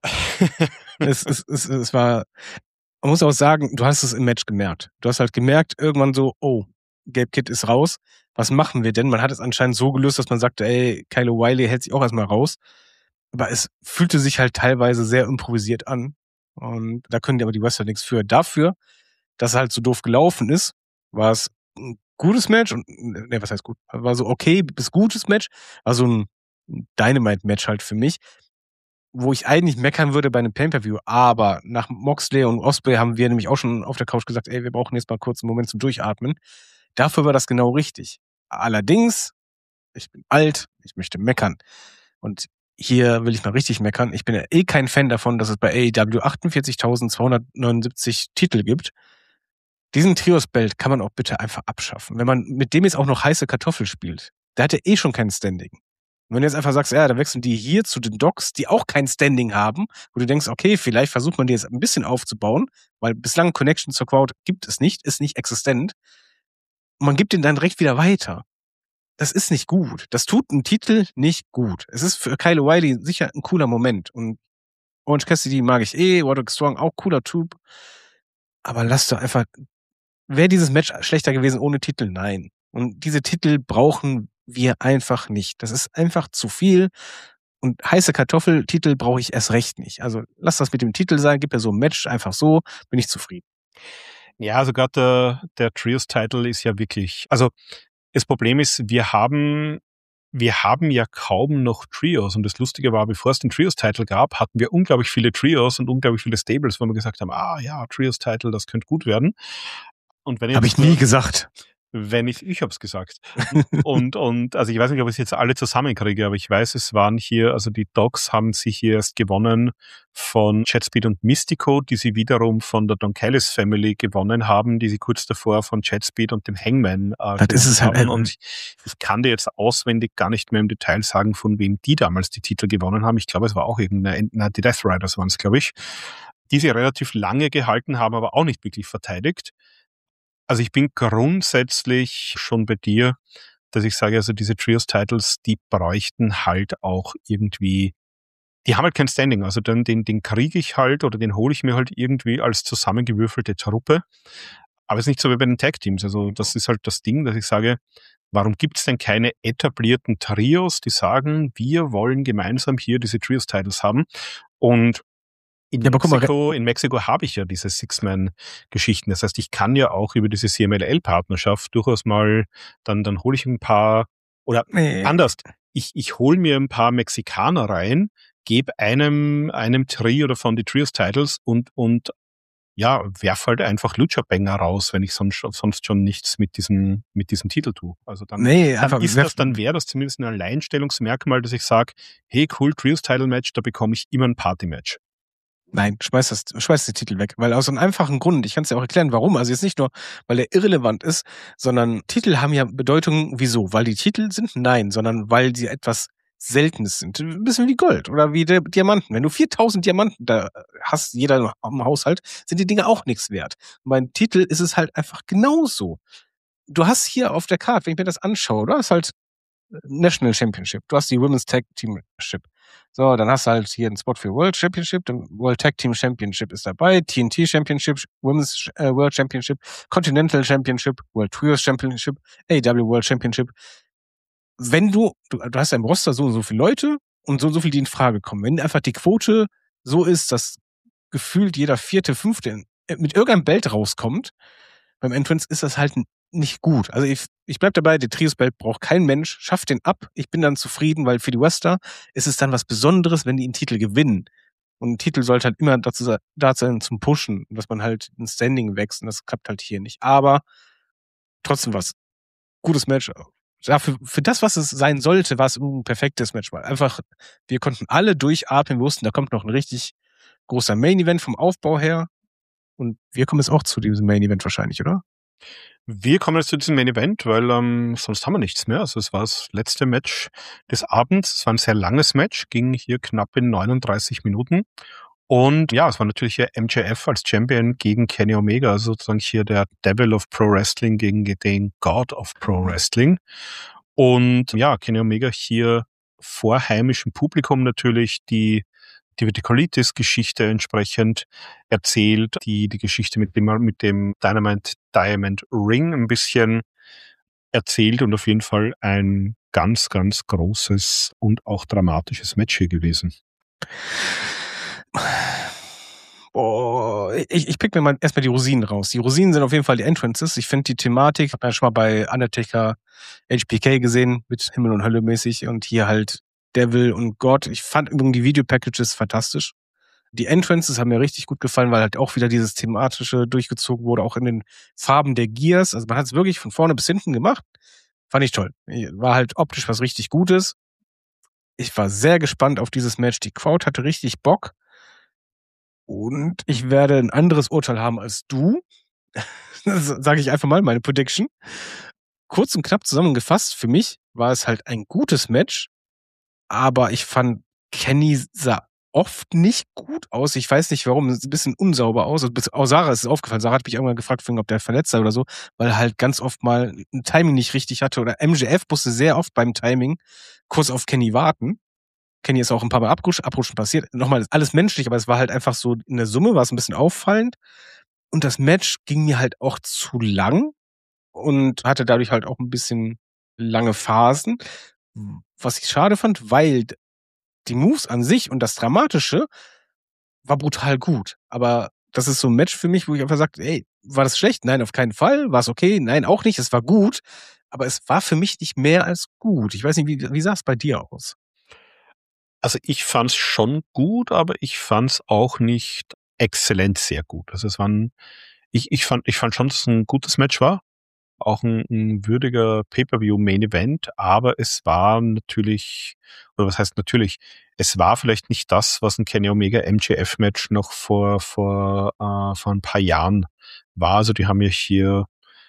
es, es, es, es war, man muss auch sagen, du hast es im Match gemerkt. Du hast halt gemerkt, irgendwann so, oh, Gabe Kidd ist raus. Was machen wir denn? Man hat es anscheinend so gelöst, dass man sagte, ey, Kyle O'Reilly hält sich auch erstmal raus. Aber es fühlte sich halt teilweise sehr improvisiert an. Und da können die aber die Wrestler nichts für. Dafür, dass es halt so doof gelaufen ist, war es ein gutes Match und, ne, was heißt gut? War so okay bis gutes Match. War so ein Dynamite-Match halt für mich, wo ich eigentlich meckern würde bei einem Pay-Per-View. Aber nach Moxley und Ospreay haben wir nämlich auch schon auf der Couch gesagt, ey, wir brauchen jetzt mal kurz einen Moment zum Durchatmen. Dafür war das genau richtig. Allerdings, ich bin alt, ich möchte meckern. Und hier will ich mal richtig meckern. Ich bin ja eh kein Fan davon, dass es bei A E W achtundvierzigtausendzweihundertneunundsiebzig Titel gibt. Diesen Trios-Belt kann man auch bitte einfach abschaffen. Wenn man mit dem jetzt auch noch heiße Kartoffel spielt, der hat ja eh schon kein Standing. Und wenn du jetzt einfach sagst, ja, da wechseln die hier zu den Docs, die auch kein Standing haben, wo du denkst, okay, vielleicht versucht man die jetzt ein bisschen aufzubauen, weil bislang Connection zur Crowd gibt es nicht, ist nicht existent. Und man gibt den dann direkt wieder weiter. Das ist nicht gut. Das tut einen Titel nicht gut. Es ist für Kyle O'Reilly sicher ein cooler Moment. Und Orange Cassidy mag ich eh, Roderick Strong auch cooler Typ. Aber lass doch einfach, wäre dieses Match schlechter gewesen ohne Titel? Nein. Und diese Titel brauchen wir einfach nicht. Das ist einfach zu viel. Und heiße Kartoffeltitel brauche ich erst recht nicht. Also lass das mit dem Titel sein, gib mir so ein Match einfach so, bin ich zufrieden. Ja, also gerade der, der Trios-Title ist ja wirklich, also das Problem ist, wir haben, wir haben ja kaum noch Trios. Und das Lustige war, bevor es den Trios-Title gab, hatten wir unglaublich viele Trios und unglaublich viele Stables, wo wir gesagt haben, ah ja, Trios-Title, das könnte gut werden. Und wenn jetzt, Habe ich nie gesagt. Wenn ich, ich hab's gesagt. und, und, also ich weiß nicht, ob ich es jetzt alle zusammenkriege, aber ich weiß, es waren hier, also die Dogs haben sich hier erst gewonnen von Jet Speed und Mystico, die sie wiederum von der Don Callis Family gewonnen haben, die sie kurz davor von Jet Speed und dem Hangman äh, das ist es haben. halt. Und ich, ich kann dir jetzt auswendig gar nicht mehr im Detail sagen, von wem die damals die Titel gewonnen haben. Ich glaube, es war auch irgendeine, na, die Death Riders waren es, glaube ich, die sie relativ lange gehalten haben, aber auch nicht wirklich verteidigt. Also ich bin grundsätzlich schon bei dir, dass ich sage, also diese Trios-Titles, die bräuchten halt auch irgendwie, die haben halt kein Standing. Also den, den, den kriege ich halt oder den hole ich mir halt irgendwie als zusammengewürfelte Truppe. Aber es ist nicht so wie bei den Tag-Teams. Also das ist halt das Ding, dass ich sage, warum gibt es denn keine etablierten Trios, die sagen, wir wollen gemeinsam hier diese Trios-Titles haben? Und In, ja, Mexiko, mal, in Mexiko habe ich ja diese Six-Man-Geschichten. Das heißt, ich kann ja auch über diese C M L L-Partnerschaft durchaus mal, dann, dann hole ich ein paar, oder nee. anders, ich, ich hole mir ein paar Mexikaner rein, gebe einem, einem Trio oder von die Trios-Titles und, und ja, werf halt einfach Lucha-Banger raus, wenn ich sonst, sonst schon nichts mit diesem, mit diesem Titel tue. Also dann, nee, dann ist das, dann wäre das zumindest ein Alleinstellungsmerkmal, dass ich sage, hey, cool, Trios-Title-Match, da bekomme ich immer ein Party-Match. Nein, schmeiß das, schmeiß den Titel weg. Weil aus einem einfachen Grund, ich kann es ja auch erklären, warum. Also jetzt nicht nur, weil er irrelevant ist, sondern Titel haben ja Bedeutung, wieso? Weil die Titel sind? Nein, sondern weil sie etwas Seltenes sind. Ein bisschen wie Gold oder wie der Diamanten. Wenn du viertausend Diamanten da hast, jeder im Haushalt, sind die Dinge auch nichts wert. Und beim Titel ist es halt einfach genauso. Du hast hier auf der Karte, wenn ich mir das anschaue, du hast halt National Championship, du hast die Women's Tag Teamship. So, dann hast du halt hier einen Spot für World Championship, dann World Tag Team Championship ist dabei, T N T Championship, Women's äh, World Championship, Continental Championship, World Trios Championship, A E W World Championship. Wenn du, du, du hast ja im Roster so und so viele Leute und so und so viele, die in Frage kommen. Wenn einfach die Quote so ist, dass gefühlt jeder vierte, fünfte mit irgendeinem Belt rauskommt, beim Entrance ist das halt nicht gut. Also ich, ich bleib dabei, der Trios-Belt braucht kein Mensch, schafft den ab, ich bin dann zufrieden, weil für die Wrestler ist es dann was Besonderes, wenn die einen Titel gewinnen. Und ein Titel sollte halt immer dazu da sein zum Pushen, dass man halt ein Standing wächst und das klappt halt hier nicht. Aber trotzdem was. Gutes Match. Dafür, für das, was es sein sollte, war es ein perfektes Match. Weil einfach, wir konnten alle durchatmen, wir wussten, da kommt noch ein richtig großer Main-Event vom Aufbau her. Und wir kommen jetzt auch zu diesem Main-Event wahrscheinlich, oder? Wir kommen jetzt zu diesem Main-Event, weil ähm, sonst haben wir nichts mehr. Also es war das letzte Match des Abends. Es war ein sehr langes Match, ging hier knapp in neununddreißig Minuten. Und ja, es war natürlich hier M J F als Champion gegen Kenny Omega, also sozusagen hier der Devil of Pro Wrestling gegen den God of Pro Wrestling. Und ja, Kenny Omega hier vor heimischem Publikum natürlich die Divertikulitis-Geschichte entsprechend erzählt, die die Geschichte mit dem, mit dem Dynamite Diamond Ring ein bisschen erzählt und auf jeden Fall ein ganz, ganz großes und auch dramatisches Match hier gewesen. Boah, ich, ich pick mir mal erstmal die Rosinen raus. Die Rosinen sind auf jeden Fall die Entrances. Ich finde die Thematik, ich habe ja schon mal bei Undertaker H B K gesehen, mit Himmel und Hölle mäßig und hier halt Devil und Gott. Ich fand übrigens die Video-Packages fantastisch. Die Entrances haben mir richtig gut gefallen, weil halt auch wieder dieses Thematische durchgezogen wurde, auch in den Farben der Gears. Also man hat es wirklich von vorne bis hinten gemacht. Fand ich toll. War halt optisch was richtig Gutes. Ich war sehr gespannt auf dieses Match. Die Crowd hatte richtig Bock. Und ich werde ein anderes Urteil haben als du. Das sage ich einfach mal, meine Prediction. Kurz und knapp zusammengefasst, für mich war es halt ein gutes Match. aber ich fand, Kenny sah oft nicht gut aus. Ich weiß nicht warum, es sieht ein bisschen unsauber aus. Also, bis- auch Sarah ist es aufgefallen. Sarah hat mich irgendwann gefragt, ob der verletzt sei oder so, weil er halt ganz oft mal ein Timing nicht richtig hatte. Oder M J F musste sehr oft beim Timing kurz auf Kenny warten. Kenny ist auch ein paar Mal abrutschen, abrutschen passiert. Nochmal, alles menschlich, aber es war halt einfach so, in der Summe war es ein bisschen auffallend. Und das Match ging mir halt auch zu lang und hatte dadurch halt auch ein bisschen lange Phasen. Was ich schade fand, weil die Moves an sich und das Dramatische war brutal gut. Aber das ist so ein Match für mich, wo ich einfach sage, ey, war das schlecht? Nein, auf keinen Fall. War es okay? Nein, auch nicht. Es war gut. Aber es war für mich nicht mehr als gut. Ich weiß nicht, wie, wie sah es bei dir aus? Also ich fand's schon gut, aber ich fand's auch nicht exzellent sehr gut. Also es waren, ich, ich fand, ich fand schon, dass es ein gutes Match war. Auch ein, ein würdiger Pay-Per-View-Main-Event, aber es war natürlich, oder was heißt natürlich, es war vielleicht nicht das, was ein Kenny Omega M J F-Match noch vor, vor, äh, vor ein paar Jahren war. Also die haben ja hier,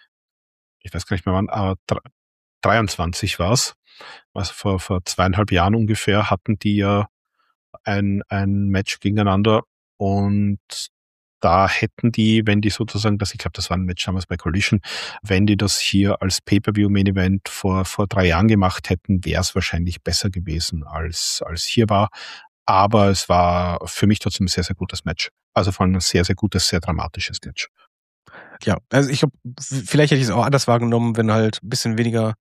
ich weiß gar nicht mehr wann, aber dreiundzwanzig war's. Also vor, vor zweieinhalb Jahren ungefähr hatten die ja ein, ein Match gegeneinander und da hätten die, wenn die sozusagen das, ich glaube, das war ein Match damals bei Collision, wenn die das hier als Pay-Per-View-Main-Event vor, vor drei Jahren gemacht hätten, wäre es wahrscheinlich besser gewesen, als, als hier war. Aber es war für mich trotzdem ein sehr, sehr gutes Match. Also vor allem ein sehr, sehr gutes, sehr dramatisches Match. Ja, also ich glaube, vielleicht hätte ich es auch anders wahrgenommen, wenn halt ein bisschen weniger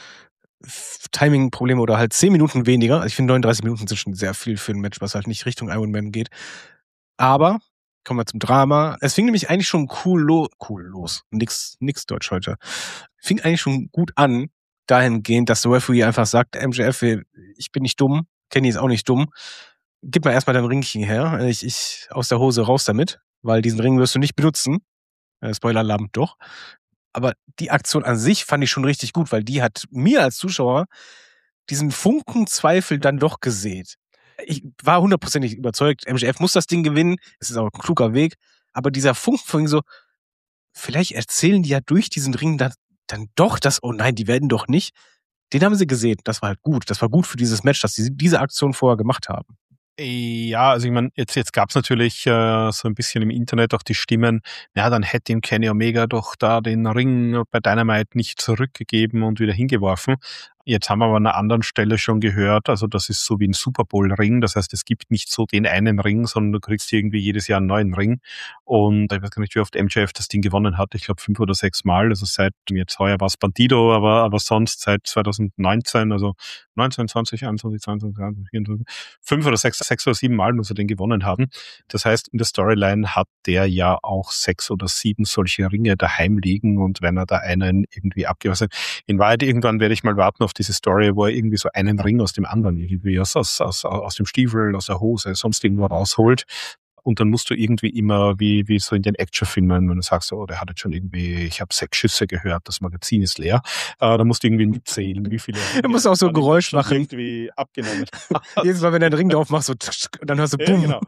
Timing-Probleme oder halt zehn Minuten weniger. Ich finde neununddreißig Minuten sind schon sehr viel für ein Match, was halt nicht Richtung Iron Man geht. Aber kommen wir zum Drama. Es fing nämlich eigentlich schon cool, lo cool los. Nix, nix Deutsch heute. Fing eigentlich schon gut an, dahingehend, dass der Referee einfach sagt, M J F, ich bin nicht dumm, Kenny ist auch nicht dumm. Gib mal erstmal dein Ringchen her. Ich, ich aus der Hose raus damit, weil diesen Ring wirst du nicht benutzen. Äh, Spoiler-Alarm doch. Aber die Aktion an sich fand ich schon richtig gut, weil die hat mir als Zuschauer diesen Funken Zweifel dann doch gesät. Ich war hundertprozentig überzeugt, M J F muss das Ding gewinnen, es ist auch ein kluger Weg, aber dieser Funken von so, vielleicht erzählen die ja durch diesen Ring dann, dann doch das, oh nein, die werden doch nicht. Den haben sie gesehen, das war halt gut. Das war gut für dieses Match, dass sie diese Aktion vorher gemacht haben. Ja, also ich meine, jetzt, jetzt gab's natürlich äh, so ein bisschen im Internet auch die Stimmen, ja, dann hätte ihm Kenny Omega doch da den Ring bei Dynamite nicht zurückgegeben und wieder hingeworfen. Jetzt haben wir aber an einer anderen Stelle schon gehört, also das ist so wie ein Super Bowl-Ring, das heißt, es gibt nicht so den einen Ring, sondern du kriegst irgendwie jedes Jahr einen neuen Ring. Und ich weiß gar nicht, wie oft M J F das Ding gewonnen hat, ich glaube fünf oder sechs Mal, also seit, jetzt heuer war es Bandido, aber, aber sonst seit zwanzig neunzehn, also neunzehn, zwanzig, einundzwanzig, zweiundzwanzig, dreiundzwanzig, vierundzwanzig, fünf oder sechs, sechs oder sieben Mal muss er den gewonnen haben. Das heißt, in der Storyline hat der ja auch sechs oder sieben solche Ringe daheim liegen und wenn er da einen irgendwie abgewasst hat, in Wahrheit irgendwann werde ich mal warten auf diese Story, wo er irgendwie so einen Ring aus dem anderen irgendwie aus, aus, aus, aus dem Stiefel, aus der Hose, sonst irgendwo rausholt. Und dann musst du irgendwie immer, wie, wie so in den Actionfilmen, wenn du sagst, oh, der hat jetzt schon irgendwie, ich habe sechs Schüsse gehört, das Magazin ist leer, äh, da musst du irgendwie mitzählen, wie viele. Er muss auch so ein Geräusch machen. Irgendwie abgenommen. Jedes Mal, wenn er den Ring drauf macht, so, dann hörst du, boom. Ja, genau.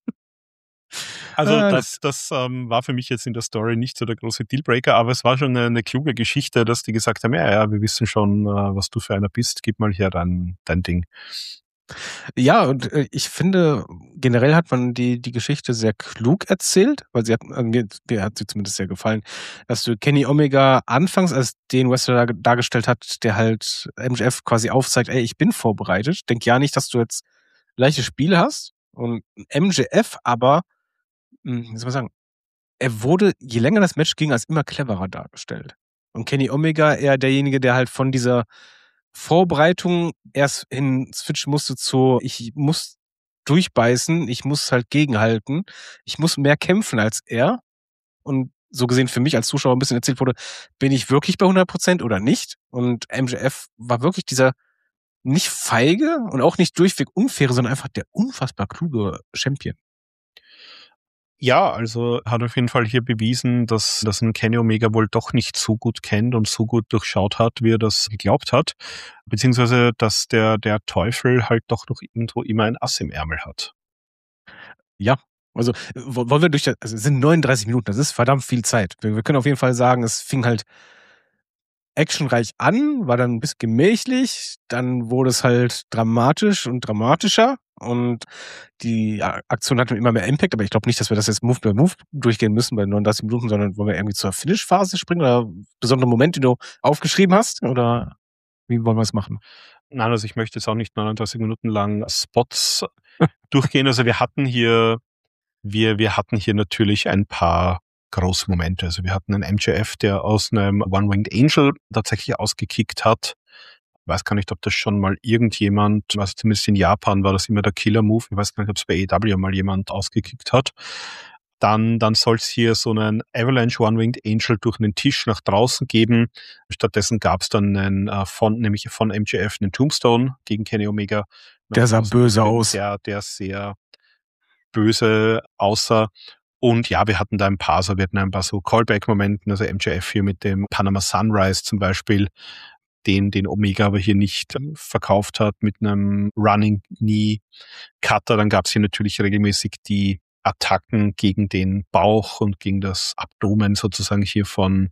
Also Ah, das, das ähm, war für mich jetzt in der Story nicht so der große Dealbreaker, aber es war schon eine, eine kluge Geschichte, dass die gesagt haben, ja, ja, wir wissen schon, äh, was du für einer bist, gib mal hier dein, dein Ding. Ja, und äh, ich finde, generell hat man die, die Geschichte sehr klug erzählt, weil sie hat, äh, mir, mir hat sie zumindest sehr gefallen, dass du Kenny Omega anfangs als den Wrestler dar- dargestellt hat, der halt M J F quasi aufzeigt, ey, ich bin vorbereitet, denk ja nicht, dass du jetzt leichtes Spiel hast. Und M J F aber, hm, wie soll man sagen, er wurde, je länger das Match ging, als immer cleverer dargestellt. Und Kenny Omega eher derjenige, der halt von dieser Vorbereitung erst hin switchen musste zu, ich muss durchbeißen, ich muss halt gegenhalten, ich muss mehr kämpfen als er. Und so gesehen für mich als Zuschauer ein bisschen erzählt wurde, bin ich wirklich bei hundert Prozent oder nicht? Und M J F war wirklich dieser nicht feige und auch nicht durchweg unfaire, sondern einfach der unfassbar kluge Champion. Ja, also hat auf jeden Fall hier bewiesen, dass, dass ein Kenny Omega wohl doch nicht so gut kennt und so gut durchschaut hat, wie er das geglaubt hat. Beziehungsweise, dass der, der Teufel halt doch noch irgendwo immer ein Ass im Ärmel hat. Ja, also wo- wollen wir durch das, also es sind neununddreißig Minuten, das ist verdammt viel Zeit. Wir, wir können auf jeden Fall sagen, es fing halt actionreich an, war dann ein bisschen gemächlich, dann wurde es halt dramatisch und dramatischer und die Aktion hatte immer mehr Impact, aber ich glaube nicht, dass wir das jetzt Move by Move durchgehen müssen bei neununddreißig Minuten, sondern wollen wir irgendwie zur Finish-Phase springen oder besondere Momente, die du aufgeschrieben hast, oder wie wollen wir es machen? Nein, also ich möchte jetzt auch nicht neununddreißig Minuten lang Spots durchgehen. Also wir hatten hier, wir, wir hatten hier natürlich ein paar große Momente. Also wir hatten einen M J F, der aus einem One-Winged Angel tatsächlich ausgekickt hat. Ich weiß gar nicht, ob das schon mal irgendjemand, also zumindest in Japan war das immer der Killer-Move. Ich weiß gar nicht, ob es bei A E W mal jemand ausgekickt hat. Dann, dann soll es hier so einen Avalanche One-Winged Angel durch einen Tisch nach draußen geben. Stattdessen gab es dann einen, äh, von, nämlich von M J F einen Tombstone gegen Kenny Omega. Der sah böse aus. Der, der sehr böse aussah. Und ja, wir hatten da ein paar, so wir hatten ein paar so Callback-Momenten, also M J F hier mit dem Panama Sunrise zum Beispiel, den, den Omega aber hier nicht verkauft hat, mit einem Running Knee Cutter. Dann gab es hier natürlich regelmäßig die Attacken gegen den Bauch und gegen das Abdomen sozusagen hier von,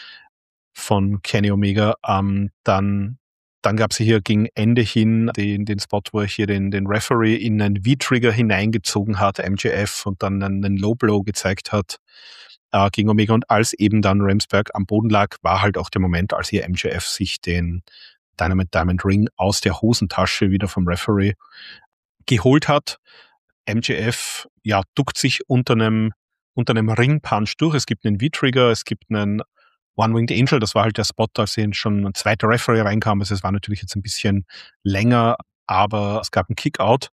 von Kenny Omega. Ähm, dann Dann gab es hier gegen Ende hin den, den Spot, wo er hier den, den Referee in einen V-Trigger hineingezogen hat, M J F, und dann einen, einen Low-Blow gezeigt hat äh, gegen Omega. Und als eben dann Ramsberg am Boden lag, war halt auch der Moment, als hier M J F sich den Dynamite Diamond Ring aus der Hosentasche wieder vom Referee geholt hat. M J F, ja, duckt sich unter einem, unter einem Ring-Punch durch. Es gibt einen V-Trigger, es gibt einen One-Winged Angel, das war halt der Spot, als hier schon ein zweiter Referee reinkam. Also es war natürlich jetzt ein bisschen länger, aber es gab einen Kick-Out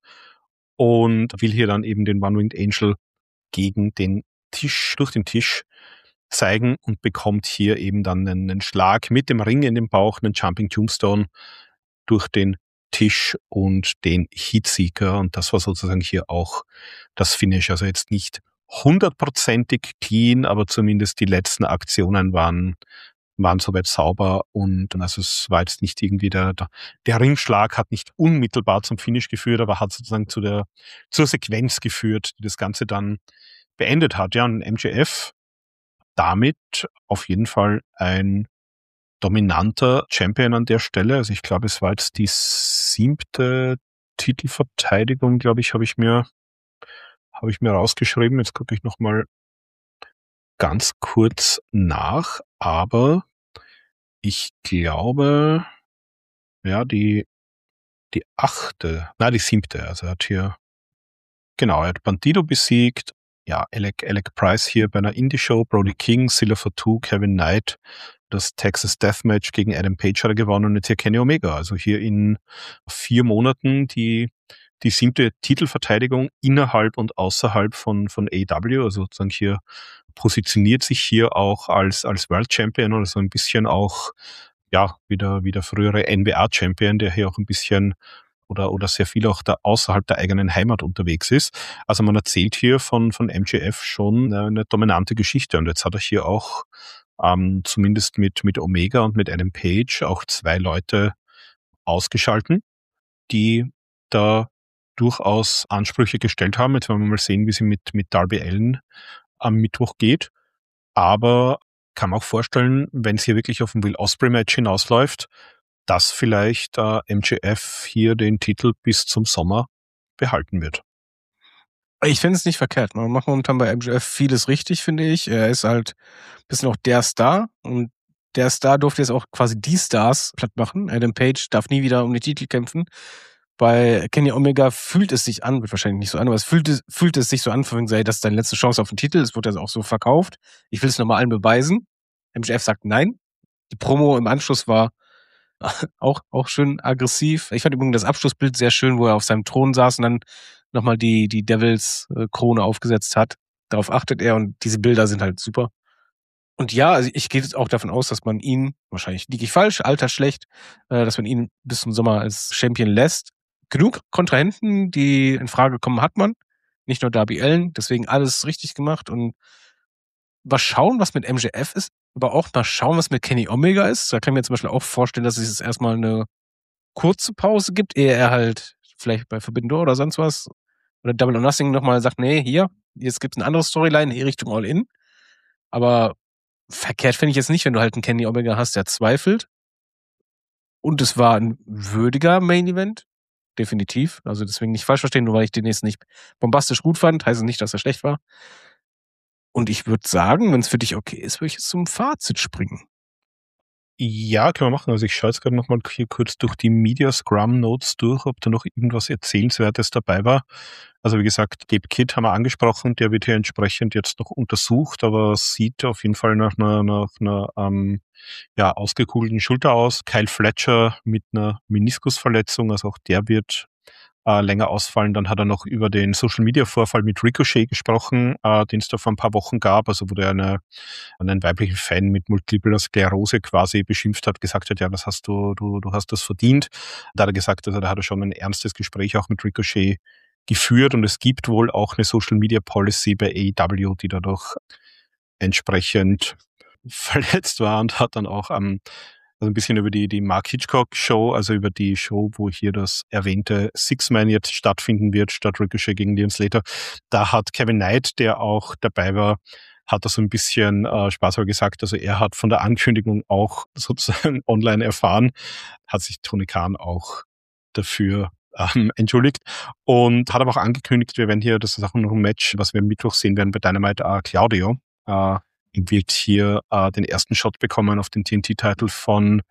und will hier dann eben den One-Winged Angel gegen den Tisch, durch den Tisch zeigen und bekommt hier eben dann einen, einen Schlag mit dem Ring in den Bauch, einen Jumping Tombstone durch den Tisch und den Heatseeker. Und das war sozusagen hier auch das Finish. Also jetzt nicht hundertprozentig clean, aber zumindest die letzten Aktionen waren, waren soweit sauber und also es war jetzt nicht irgendwie der, der, der Ringschlag hat nicht unmittelbar zum Finish geführt, aber hat sozusagen zu der, zur Sequenz geführt, die das Ganze dann beendet hat. Ja, und M J F damit auf jeden Fall ein dominanter Champion an der Stelle. Also ich glaube, es war jetzt die siebte Titelverteidigung, glaube ich, habe ich mir habe ich mir rausgeschrieben. Jetzt gucke ich noch mal ganz kurz nach, aber ich glaube, ja, die, die achte, na, die siebte, also er hat hier, genau, er hat Bandido besiegt, ja, Alec, Alec Price hier bei einer Indie-Show, Brody King, Silla Fatu, Kevin Knight, das Texas Deathmatch gegen Adam Page hat er gewonnen und jetzt hier Kenny Omega, also hier in vier Monaten die die siebte Titelverteidigung innerhalb und außerhalb von, von A E W, also sozusagen hier positioniert sich hier auch als, als World Champion oder so ein bisschen auch, ja, wie der, wie der frühere N B A Champion, der hier auch ein bisschen oder, oder sehr viel auch da außerhalb der eigenen Heimat unterwegs ist. Also man erzählt hier von, von M J F schon eine dominante Geschichte und jetzt hat er hier auch, ähm, zumindest mit, mit Omega und mit Adam Page auch zwei Leute ausgeschalten, die da durchaus Ansprüche gestellt haben. Jetzt wollen wir mal sehen, wie sie mit, mit Darby Allin am Mittwoch geht. Aber kann man auch vorstellen, wenn es hier wirklich auf ein Will Ospreay Match hinausläuft, dass vielleicht äh, M J F hier den Titel bis zum Sommer behalten wird. Ich finde es nicht verkehrt. Man macht momentan bei M J F vieles richtig, finde ich. Er ist halt ein bisschen auch der Star und der Star durfte jetzt auch quasi die Stars platt machen. Adam Page darf nie wieder um die Titel kämpfen. Bei Kenny Omega fühlt es sich an, wird wahrscheinlich nicht so an, aber es fühlt es, fühlt es sich so an, von sei, das ist deine letzte Chance auf den Titel. Es wird also auch so verkauft. Ich will es nochmal allen beweisen. M J F sagt nein. Die Promo im Anschluss war auch, auch schön aggressiv. Ich fand übrigens das Abschlussbild sehr schön, wo er auf seinem Thron saß und dann nochmal die, die Devils-Krone aufgesetzt hat. Darauf achtet er und diese Bilder sind halt super. Und ja, also ich gehe jetzt auch davon aus, dass man ihn, wahrscheinlich liege ich falsch, Alter schlecht, äh, dass man ihn bis zum Sommer als Champion lässt. Genug Kontrahenten, die in Frage kommen, hat man. Nicht nur Darby Allin, deswegen alles richtig gemacht. Und mal schauen, was mit M J F ist, aber auch mal schauen, was mit Kenny Omega ist. Da kann ich mir zum Beispiel auch vorstellen, dass es jetzt erstmal eine kurze Pause gibt, ehe er halt vielleicht bei Forbidden Door oder sonst was oder Double or Nothing nochmal sagt, nee, hier, jetzt gibt es eine andere Storyline in Richtung All-In. Aber verkehrt finde ich jetzt nicht, wenn du halt einen Kenny Omega hast, der zweifelt. Und es war ein würdiger Main-Event. Definitiv. Also deswegen nicht falsch verstehen, nur weil ich den nächsten nicht bombastisch gut fand, heißt es nicht, dass er schlecht war. Und ich würde sagen, wenn es für dich okay ist, würde ich jetzt zum Fazit springen. Ja, können wir machen. Also ich schaue jetzt gerade nochmal hier kurz durch die Media Scrum Notes durch, ob da noch irgendwas Erzählenswertes dabei war. Also wie gesagt, Gabe Kidd haben wir angesprochen, der wird hier entsprechend jetzt noch untersucht, aber sieht auf jeden Fall nach einer, nach einer ähm, ja, ausgekugelten Schulter aus. Kyle Fletcher mit einer Meniskusverletzung, also auch der wird äh, länger ausfallen. Dann hat er noch über den Social-Media-Vorfall mit Ricochet gesprochen, äh, den es da vor ein paar Wochen gab, also wo der eine, einen weiblichen Fan mit Multiple Sklerose quasi beschimpft hat, gesagt hat, ja, das hast du, du, du hast das verdient. Da hat er gesagt, also da hat er schon ein ernstes Gespräch auch mit Ricochet geführt und es gibt wohl auch eine Social-Media-Policy bei A E W, die dadurch entsprechend verletzt war und hat dann auch am ähm, also ein bisschen über die, die Mark Hitchcock Show, also über die Show, wo hier das erwähnte Six-Man jetzt stattfinden wird, statt Ricochet gegen Leon Slater. Da hat Kevin Knight, der auch dabei war, hat da so ein bisschen äh, spaßhalber gesagt, also er hat von der Ankündigung auch sozusagen online erfahren, hat sich Tony Khan auch dafür ähm, entschuldigt und hat aber auch angekündigt, wir werden hier, das ist auch noch ein Match, was wir am Mittwoch sehen werden bei Dynamite, äh, Claudio, äh, wird hier äh, den ersten Shot bekommen auf den T N T-Titel von,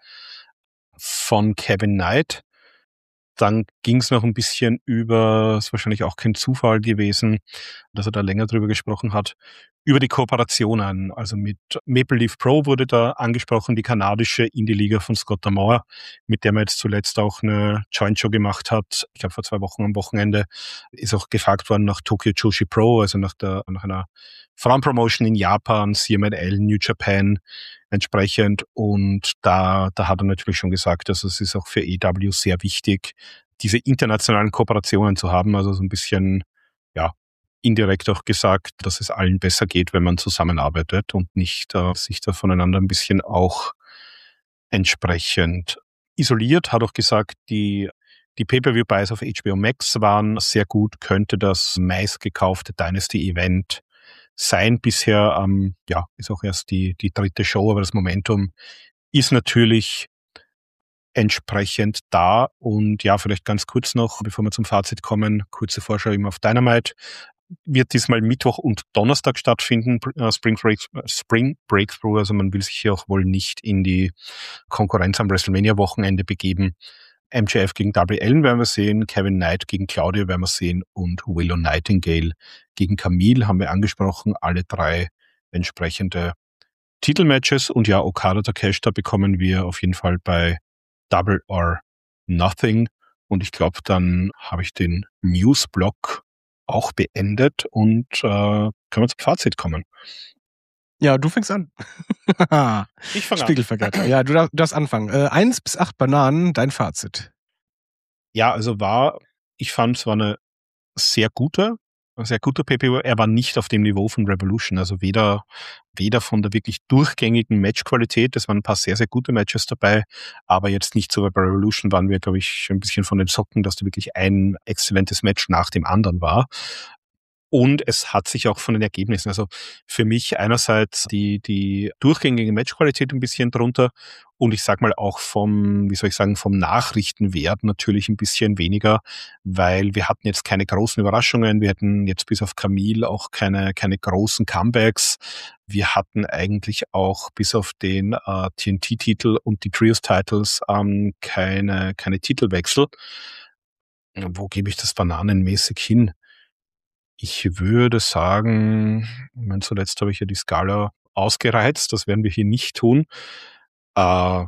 von Kevin Knight. Dann ging es noch ein bisschen über, ist wahrscheinlich auch kein Zufall gewesen, dass er da länger drüber gesprochen hat, über die Kooperationen. Also mit Maple Leaf Pro wurde da angesprochen, die kanadische Indie-Liga von Scott D'Amore, mit der man jetzt zuletzt auch eine Joint-Show gemacht hat. Ich glaube, vor zwei Wochen am Wochenende ist auch gefragt worden nach Tokyo Joshi Pro, also nach, der, nach einer Frauenpromotion in Japan, C M L L, New Japan entsprechend. Und da, da hat er natürlich schon gesagt, dass es ist auch für A E W sehr wichtig, diese internationalen Kooperationen zu haben. Also so ein bisschen, ja, indirekt auch gesagt, dass es allen besser geht, wenn man zusammenarbeitet und nicht äh, sich da voneinander ein bisschen auch entsprechend isoliert. Hat auch gesagt, die Die Pay-Per-View-Buys auf H B O Max waren sehr gut, könnte das meistgekaufte Dynasty-Event sein. Bisher ähm, ja, ist auch erst die, die dritte Show, aber das Momentum ist natürlich entsprechend da. Und ja, vielleicht ganz kurz noch, bevor wir zum Fazit kommen, kurze Vorschau eben auf Dynamite. Wird diesmal Mittwoch und Donnerstag stattfinden, äh, Spring, Break, Spring Breakthrough. Also man will sich hier auch wohl nicht in die Konkurrenz am WrestleMania-Wochenende begeben. M J F gegen Darby Allin werden wir sehen, Kevin Knight gegen Claudio werden wir sehen und Willow Nightingale gegen Camille haben wir angesprochen. Alle drei entsprechende Titelmatches. Und ja, Okada Takeshita bekommen wir auf jeden Fall bei Double or Nothing. Und ich glaube, dann habe ich den Newsblock auch beendet und äh, können wir zum Fazit kommen. Ja, du fängst an. Ich fange an. Spiegelverkehr. Ja, du darfst, du darfst anfangen. Äh, eins bis acht Bananen, dein Fazit. Ja, also war, ich fand, es war eine sehr gute, ein sehr guter P P V. Er war nicht auf dem Niveau von Revolution, also weder, weder von der wirklich durchgängigen Matchqualität, es waren ein paar sehr, sehr gute Matches dabei, aber jetzt nicht so, weil bei Revolution waren wir, glaube ich, ein bisschen von den Socken, dass da wirklich ein exzellentes Match nach dem anderen war. Und es hat sich auch von den Ergebnissen, also für mich einerseits die, die durchgängige Matchqualität ein bisschen drunter und ich sag mal auch vom, wie soll ich sagen, vom Nachrichtenwert natürlich ein bisschen weniger, weil wir hatten jetzt keine großen Überraschungen, wir hatten jetzt bis auf Camille auch keine, keine großen Comebacks. Wir hatten eigentlich auch bis auf den äh, T N T-Titel und die Trios-Titles ähm, keine, keine Titelwechsel. Wo gebe ich das bananenmäßig hin? Ich würde sagen, ich meine, zuletzt habe ich ja die Skala ausgereizt, das werden wir hier nicht tun. Äh,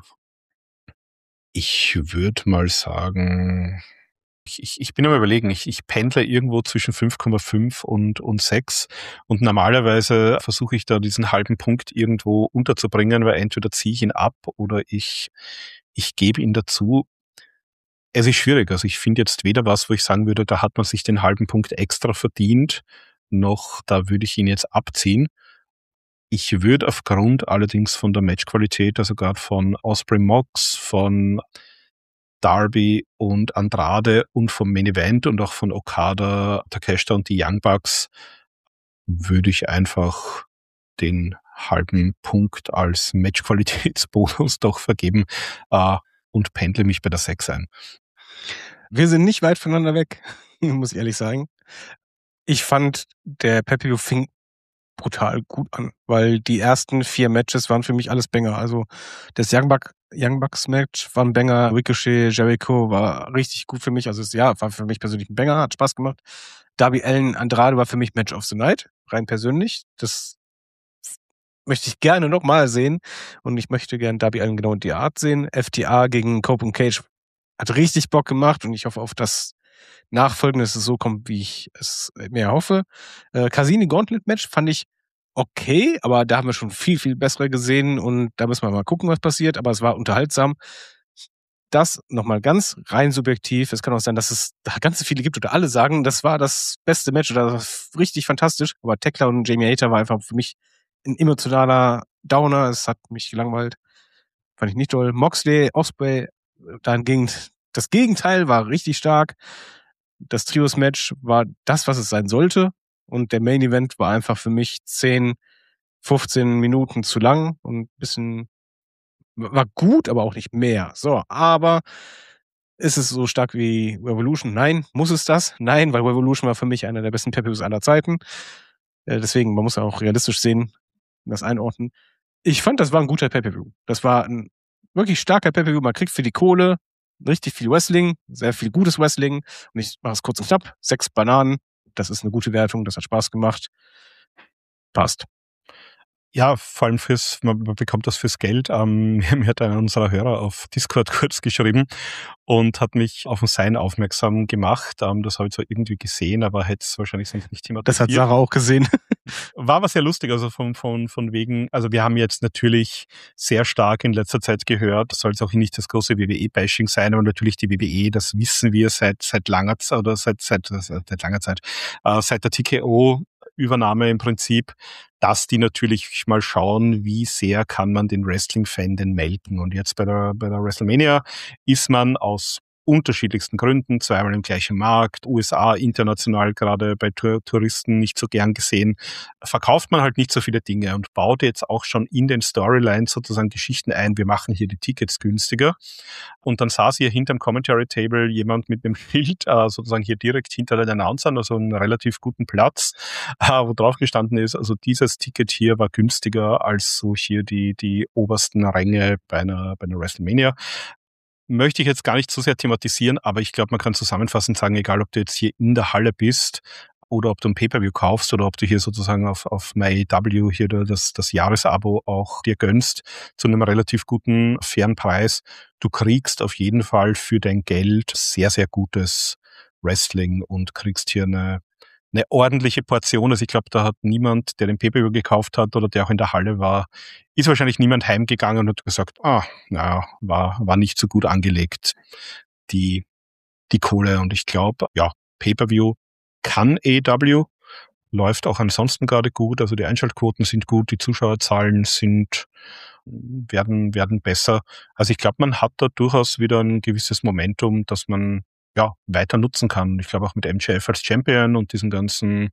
ich würde mal sagen, ich, ich, ich bin am Überlegen, ich, ich pendle irgendwo zwischen fünf Komma fünf und, und sechs und normalerweise versuche ich da diesen halben Punkt irgendwo unterzubringen, weil entweder ziehe ich ihn ab oder ich, ich gebe ihn dazu. Es ist schwierig. Also ich finde jetzt weder was, wo ich sagen würde, da hat man sich den halben Punkt extra verdient, noch da würde ich ihn jetzt abziehen. Ich würde aufgrund allerdings von der Matchqualität, also gerade von Ospreay Mox, von Darby und Andrade und vom Main Event und auch von Okada, Takeshita und die Young Bucks, würde ich einfach den halben Punkt als Matchqualitätsbonus doch vergeben äh, und pendle mich bei der sechs ein. Wir sind nicht weit voneinander weg, muss ich ehrlich sagen. Ich fand, der Pay-Per-View fing brutal gut an, weil die ersten vier Matches waren für mich alles Banger. Also das Young, Buck, Young Bucks Match war ein Banger, Ricochet, Jericho war richtig gut für mich. Also es, ja, war für mich persönlich ein Banger, hat Spaß gemacht. Darby Allin, Andrade war für mich Match of the Night, rein persönlich. Das möchte ich gerne nochmal sehen und ich möchte gerne Darby Allin genau in die Art sehen. F T R gegen Cope und Cage hat richtig Bock gemacht und ich hoffe auf das Nachfolgende, dass es so kommt, wie ich es mir hoffe. Äh, Cassini Gauntlet Match fand ich okay, aber da haben wir schon viel, viel bessere gesehen und da müssen wir mal gucken, was passiert, aber es war unterhaltsam. Das nochmal ganz rein subjektiv. Es kann auch sein, dass es da ganz viele gibt oder alle sagen, das war das beste Match oder das war richtig fantastisch, aber Tekla und Jamie Hayter war einfach für mich ein emotionaler Downer. Es hat mich gelangweilt. Fand ich nicht toll. Moxley, Ospreay, dann ging das Gegenteil, war richtig stark. Das Trios-Match war das, was es sein sollte. Und der Main-Event war einfach für mich zehn, fünfzehn Minuten zu lang und ein bisschen, war gut, aber auch nicht mehr. So, aber ist es so stark wie Revolution? Nein. Muss es das? Nein, weil Revolution war für mich einer der besten Pay-Per-Views aller Zeiten. Deswegen, man muss ja auch realistisch sehen, das einordnen. Ich fand, das war ein guter Pay-Per-View. Das war ein wirklich starker Pay-Per-View. Man kriegt für die Kohle richtig viel Wrestling, sehr viel gutes Wrestling. Und ich mache es kurz und knapp. Sechs Bananen. Das ist eine gute Wertung. Das hat Spaß gemacht. Passt. Ja, vor allem fürs, man bekommt das fürs Geld. Ähm, mir hat einer unserer Hörer auf Discord kurz geschrieben und hat mich auf ein Sein aufmerksam gemacht. Ähm, das habe ich zwar irgendwie gesehen, aber hätte es wahrscheinlich sonst nicht thematisiert. Das hat Sarah auch gesehen. War aber sehr lustig, also von, von, von wegen, also wir haben jetzt natürlich sehr stark in letzter Zeit gehört, das soll jetzt auch nicht das große W W E-Bashing sein, aber natürlich die W W E, das wissen wir seit, seit langer Zeit, oder seit, seit, seit langer Zeit, äh, seit der T K O-Übernahme im Prinzip, dass die natürlich mal schauen, wie sehr kann man den Wrestling-Fan denn melken. Und jetzt bei der, bei der WrestleMania ist man aus unterschiedlichsten Gründen, zweimal im gleichen Markt, U S A international gerade bei Tour- Touristen nicht so gern gesehen, verkauft man halt nicht so viele Dinge und baut jetzt auch schon in den Storylines sozusagen Geschichten ein, wir machen hier die Tickets günstiger. Und dann saß hier hinterm Commentary Table jemand mit einem Schild, äh, sozusagen hier direkt hinter den Announcern, also einen relativ guten Platz, äh, wo drauf gestanden ist, also dieses Ticket hier war günstiger als so hier die, die obersten Ränge bei einer, bei einer WrestleMania. Möchte ich jetzt gar nicht so sehr thematisieren, aber ich glaube, man kann zusammenfassend sagen, egal ob du jetzt hier in der Halle bist oder ob du ein Pay-Per-View kaufst oder ob du hier sozusagen auf, auf MyAEW hier das, das Jahresabo auch dir gönnst zu einem relativ guten, fairen Preis. Du kriegst auf jeden Fall für dein Geld sehr, sehr gutes Wrestling und kriegst hier eine eine ordentliche Portion. Also ich glaube, da hat niemand, der den Pay-Per-View gekauft hat oder der auch in der Halle war, ist wahrscheinlich niemand heimgegangen und hat gesagt, ah, naja, war, war nicht so gut angelegt, die, die Kohle. Und ich glaube, ja, Pay-Per-View kann A E W, läuft auch ansonsten gerade gut. Also die Einschaltquoten sind gut, die Zuschauerzahlen sind, werden, werden besser. Also ich glaube, man hat da durchaus wieder ein gewisses Momentum, dass man ja, weiter nutzen kann. Ich glaube auch mit M J F als Champion und diesem ganzen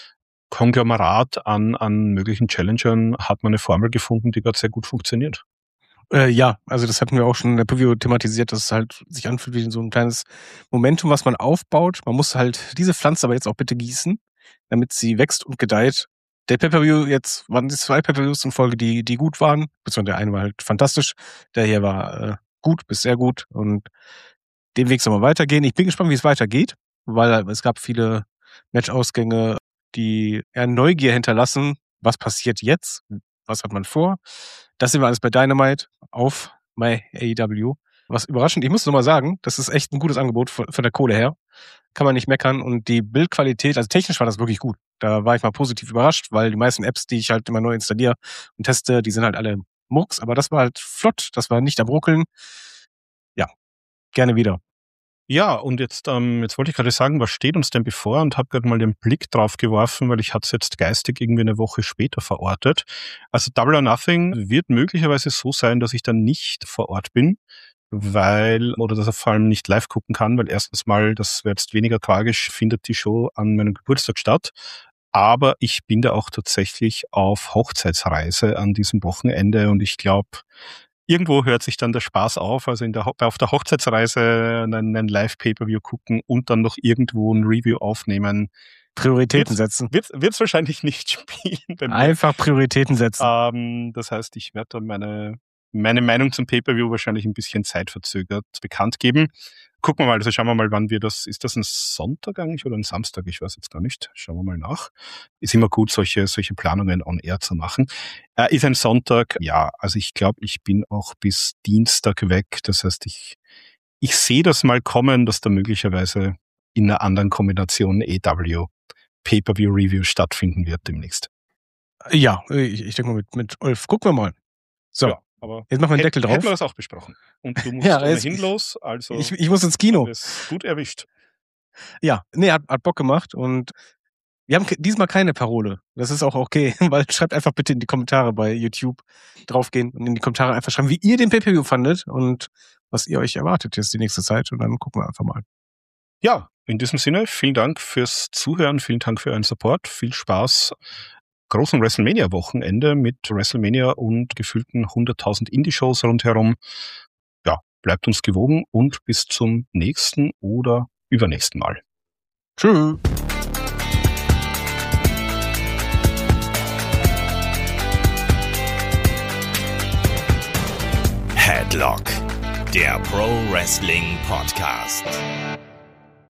Konglomerat an, an möglichen Challengern hat man eine Formel gefunden, die gerade sehr gut funktioniert. Äh, ja, also das hatten wir auch schon in der Preview thematisiert, dass es halt sich anfühlt wie so ein kleines Momentum, was man aufbaut. Man muss halt diese Pflanze aber jetzt auch bitte gießen, damit sie wächst und gedeiht. Der Pay-Per-View, jetzt waren es zwei Pay-Per-Views in Folge, die, die gut waren. Beziehungsweise der eine war halt fantastisch. Der hier war äh, gut bis sehr gut und den Weg soll man weitergehen. Ich bin gespannt, wie es weitergeht, weil es gab viele Matchausgänge, die eher Neugier hinterlassen. Was passiert jetzt? Was hat man vor? Das sehen wir alles bei Dynamite auf MyAEW. Was überraschend, ich muss nochmal sagen, das ist echt ein gutes Angebot von, von der Kohle her. Kann man nicht meckern. Und die Bildqualität, also technisch war das wirklich gut. Da war ich mal positiv überrascht, weil die meisten Apps, die ich halt immer neu installiere und teste, die sind halt alle Murks. Aber das war halt flott, das war nicht am Ruckeln. Ja, gerne wieder. Ja, und jetzt, ähm, jetzt wollte ich gerade sagen, was steht uns denn bevor und habe gerade mal den Blick drauf geworfen, weil ich hatte es jetzt geistig irgendwie eine Woche später verortet. Also Double or Nothing wird möglicherweise so sein, dass ich dann nicht vor Ort bin, weil, oder dass ich vor allem nicht live gucken kann, weil erstens mal, das wäre jetzt weniger tragisch, findet die Show an meinem Geburtstag statt. Aber ich bin da auch tatsächlich auf Hochzeitsreise an diesem Wochenende und ich glaube, irgendwo hört sich dann der Spaß auf. Also in der, auf der Hochzeitsreise einen, einen Live-Pay-Per-View gucken und dann noch irgendwo ein Review aufnehmen. Prioritäten setzen. Wird es wahrscheinlich nicht spielen. Einfach Prioritäten setzen. Ähm, das heißt, ich werde dann meine, meine Meinung zum Pay-Per-View wahrscheinlich ein bisschen zeitverzögert bekannt geben. Gucken wir mal, also schauen wir mal, wann wir das, ist das ein Sonntag eigentlich oder ein Samstag? Ich weiß jetzt gar nicht. Schauen wir mal nach. Ist immer gut, solche, solche Planungen on air zu machen. Äh, ist ein Sonntag, ja, also ich glaube, ich bin auch bis Dienstag weg. Das heißt, ich, ich sehe das mal kommen, dass da möglicherweise in einer anderen Kombination A E W Pay-Per-View Review stattfinden wird demnächst. Ja, ich, ich denke mal mit, mit Ulf. Gucken wir mal. So. Ja. Aber jetzt machen wir den Deckel drauf. Hätten wir das auch besprochen. Und du musst ja, ohnehin los, also ich, ich muss ins Kino. Gut erwischt. Ja, nee, hat, hat Bock gemacht und wir haben diesmal keine Parole. Das ist auch okay, weil schreibt einfach bitte in die Kommentare bei YouTube draufgehen und in die Kommentare einfach schreiben, wie ihr den Pay-Per-View fandet und was ihr euch erwartet jetzt die nächste Zeit und dann gucken wir einfach mal. Ja, in diesem Sinne, vielen Dank fürs Zuhören, vielen Dank für euren Support, viel Spaß. Großen WrestleMania-Wochenende mit WrestleMania und gefühlten hunderttausend Indie-Shows rundherum. Ja, bleibt uns gewogen und bis zum nächsten oder übernächsten Mal. Tschüss. Headlock, der Pro Wrestling Podcast.